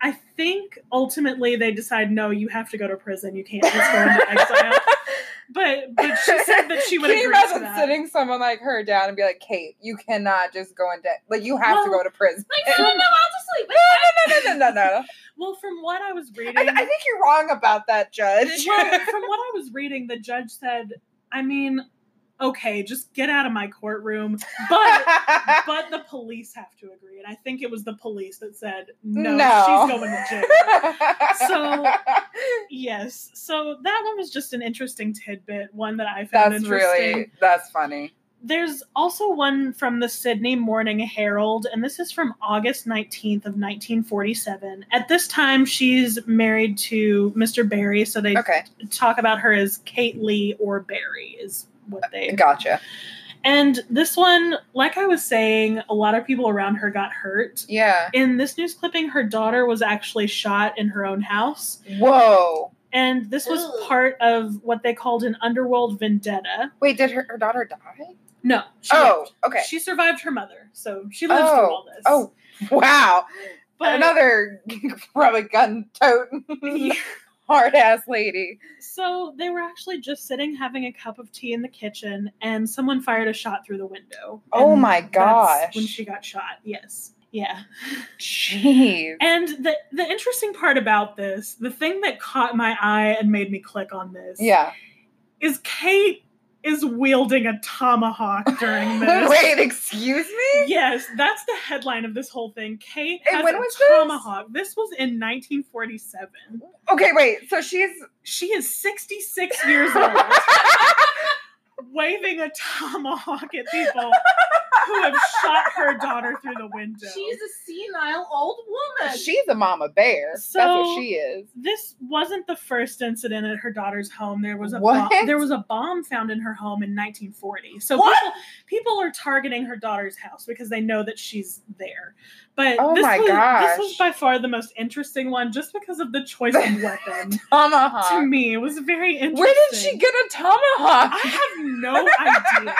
[SPEAKER 3] I think ultimately they decide, no, you have to go to prison. You can't just go into exile. But but she said that she would
[SPEAKER 2] Can you
[SPEAKER 3] agree to
[SPEAKER 2] imagine
[SPEAKER 3] that.
[SPEAKER 2] sitting someone like her down and be like, Kate, you cannot just go into, like, you have
[SPEAKER 3] Well,
[SPEAKER 2] to go to prison.
[SPEAKER 1] Like, no, no, no, I'll just sleep.
[SPEAKER 2] No, no, no, no, no, no.
[SPEAKER 3] Well, from what I was reading,
[SPEAKER 2] I, I think you're wrong about that, Judge.
[SPEAKER 3] well, from what I was reading, the judge said, I mean, okay, just get out of my courtroom, but but the police have to agree, and I think it was the police that said, no,
[SPEAKER 2] No.
[SPEAKER 3] she's going to jail. So, yes, so that one was just an interesting tidbit, one that I found
[SPEAKER 2] That's
[SPEAKER 3] interesting.
[SPEAKER 2] really, that's funny.
[SPEAKER 3] There's also one from the Sydney Morning Herald, and this is from August nineteenth of nineteen forty-seven. At this time, she's married to Mister Barry, so they
[SPEAKER 2] Okay,
[SPEAKER 3] talk about her as Kate Lee or Barry is what they...
[SPEAKER 2] gotcha.
[SPEAKER 3] And this one, like I was saying, a lot of people around her got hurt.
[SPEAKER 2] Yeah.
[SPEAKER 3] In this news clipping, her daughter was actually shot in her own house.
[SPEAKER 2] Whoa.
[SPEAKER 3] And this was
[SPEAKER 1] Ugh.
[SPEAKER 3] part of what they called an underworld vendetta.
[SPEAKER 2] Wait, did her, her daughter die?
[SPEAKER 3] No. She
[SPEAKER 2] Oh,
[SPEAKER 3] lived.
[SPEAKER 2] okay.
[SPEAKER 3] She survived her mother, so she lives through all this.
[SPEAKER 2] Oh, wow.
[SPEAKER 3] But
[SPEAKER 2] Another probably gun-toting, hard-ass lady.
[SPEAKER 3] so they were actually just sitting having a cup of tea in the kitchen, and someone fired a shot through the window.
[SPEAKER 2] Oh
[SPEAKER 3] And
[SPEAKER 2] my
[SPEAKER 3] that's
[SPEAKER 2] gosh.
[SPEAKER 3] when she got shot, yes. Yeah.
[SPEAKER 2] Jeez.
[SPEAKER 3] And the the interesting part about this, the thing that caught my eye and made me click on this,
[SPEAKER 2] Yeah.
[SPEAKER 3] is Kate is wielding a tomahawk during this.
[SPEAKER 2] Wait, excuse me?
[SPEAKER 3] Yes, that's the headline of this whole thing. Kate
[SPEAKER 2] And
[SPEAKER 3] has
[SPEAKER 2] when
[SPEAKER 3] a
[SPEAKER 2] was this?
[SPEAKER 3] tomahawk. This was in nineteen forty-seven.
[SPEAKER 2] Okay, wait. So she's
[SPEAKER 3] She is sixty-six years old, waving a tomahawk at people who have shot her daughter through the window.
[SPEAKER 1] She's a senile old woman.
[SPEAKER 2] she's a mama bear. That's
[SPEAKER 3] So-
[SPEAKER 2] what she is.
[SPEAKER 3] This wasn't the first incident at her daughter's home. There was a
[SPEAKER 2] What?
[SPEAKER 3] bomb, there was a bomb found in her home in nineteen forty. So
[SPEAKER 2] What?
[SPEAKER 3] people people are targeting her daughter's house because they know that she's there. But
[SPEAKER 2] Oh
[SPEAKER 3] this
[SPEAKER 2] my
[SPEAKER 3] was,
[SPEAKER 2] gosh.
[SPEAKER 3] this was by far the most interesting one, just because of the choice of weapon. To
[SPEAKER 2] Tomahawk.
[SPEAKER 3] me, it was very interesting.
[SPEAKER 2] Where did she get a tomahawk?
[SPEAKER 3] I have no idea.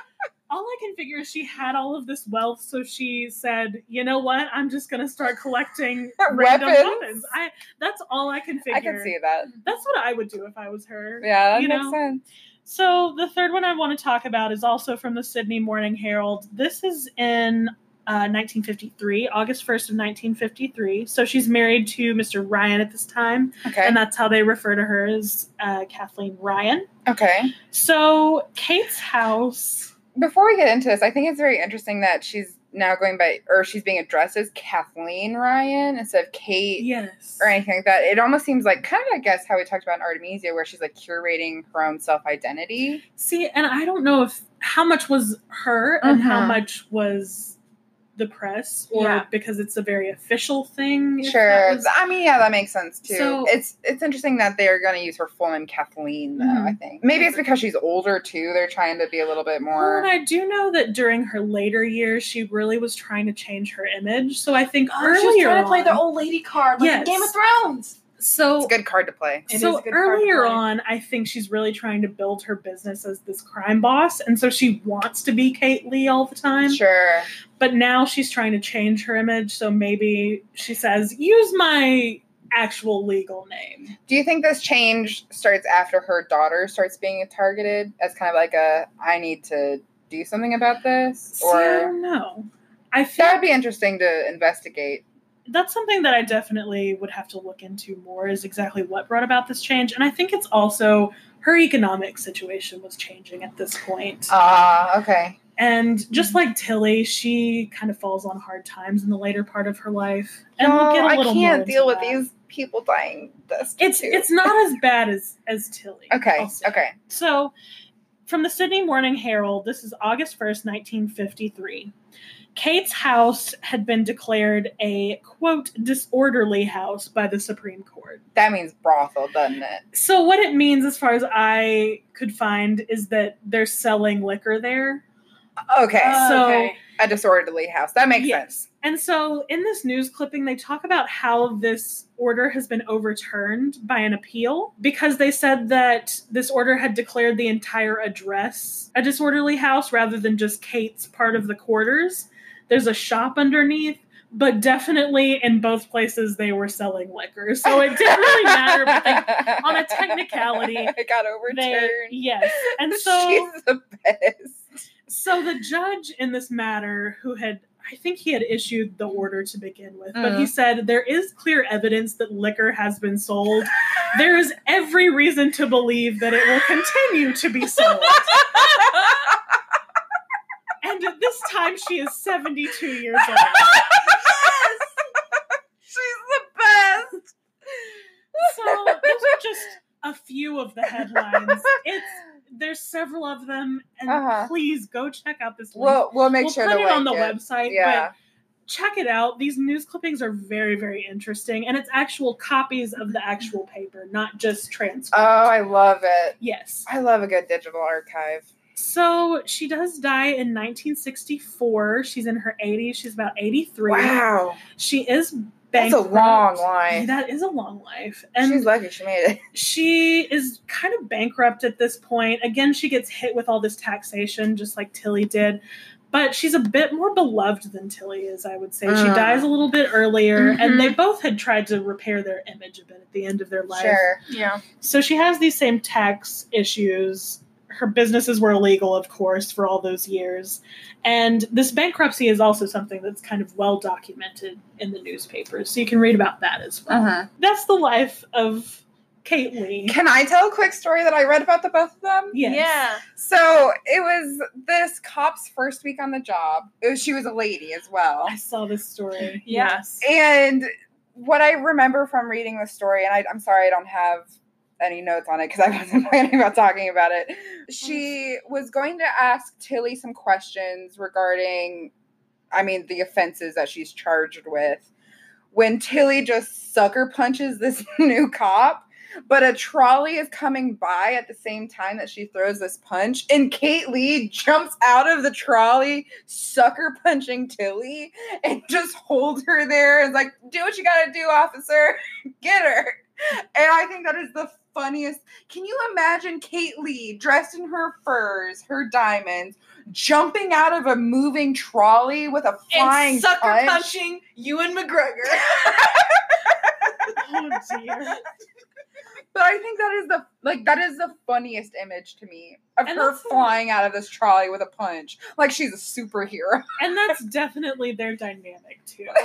[SPEAKER 3] All I can figure is she had all of this wealth, so she said, "You know what? I'm just going to start collecting random
[SPEAKER 2] Weapons?
[SPEAKER 3] weapons." I that's all I can figure.
[SPEAKER 2] I can see that.
[SPEAKER 3] That's what I would do if I was her.
[SPEAKER 2] Yeah, that
[SPEAKER 3] you
[SPEAKER 2] makes
[SPEAKER 3] know?
[SPEAKER 2] sense.
[SPEAKER 3] So the third one I want to talk about is also from the Sydney Morning Herald. This is in uh, nineteen fifty-three, August first of nineteen fifty-three. So she's married to Mister Ryan at this time,
[SPEAKER 2] Okay.
[SPEAKER 3] and that's how they refer to her as uh, Kathleen Ryan.
[SPEAKER 2] Okay.
[SPEAKER 3] So Kate's house.
[SPEAKER 2] Before we get into this, I think it's very interesting that she's now going by, or she's being addressed as Kathleen Ryan instead of Kate
[SPEAKER 3] Yes.
[SPEAKER 2] or anything like that. It almost seems like kind of, I guess, how we talked about in Artemisia, where she's like curating her own self-identity.
[SPEAKER 3] See, and I don't know if how much was her and how
[SPEAKER 2] Mhm.
[SPEAKER 3] much was the press, or
[SPEAKER 1] Yeah.
[SPEAKER 3] because it's a very official thing. if that
[SPEAKER 2] Sure.
[SPEAKER 3] was-
[SPEAKER 2] I mean, yeah, that makes sense too.
[SPEAKER 3] So-
[SPEAKER 2] it's it's interesting that they're going to use her full name Kathleen, though,
[SPEAKER 3] Mhm.
[SPEAKER 2] I think. Maybe it's because she's older too. They're trying to be a little bit
[SPEAKER 3] Well,
[SPEAKER 2] more.
[SPEAKER 3] and I do know that during her later years, she really was trying to change her image. So I think
[SPEAKER 1] Oh,
[SPEAKER 3] earlier
[SPEAKER 1] she was trying to play
[SPEAKER 3] on,
[SPEAKER 1] the old lady card, like
[SPEAKER 3] Yes.
[SPEAKER 1] in Game of Thrones.
[SPEAKER 3] so
[SPEAKER 2] It's a good card to play.
[SPEAKER 1] It
[SPEAKER 3] so
[SPEAKER 1] is a good card to
[SPEAKER 3] earlier
[SPEAKER 1] play.
[SPEAKER 3] on, I think she's really trying to build her business as this crime boss, and so she wants to be Kate Lee all the time.
[SPEAKER 2] Sure.
[SPEAKER 3] But now she's trying to change her image, so maybe she says, "Use my actual legal name."
[SPEAKER 2] Do you think this change starts after her daughter starts being targeted as kind of like a, I need to do something about this?
[SPEAKER 3] See, I
[SPEAKER 2] Or
[SPEAKER 3] don't know. I feel
[SPEAKER 2] that would be interesting to investigate.
[SPEAKER 3] that's something that I definitely would have to look into more, is exactly what brought about this change. And I think it's also her economic situation was changing at this point.
[SPEAKER 2] Ah, okay.
[SPEAKER 3] And just like Tilly, she kind of falls on hard times in the later part of her life. And
[SPEAKER 2] no,
[SPEAKER 3] we'll get a
[SPEAKER 2] I
[SPEAKER 3] little
[SPEAKER 2] can't
[SPEAKER 3] more
[SPEAKER 2] deal with
[SPEAKER 3] into that.
[SPEAKER 2] these people dying this
[SPEAKER 3] It's
[SPEAKER 2] too.
[SPEAKER 3] it's not as bad as as Tilly.
[SPEAKER 2] Okay,
[SPEAKER 3] I'll say.
[SPEAKER 2] okay.
[SPEAKER 3] So, from the Sydney Morning Herald, this is August first, nineteen fifty-three. Kate's house had been declared a, quote, disorderly house by the Supreme Court.
[SPEAKER 2] That means brothel, doesn't it?
[SPEAKER 3] So what it means, as far as I could find, is that they're selling liquor there.
[SPEAKER 2] Okay.
[SPEAKER 3] So-
[SPEAKER 1] okay.
[SPEAKER 2] A disorderly house. That makes
[SPEAKER 3] Yes.
[SPEAKER 2] sense.
[SPEAKER 3] And so in this news clipping, they talk about how this order has been overturned by an appeal, because they said that this order had declared the entire address a disorderly house rather than just Kate's part of the quarters. There's a shop underneath, but definitely in both places they were selling liquor. So it didn't really matter, but they, on a technicality,
[SPEAKER 2] it got overturned.
[SPEAKER 3] They, yes. And so
[SPEAKER 2] she's the best.
[SPEAKER 3] So the judge in this matter, who had, I think he had issued the order to begin with, but
[SPEAKER 2] Mm.
[SPEAKER 3] he said, there is clear evidence that liquor has been sold. There is every reason to believe that it will continue to be sold. And at this time, she is seventy-two years old.
[SPEAKER 2] Yes! She's the best!
[SPEAKER 3] So those are just a few of the headlines. It's There's several of them, and
[SPEAKER 2] Uh-huh.
[SPEAKER 3] please go check out this link.
[SPEAKER 2] We'll, we'll make
[SPEAKER 3] we'll
[SPEAKER 2] sure
[SPEAKER 3] put
[SPEAKER 2] to
[SPEAKER 3] it on the
[SPEAKER 2] link it.
[SPEAKER 3] website,
[SPEAKER 2] Yeah.
[SPEAKER 3] but check it out. These news clippings are very, very interesting, and it's actual copies of the actual paper, not just transcripts.
[SPEAKER 2] Oh, I love it.
[SPEAKER 3] Yes.
[SPEAKER 2] I love a good digital archive.
[SPEAKER 3] So she does die in nineteen sixty-four. She's in her eighties. She's about eighty-three.
[SPEAKER 2] Wow.
[SPEAKER 3] She is
[SPEAKER 2] That's a
[SPEAKER 3] bankrupt.
[SPEAKER 2] long life.
[SPEAKER 3] That is a long life. And
[SPEAKER 2] She's lucky she made it.
[SPEAKER 3] she is kind of bankrupt at this point. Again, she gets hit with all this taxation, just like Tilly did. But she's a bit more beloved than Tilly is, I would say. She
[SPEAKER 2] Mm.
[SPEAKER 3] dies a little bit earlier,
[SPEAKER 1] Mhm.
[SPEAKER 3] and they both had tried to repair their image a bit at the end of their life.
[SPEAKER 2] Sure.
[SPEAKER 1] Yeah.
[SPEAKER 3] So she has these same tax issues. Her businesses were illegal, of course, for all those years. And this bankruptcy is also something that's kind of well documented in the newspapers. So you can read about that as well.
[SPEAKER 2] Uh-huh.
[SPEAKER 3] That's the life of Kate Lee.
[SPEAKER 2] Can I tell a quick story that I read about the both of them?
[SPEAKER 3] Yes.
[SPEAKER 1] Yeah.
[SPEAKER 2] So it was this cop's first week on the job. It was, she was a lady as well.
[SPEAKER 3] I saw this story.
[SPEAKER 1] Yeah.
[SPEAKER 3] Yes.
[SPEAKER 2] And what I remember from reading the story, and I, I'm sorry I don't have any notes on it because I wasn't planning about talking about it. She was going to ask Tilly some questions regarding, I mean, the offenses that she's charged with. When Tilly just sucker punches this new cop, but a trolley is coming by at the same time that she throws this punch, and Kate Lee jumps out of the trolley, sucker punching Tilly, and just holds her there and is like, do what you gotta do, officer. Get her. And I think that is the funniest. Can you imagine Kate Lee dressed in her furs, her diamonds, jumping out of a moving trolley with a flying
[SPEAKER 1] And sucker
[SPEAKER 2] punch?
[SPEAKER 1] punching Ewan McGregor.
[SPEAKER 3] Oh, dear.
[SPEAKER 2] But I think that is the like that is the funniest image to me of
[SPEAKER 3] And
[SPEAKER 2] her
[SPEAKER 3] that's the-
[SPEAKER 2] flying out of this trolley with a punch, like she's a superhero.
[SPEAKER 3] And that's definitely their dynamic, too. If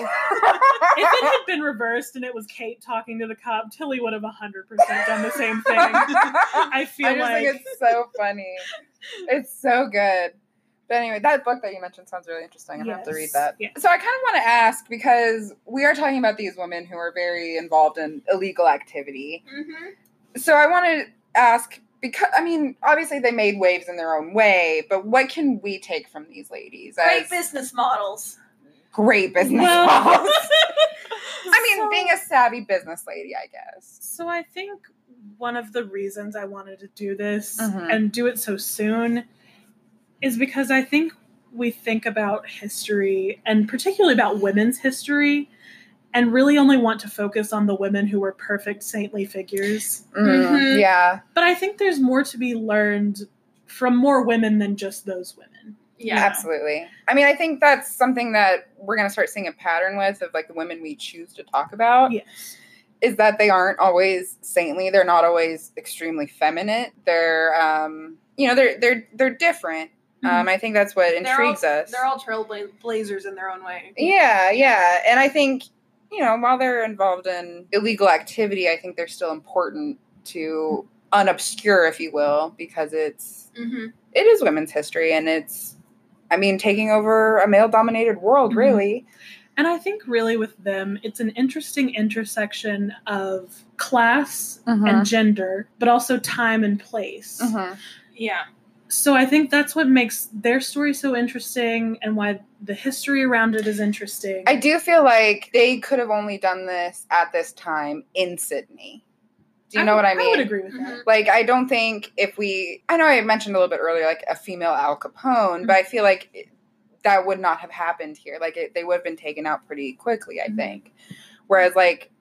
[SPEAKER 3] it had been reversed and it was Kate talking to the cop, Tilly would have one hundred percent done the same thing. I feel
[SPEAKER 2] I just
[SPEAKER 3] like...
[SPEAKER 2] think it's so funny. It's so good. But anyway, that book that you mentioned sounds really interesting. I have to read
[SPEAKER 3] Yes.
[SPEAKER 2] that.
[SPEAKER 3] Yeah.
[SPEAKER 2] So I kind of want to ask, because we are talking about these women who are very involved in illegal activity.
[SPEAKER 1] Mm-hmm.
[SPEAKER 2] So I want to ask, because, I mean, obviously they made waves in their own way, but what can we take from these ladies?
[SPEAKER 1] Great
[SPEAKER 2] as
[SPEAKER 1] business models.
[SPEAKER 2] Great business
[SPEAKER 3] Well-
[SPEAKER 2] models. I mean,
[SPEAKER 3] So-
[SPEAKER 2] being a savvy business lady, I guess.
[SPEAKER 3] So I think one of the reasons I wanted to do this
[SPEAKER 2] Mhm.
[SPEAKER 3] and do it so soon is because I think we think about history, and particularly about women's history, and really only want to focus on the women who were perfect saintly figures.
[SPEAKER 1] Mhm.
[SPEAKER 2] Yeah.
[SPEAKER 3] But I think there's more to be learned from more women than just those women.
[SPEAKER 1] Yeah.
[SPEAKER 2] Absolutely. I mean, I think that's something that we're going to start seeing a pattern with of like the women we choose to talk about.
[SPEAKER 3] Yes.
[SPEAKER 2] Is that they aren't always saintly. They're not always extremely feminine. They're, um, you know, they're they're they're different. Um, I think that's what
[SPEAKER 1] They're
[SPEAKER 2] intrigues
[SPEAKER 1] all,
[SPEAKER 2] us.
[SPEAKER 1] They're all trailblazers in their own way.
[SPEAKER 2] Yeah, yeah, and I think, you know, while they're involved in illegal activity, I think they're still important to unobscure, if you will, because it's
[SPEAKER 1] Mm-hmm.
[SPEAKER 2] it is women's history, and it's, I mean, taking over a male-dominated world,
[SPEAKER 3] Mhm.
[SPEAKER 2] really.
[SPEAKER 3] And I think really with them, it's an interesting intersection of class
[SPEAKER 2] Mhm.
[SPEAKER 3] and gender, but also time and place.
[SPEAKER 2] Mhm.
[SPEAKER 1] Yeah.
[SPEAKER 3] So I think that's what makes their story so interesting, and why the history around it is interesting.
[SPEAKER 2] I do feel like they could have only done this at this time in Sydney. Do you know
[SPEAKER 3] would-
[SPEAKER 2] what I mean?
[SPEAKER 3] I would agree with that.
[SPEAKER 1] Mhm.
[SPEAKER 2] Like, I don't think if we, I know I mentioned a little bit earlier, like a female Al Capone, but I feel like it, that would not have happened here. Like, it, they would have been taken out pretty quickly, I
[SPEAKER 3] Mhm.
[SPEAKER 2] think. Whereas, like,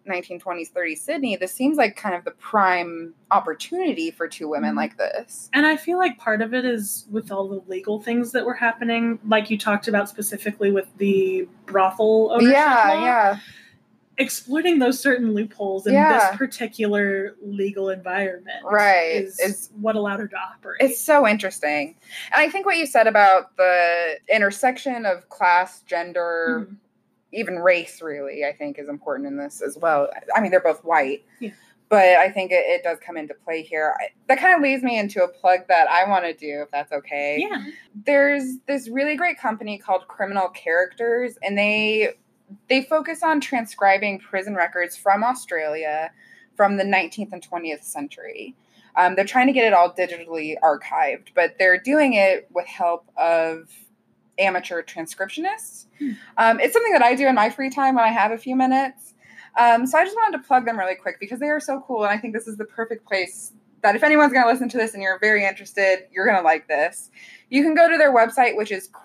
[SPEAKER 2] nineteen twenties, thirties Sydney, this seems like kind of the prime opportunity for two women
[SPEAKER 3] Mhm.
[SPEAKER 2] like this.
[SPEAKER 3] And I feel like part of it is with all the legal things that were happening, like you talked about specifically with the brothel ownership
[SPEAKER 2] Yeah,
[SPEAKER 3] law.
[SPEAKER 2] yeah.
[SPEAKER 3] Exploiting those certain loopholes in
[SPEAKER 2] Yeah.
[SPEAKER 3] this particular legal environment
[SPEAKER 2] Right.
[SPEAKER 3] is
[SPEAKER 2] It's-
[SPEAKER 3] what allowed her to operate.
[SPEAKER 2] It's so interesting. And I think what you said about the intersection of class, gender,
[SPEAKER 3] Mhm.
[SPEAKER 2] even race, really, I think is important in this as well. I mean, they're both white.
[SPEAKER 3] Yeah.
[SPEAKER 2] But I think it, it does come into play here. I, that kind of leads me into a plug that I want to do, if that's okay.
[SPEAKER 3] Yeah.
[SPEAKER 2] There's this really great company called Criminal Characters, and they they focus on transcribing prison records from Australia from the nineteenth and twentieth century. Um, they're trying to get it all digitally archived, but they're doing it with help of amateur transcriptionists.
[SPEAKER 3] Hmm.
[SPEAKER 2] Um, it's something that I do in my free time when I have a few minutes. Um, so I just wanted to plug them really quick because they are so cool, and I think this is the perfect place that if anyone's going to listen to this and you're very interested, you're going to like this. You can go to their website, which is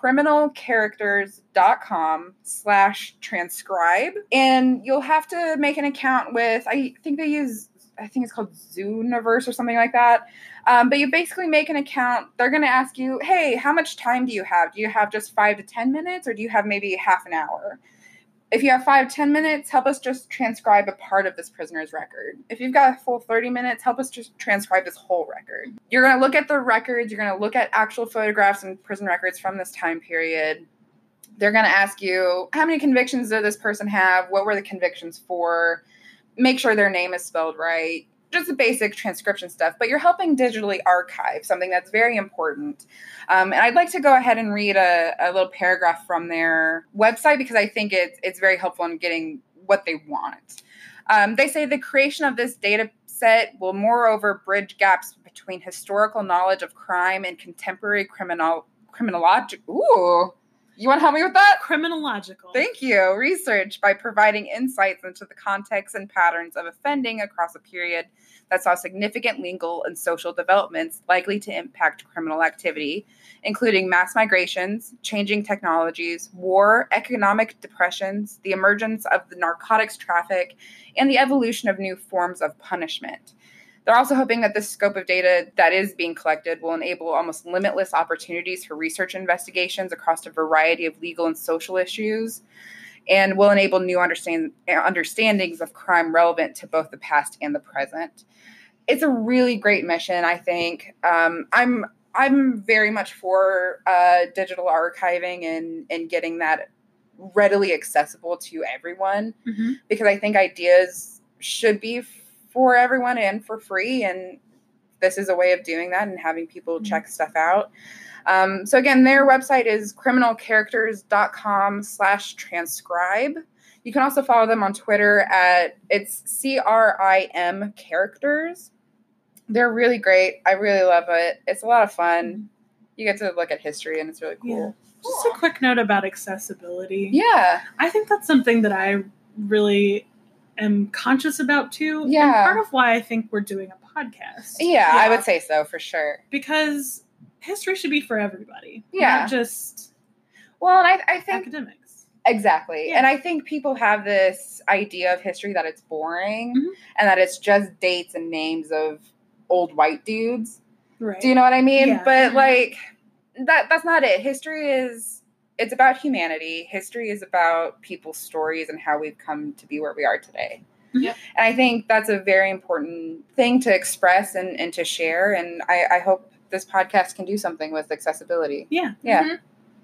[SPEAKER 2] criminalcharacters.com slash transcribe. And you'll have to make an account with, I think they use, I think it's called Zooniverse or something like that. Um, but you basically make an account. They're going to ask you, hey, how much time do you have? Do you have just five to ten minutes or do you have maybe half an hour? If you have five, ten minutes, help us just transcribe a part of this prisoner's record. If you've got a full thirty minutes, help us just transcribe this whole record. You're going to look at the records. You're going to look at actual photographs and prison records from this time period. They're going to ask you, how many convictions did this person have? What were the convictions for? Make sure their name is spelled right. Just the basic transcription stuff, but you're helping digitally archive something that's very important. Um, and I'd like to go ahead and read a, a little paragraph from their website because I think it's, it's very helpful in getting what they want. Um, they say the creation of this data set will moreover bridge gaps between historical knowledge of crime and contemporary criminal criminologic. Ooh, you want to help me with that?
[SPEAKER 3] Criminological.
[SPEAKER 2] Thank you. Research by providing insights into the context and patterns of offending across a period that saw significant legal and social developments likely to impact criminal activity, including mass migrations, changing technologies, war, economic depressions, the emergence of the narcotics traffic, and the evolution of new forms of punishment. They're also hoping that this scope of data that is being collected will enable almost limitless opportunities for research investigations across a variety of legal and social issues, and will enable new understand, understandings of crime relevant to both the past and the present. It's a really great mission, I think. Um, I'm I'm very much for uh, digital archiving and, and getting that readily accessible to everyone,
[SPEAKER 3] Mm-hmm.
[SPEAKER 2] because I think ideas should be for everyone and for free, and this is a way of doing that and having people
[SPEAKER 3] Mm-hmm.
[SPEAKER 2] check stuff out. Um, so again, their website is criminalcharacters.com slash transcribe. You can also follow them on Twitter at, it's C R I M characters. They're really great. I really love it. It's a lot of fun. You get to look at history and it's really
[SPEAKER 3] Yeah.
[SPEAKER 2] cool.
[SPEAKER 3] Just a quick note about accessibility.
[SPEAKER 2] Yeah.
[SPEAKER 3] I think that's something that I really am conscious about too.
[SPEAKER 2] Yeah.
[SPEAKER 3] And part of why I think we're doing a podcast.
[SPEAKER 2] Yeah, I would say so for sure.
[SPEAKER 3] Because history should be for everybody.
[SPEAKER 2] Yeah.
[SPEAKER 3] Not just
[SPEAKER 2] Well, and I, I think
[SPEAKER 3] academics.
[SPEAKER 2] exactly.
[SPEAKER 3] Yeah.
[SPEAKER 2] And I think people have this idea of history that it's boring
[SPEAKER 3] Mhm.
[SPEAKER 2] and that it's just dates and names of old white dudes.
[SPEAKER 3] Right.
[SPEAKER 2] Do you know what I mean?
[SPEAKER 3] Yeah.
[SPEAKER 2] But like that that's not it. History is it's about humanity. History is about people's stories and how we've come to be where we are today.
[SPEAKER 1] Yep.
[SPEAKER 2] And I think that's a very important thing to express and, and to share. And I, I hope this podcast can do something with accessibility.
[SPEAKER 3] Yeah.
[SPEAKER 2] Yeah.
[SPEAKER 1] Mhm.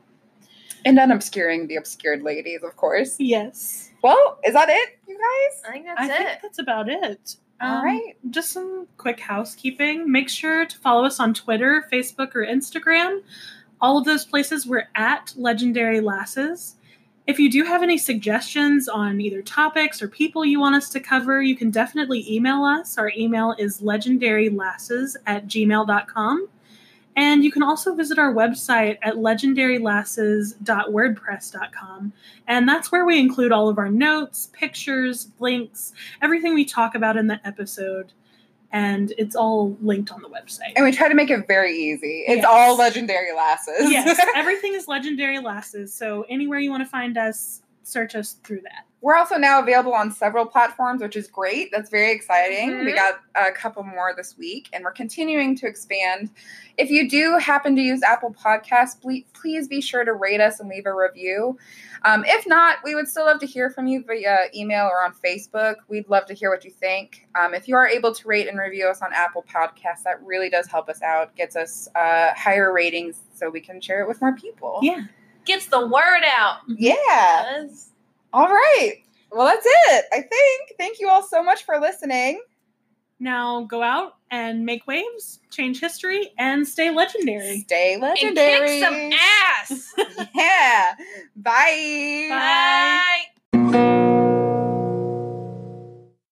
[SPEAKER 2] And unobscuring the obscured ladies, of course.
[SPEAKER 3] Yes.
[SPEAKER 2] Well, is that it, you guys?
[SPEAKER 1] I think that's
[SPEAKER 3] I
[SPEAKER 1] it.
[SPEAKER 3] think that's about it.
[SPEAKER 2] All
[SPEAKER 3] Um,
[SPEAKER 2] right.
[SPEAKER 3] Just some quick housekeeping. Make sure to follow us on Twitter, Facebook, or Instagram. All of those places we're at Legendary Lasses. If you do have any suggestions on either topics or people you want us to cover, you can definitely email us. Our email is legendarylasses at gmail dot com. And you can also visit our website at legendary lasses dot wordpress dot com. And that's where we include all of our notes, pictures, links, everything we talk about in the episode. And it's all linked on the website.
[SPEAKER 2] And we try to make it very easy. It's
[SPEAKER 3] Yes.
[SPEAKER 2] all Legendary Lasses.
[SPEAKER 3] Yes, everything is Legendary Lasses. So anywhere you want to find us, search us through that.
[SPEAKER 2] We're also now available on several platforms, which is great. That's very exciting.
[SPEAKER 1] Mhm.
[SPEAKER 2] We got a couple more this week, and we're continuing to expand. If you do happen to use Apple Podcasts, ple- please be sure to rate us and leave a review. Um, if not, we would still love to hear from you via email or on Facebook. We'd love to hear what you think. Um, if you are able to rate and review us on Apple Podcasts, that really does help us out, gets us uh, higher ratings so we can share it with more people.
[SPEAKER 3] Yeah.
[SPEAKER 1] Gets the word out.
[SPEAKER 2] Yeah.
[SPEAKER 1] Yes.
[SPEAKER 2] All right. Well, that's it, I think. Thank you all so much for listening.
[SPEAKER 3] Now go out and make waves, change history, and stay legendary.
[SPEAKER 2] Stay
[SPEAKER 1] And
[SPEAKER 2] legendary.
[SPEAKER 1] kick some ass.
[SPEAKER 2] Yeah. Bye.
[SPEAKER 3] Bye.